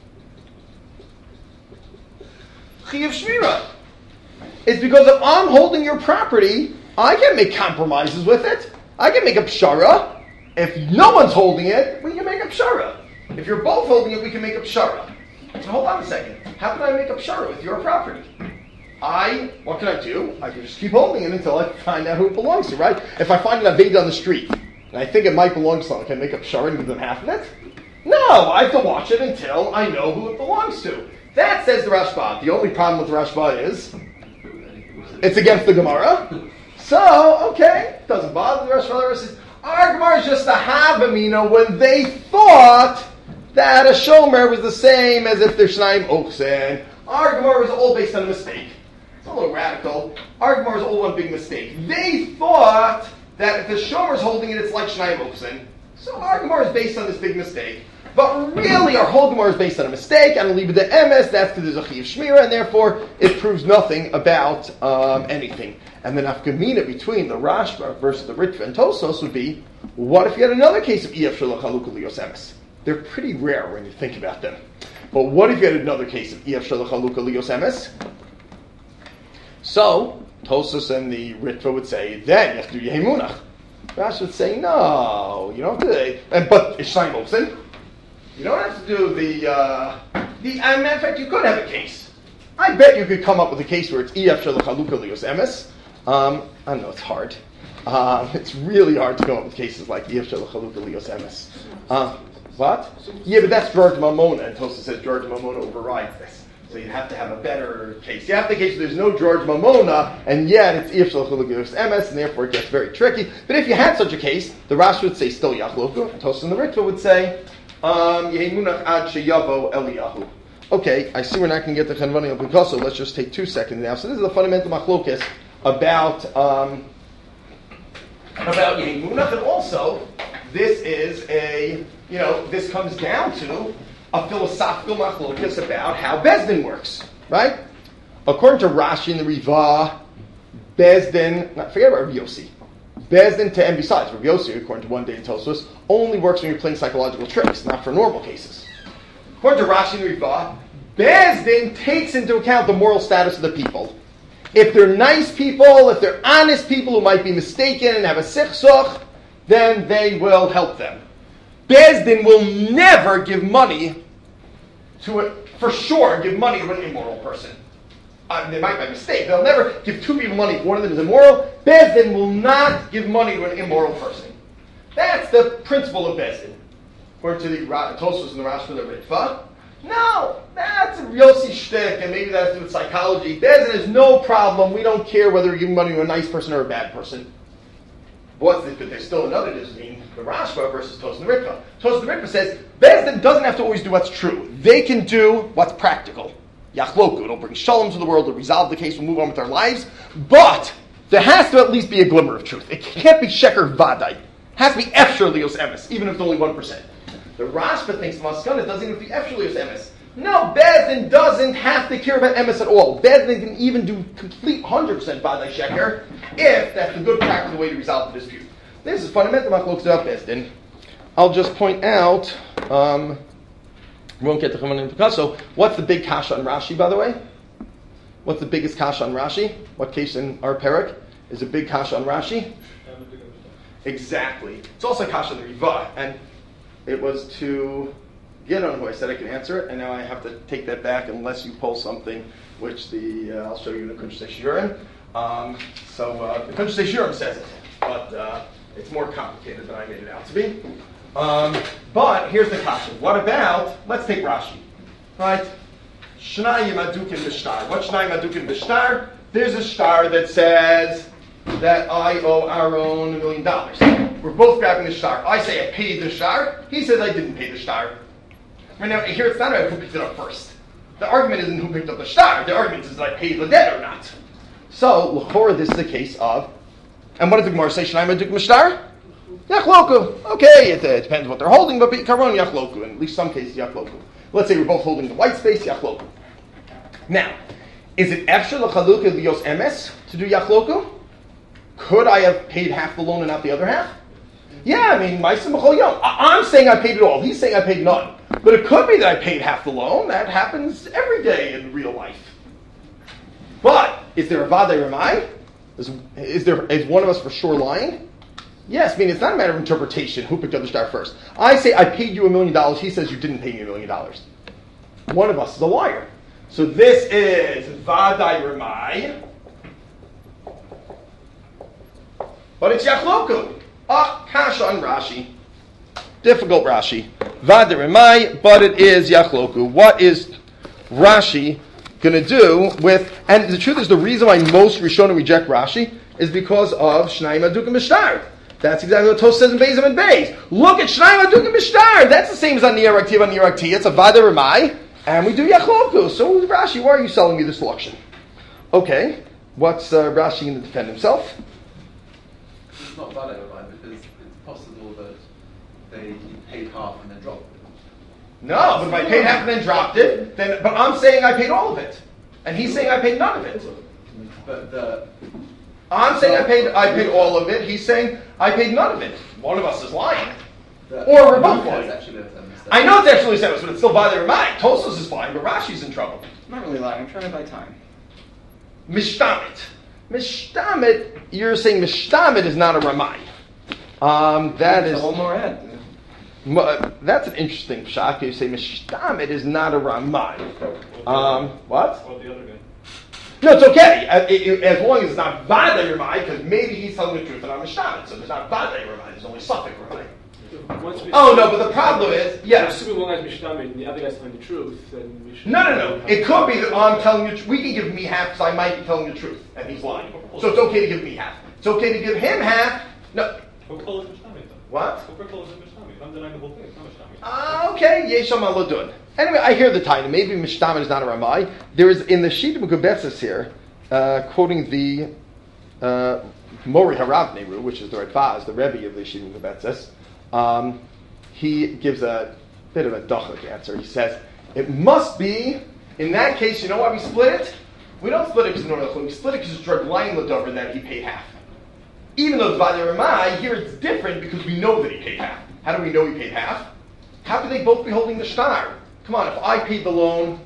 Chiyuv Shmira. It's because if I'm holding your property, I can make compromises with it. I can make a pshara. If no one's holding it, we can make a pshara. If you're both holding it, we can make a pshara. So hold on a second. How can I make a pshara with your property? I, what can I do? I can just keep holding it until I find out who it belongs to, right? If I find an Aved on the street, and I think it might belong to someone, can I make a pshara and give them half of it? No, I have to watch it until I know who it belongs to. That says the Rashba. The only problem with the Rashba is it's against the Gemara. So, okay, doesn't bother the Rashba. The says, our Gemara is just a Havamina when they thought that a Shomer was the same as if they're Shnaim Ochsen. Our Gemara was all based on a mistake. It's a little radical. Our Gemara is all one big mistake. They thought that if the Shomer is holding it, it's like Shnaim Ochsen. So our Gemara is based on this big mistake. But really, our whole Gemara is based on a mistake, and leave the M S, that's because there's a Chiyuv Shmira, and therefore it proves nothing about um, anything. And the nafkamina between the Rashba versus the Ritva and Tosfos would be, what if you had another case of Iyaf Shalach Halukah Lios Emes? They're pretty rare when you think about them. But what if you had another case of Iyaf Shalach Halukah Lios Emes? So, Tosfos and the Ritva would say, then you have to do Yehimunach. Rashi would say, no, you don't have to. And, but it's Shnai Mopsin. You don't have to do the, uh, the, as a matter of fact, you could have a case. I bet you could come up with a case where it's E F Shel Chalukah Lios Emes. Um, I know it's hard. Um, it's really hard to come up with cases like E F Shel Chalukah Lios Emes. Uh, what? Yeah, but that's George Mamona, and Tosfos says George Mamona overrides this. So you have to have a better case. You have the case where there's no George Mamona, and yet it's E F Shel Chalukah Lios Emes, and therefore it gets very tricky. But if you had such a case, the Rashi would say still Yachloku, and Tosfos and the Ritva would say um, Yehimunach ad sheyavo Eliyahu. Okay, I see we're not going to get the Chanvani of Picasso. Let's just take two seconds now. So this is a fundamental machlokes about um, about Yehimunach, and also this is a, you know, this comes down to a philosophical machlokes about how Bezdin works, right? According to Rashi and the Riva, Bezdin, not forget about Rav Yossi, Bezdin to, and besides, Rav Yossi, according to one day in Tosfos, only works when you're playing psychological tricks, not for normal cases. According to Rashi and Riva, Bezdin takes into account the moral status of the people. If they're nice people, if they're honest people who might be mistaken and have a sichsuch, then they will help them. Bezdin will never give money to a, for sure, give money to an immoral person. Uh, they might by mistake. They'll never give two people money if one of them is immoral. Bezdin will not give money to an immoral person. That's the principle of Bezdin. According to the Tosfos and the Rashi and the Ritva, no, that's a Yossi shtick, and maybe that has to do with psychology. Bezdin is no problem. We don't care whether you're giving money to a nice person or a bad person. What's this? But there's still another difference between the Rashba versus Tosfos and the Ritva. Tosfos and the Ritva says Bezdin doesn't have to always do what's true. They can do what's practical. Yachloku, it'll bring shalom to the world, it'll resolve the case, we'll move on with our lives. But there has to at least be a glimmer of truth. It can't be sheker vadai. It has to be efshar lios emes, even if it's only one percent. The Rashba thinks Maskana doesn't even be efshar lios emes. No, Bezdin doesn't have to care about emes at all. Bezdin can even do complete one hundred percent vadai sheker if that's the good practical way to resolve the dispute. This is fundamental machlokes about Bezdin. I'll just point out, um, we won't get to Chaman and Picasso. What's the big kasha on Rashi, by the way? What's the biggest kasha on Rashi? What case in our parak is a big kasha on Rashi? Exactly. It's also a kasha on the Riva, and it was to get on who I said I could answer it, and now I have to take that back unless you pull something, which the uh, I'll show you in the Kunshei Shiurim. Um, so uh, the Kunshei Shiurim says it, but uh, it's more complicated than I made it out to be. Um, but here's the kasha. What about, let's take Rashi, right? Shnai Madukin B'shtar. What's Shnai Madukin B'shtar? There's a star that says that I owe Aaron a million dollars. We're both grabbing the star. I say I paid the star. He says I didn't pay the star. Right now, here it's not about who picked it up first. The argument isn't who picked up the star. The argument is that I paid the debt or not. So, l'chora, this is the case of, and what does the Gemara say? Shnai Madukin B'shtar? Yachloku. Okay, it, uh, it depends what they're holding, but karon Yachloku. In at least some cases, Yachloku. Let's say we're both holding the white space, Yachloku. Now, is it efshar l'chalukah lios emes to do Yachloku? Could I have paid half the loan and not the other half? Yeah, I mean, Ma'aseh B'chol Yom. I'm saying I paid it all. He's saying I paid none. But it could be that I paid half the loan. That happens every day in real life. But is there a vadei ramai? Is, is there is one of us for sure lying? Yes, I mean, it's not a matter of interpretation, who picked up the star first. I say, I paid you a million dollars. He says, you didn't pay me a million dollars. One of us is a liar. So this is Vadai Ramai. But it's Yachloku. Ah, Kasha on Rashi. Difficult Rashi. Vadai Ramai, but it is Yachloku. What is Rashi going to do with, and the truth is the reason why most Rishonim reject Rashi is because of Shnai Madukim B'shtar. That's exactly what Tosfos says in Beis and Beis. Look at Shnai Madukim B'shtar. That's the same as on Niyar Aktiv on Niyar Aktiv. It's a Vada Ramai, and we do Yachloku. So Rashi, why are you selling me this selection? Okay, what's uh, Rashi going to defend himself? It's not Vada Ramai because it's possible that they paid half and then dropped it. No, but if I paid half and then dropped it, then but I'm saying I paid all of it, and he's saying I paid none of it. But the I'm saying I paid I paid all of it. He's saying I paid none of it. One of us is lying, the, or we're both lying. Actually a mistake. I know it's actually seven, but it's still by their mind. Tosfos is fine, but Rashi's in trouble. I'm not really lying. I'm trying to buy time. Mishtamit. Mishtamid, you're saying Mishtamid is not a Ramai. Um, that It's is... a whole more head. Mu- That's an interesting pshat. You say Mishtamid is not a Ramai. Um, what? Or the other guy. No, it's okay. Uh, it- it- As long as it's not Vadai Ramai, because maybe he's telling the truth and I'm Mishtamid. So there's not Vadai Ramai, there's only Suffolk Ramai. Once we Oh, no, but the problem is, yeah. Assuming one guy's Mishnah and the other guy's telling the truth, then we should. No, no, no. It could be that I'm telling you. We can give me half because I might be telling the truth and he's lying. So it's okay to give me half. It's okay to give him half. No. Who calls it Mishnami then? What? Who calls it Mishnami? I'm denying the whole thing. It's not Mishnami. Ah, okay. Yesham Aladun. Anyway, I hear the title. Maybe Mishtamin is not a Ramai. There is in the Shita Megubetzes here, uh, quoting the uh, Mori Harav Nehru, which is the Radbaz, the Rebbe of the Shita Megubetzes. Um, he gives a bit of a dachak answer. He says, it must be, in that case, you know why we split it? We don't split it because of Norah. We split it because it's drug lying Ladover that he paid half. Even though it's Vadei Ramai, here it's different because we know that he paid half. How do we know he paid half? How could they both be holding the shtar? Come on, if I paid the loan,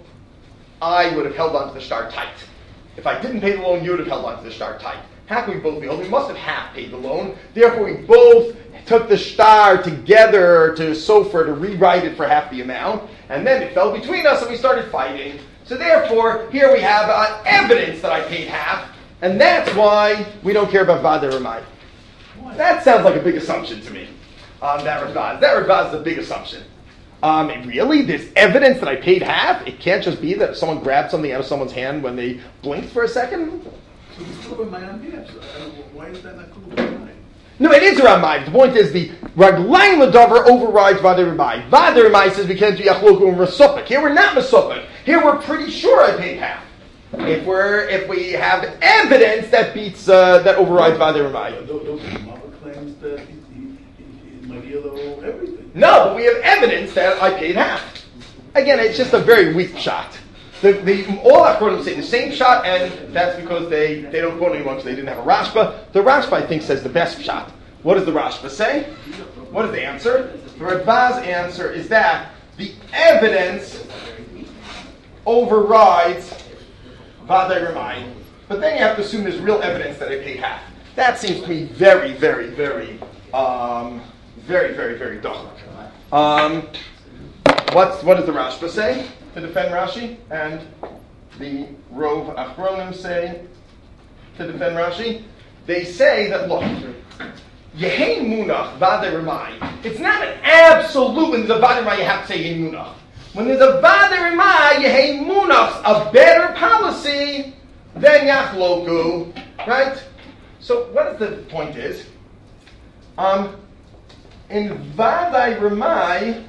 I would have held onto the shtar tight. If I didn't pay the loan, you would have held onto the shtar tight. How can we both be holding? We must have half paid the loan. Therefore, we both took the shtar together to Sofer to rewrite it for half the amount, and then it fell between us and we started fighting. So therefore, here we have uh, evidence that I paid half, and that's why we don't care about Vadei Ramai. That sounds like a big assumption to me. Um, that Ravaz. That Ravaz is a big assumption. Um, really? There's evidence that I paid half? It can't just be that someone grabbed something out of someone's hand when they blinked for a second? So it's still in my own half. So I don't, why is that not cool with mine? No, it is around mine. The point is the Raglaim Ladavar overrides Vadei Ramai. Vadei Ramai says we can't do Yachloku and Rasupik. Here we're not Masupik. Here we're pretty sure I paid half. If we're if we have evidence that beats uh, that overrides Vadei Ramai. Those those mother claims that he, he, he, he, Magilo, everything. No, but we have evidence that I paid half. Again, it's just a very weak shot. The, the, all Achronim say the same shot, and that's because they, they don't quote anyone because they didn't have a Rashba. The Rashba, I think, says the best shot. What does the Rashba say? What is the answer? The Radbaz answer is that the evidence overrides Vadei Ramai. But then you have to assume there's real evidence that I paid half. That seems to me very, very, very, um, very, very, very dark. Um, what's, what does the Rashba say to defend Rashi? And the Rov Achronim say to defend Rashi? They say that, look, Yehei Munach, Vadei Ramai, it's not an absolute, when there's a Vadei Ramai, you have to say Yehei Munach. When there's a Vadei Ramai, Yehei Munach's a better policy than Yachloku, right? So what the point is, um, in Vadei Ramai,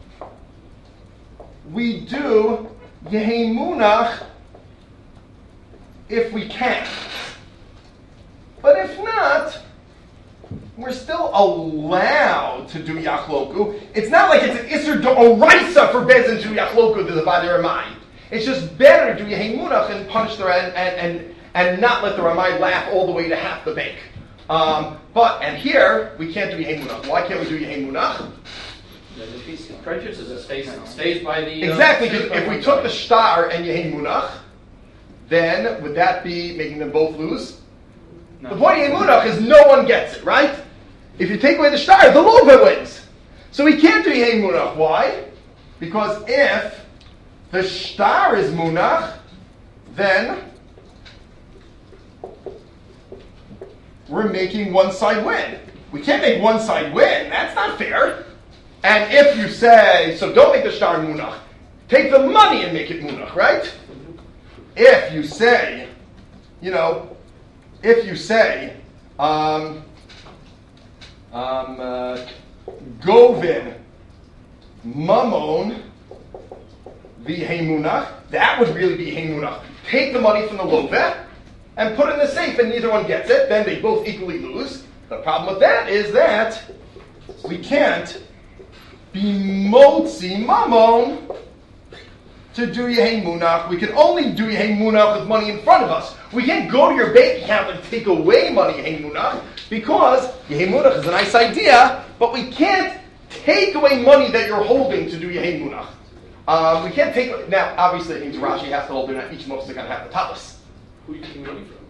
we do Yehei Munach if we can. But if not, we're still allowed to do Yachloku. It's not like it's an Isser D'Oraisa for Bezin to do Yachloku to the Vadei Ramai. It's just better to do Yehei Munach and punish the and, and, and, and not let the Ramai laugh all the way to half the bank. Um, but, and here, we can't do Yehei Munach. Why can't we do Yehei Munach? The prejudice is it stays, it stays by the... Uh, Exactly, because if we took the shtar and Yehei Munach, then would that be making them both lose? No. The point of Yehei Munach is no one gets it, right? If you take away the shtar, the Lova wins. So we can't do Yehei Munach. Why? Because if the shtar is Munach, then we're making one side win. We can't make one side win. That's not fair. And if you say, so don't make the shtar Munach, take the money and make it Munach, right? If you say, you know, if you say, um, um, uh, Govin, Mammon, Yehei Munach, that would really be Yehei Munach. Take the money from the Loveh and put it in the safe and neither one gets it, then they both equally lose. The problem with that is that we can't be Motzi Mammon to do Yehei Munach. We can only do Yehei Munach with money in front of us. We can't go to your bank account and take away money Yehei Munach because Yehei Munach is a nice idea, but we can't take away money that you're holding to do Yehei Munach. Um, we can't take, now obviously it means Rashi has to hold, they're not each most going to have the talis. Who are you taking money from?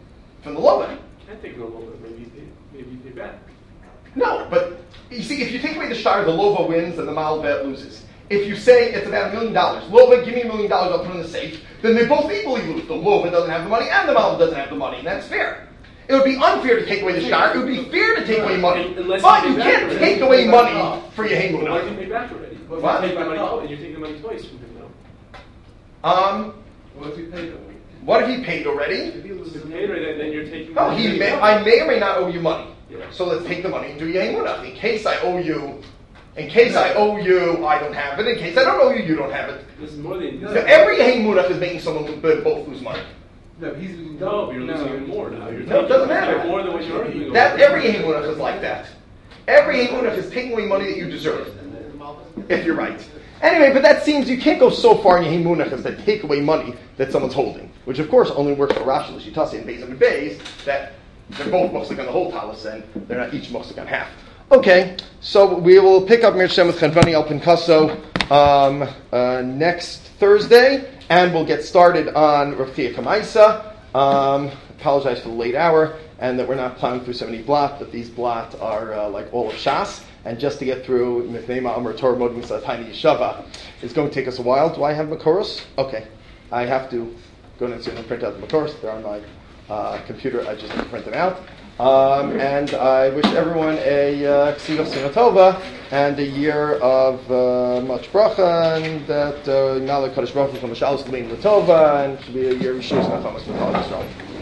from the lova. Can't take no longer. Maybe you pay, maybe you pay back. No, but you see, if you take away the shtar, the lova wins and the malbet loses. If you say it's about a million dollars, lova, give me a million dollars, I'll put it in the safe, then they both equally lose. The lova doesn't have the money and the malbet doesn't have the money, and that's fair. It would be unfair to take away the shtar. It would be fair to take away money. Unless But you you pay can't back take already. away money for your Well, why did hanguna. you pay back already? What? You take the money, and you're taking the money twice from him now. Um, What if you paid already? what if he paid already? If you paid already, then, then you're taking. No, he may, I may or may not owe you money. Yeah. So let's take the money and do your hanguna. In case I owe you, in case I owe you, I don't have it. In case I don't owe you, you don't have it. This is more than. No. So every hanguna is making someone lo- both lose money. No, he's losing No, double. but you're losing even more now. You're No, it taking doesn't matter. more than what you're already doing. That every hanguna is like that. Every hanguna is taking away money that you deserve. If you're right. Anyway, but that seems you can't go so far in your hanguna that take away money that someone's holding, which of course only works for Rashi, Lashitasi, and Beis and Beis, that they're both mostly on the whole talis and they're not each mostly on half. Okay, so we will pick up Mir Shem with Chanvani Al Pinkaso um, uh, next Thursday, and we'll get started on Rav Tia Kamaisa. Um, apologize for the late hour, and that we're not plowing through so many blot, but these blot are uh, like all of Shas. And just to get through Mifnema Amar Torah Mod Misat Tiny Yeshava, it's going to take us a while. Do I have Makoros? Okay. I have to go to and print out the Makoros. They're on my uh, computer. I just have to print them out. Um, and I wish everyone a Ksiva uh, Sinatova and a year of uh, much bracha, and that Nala Kadosh Baruch Hu Mashal Salim Latova, and it should be a year of Yeshua Nachama Yisrael.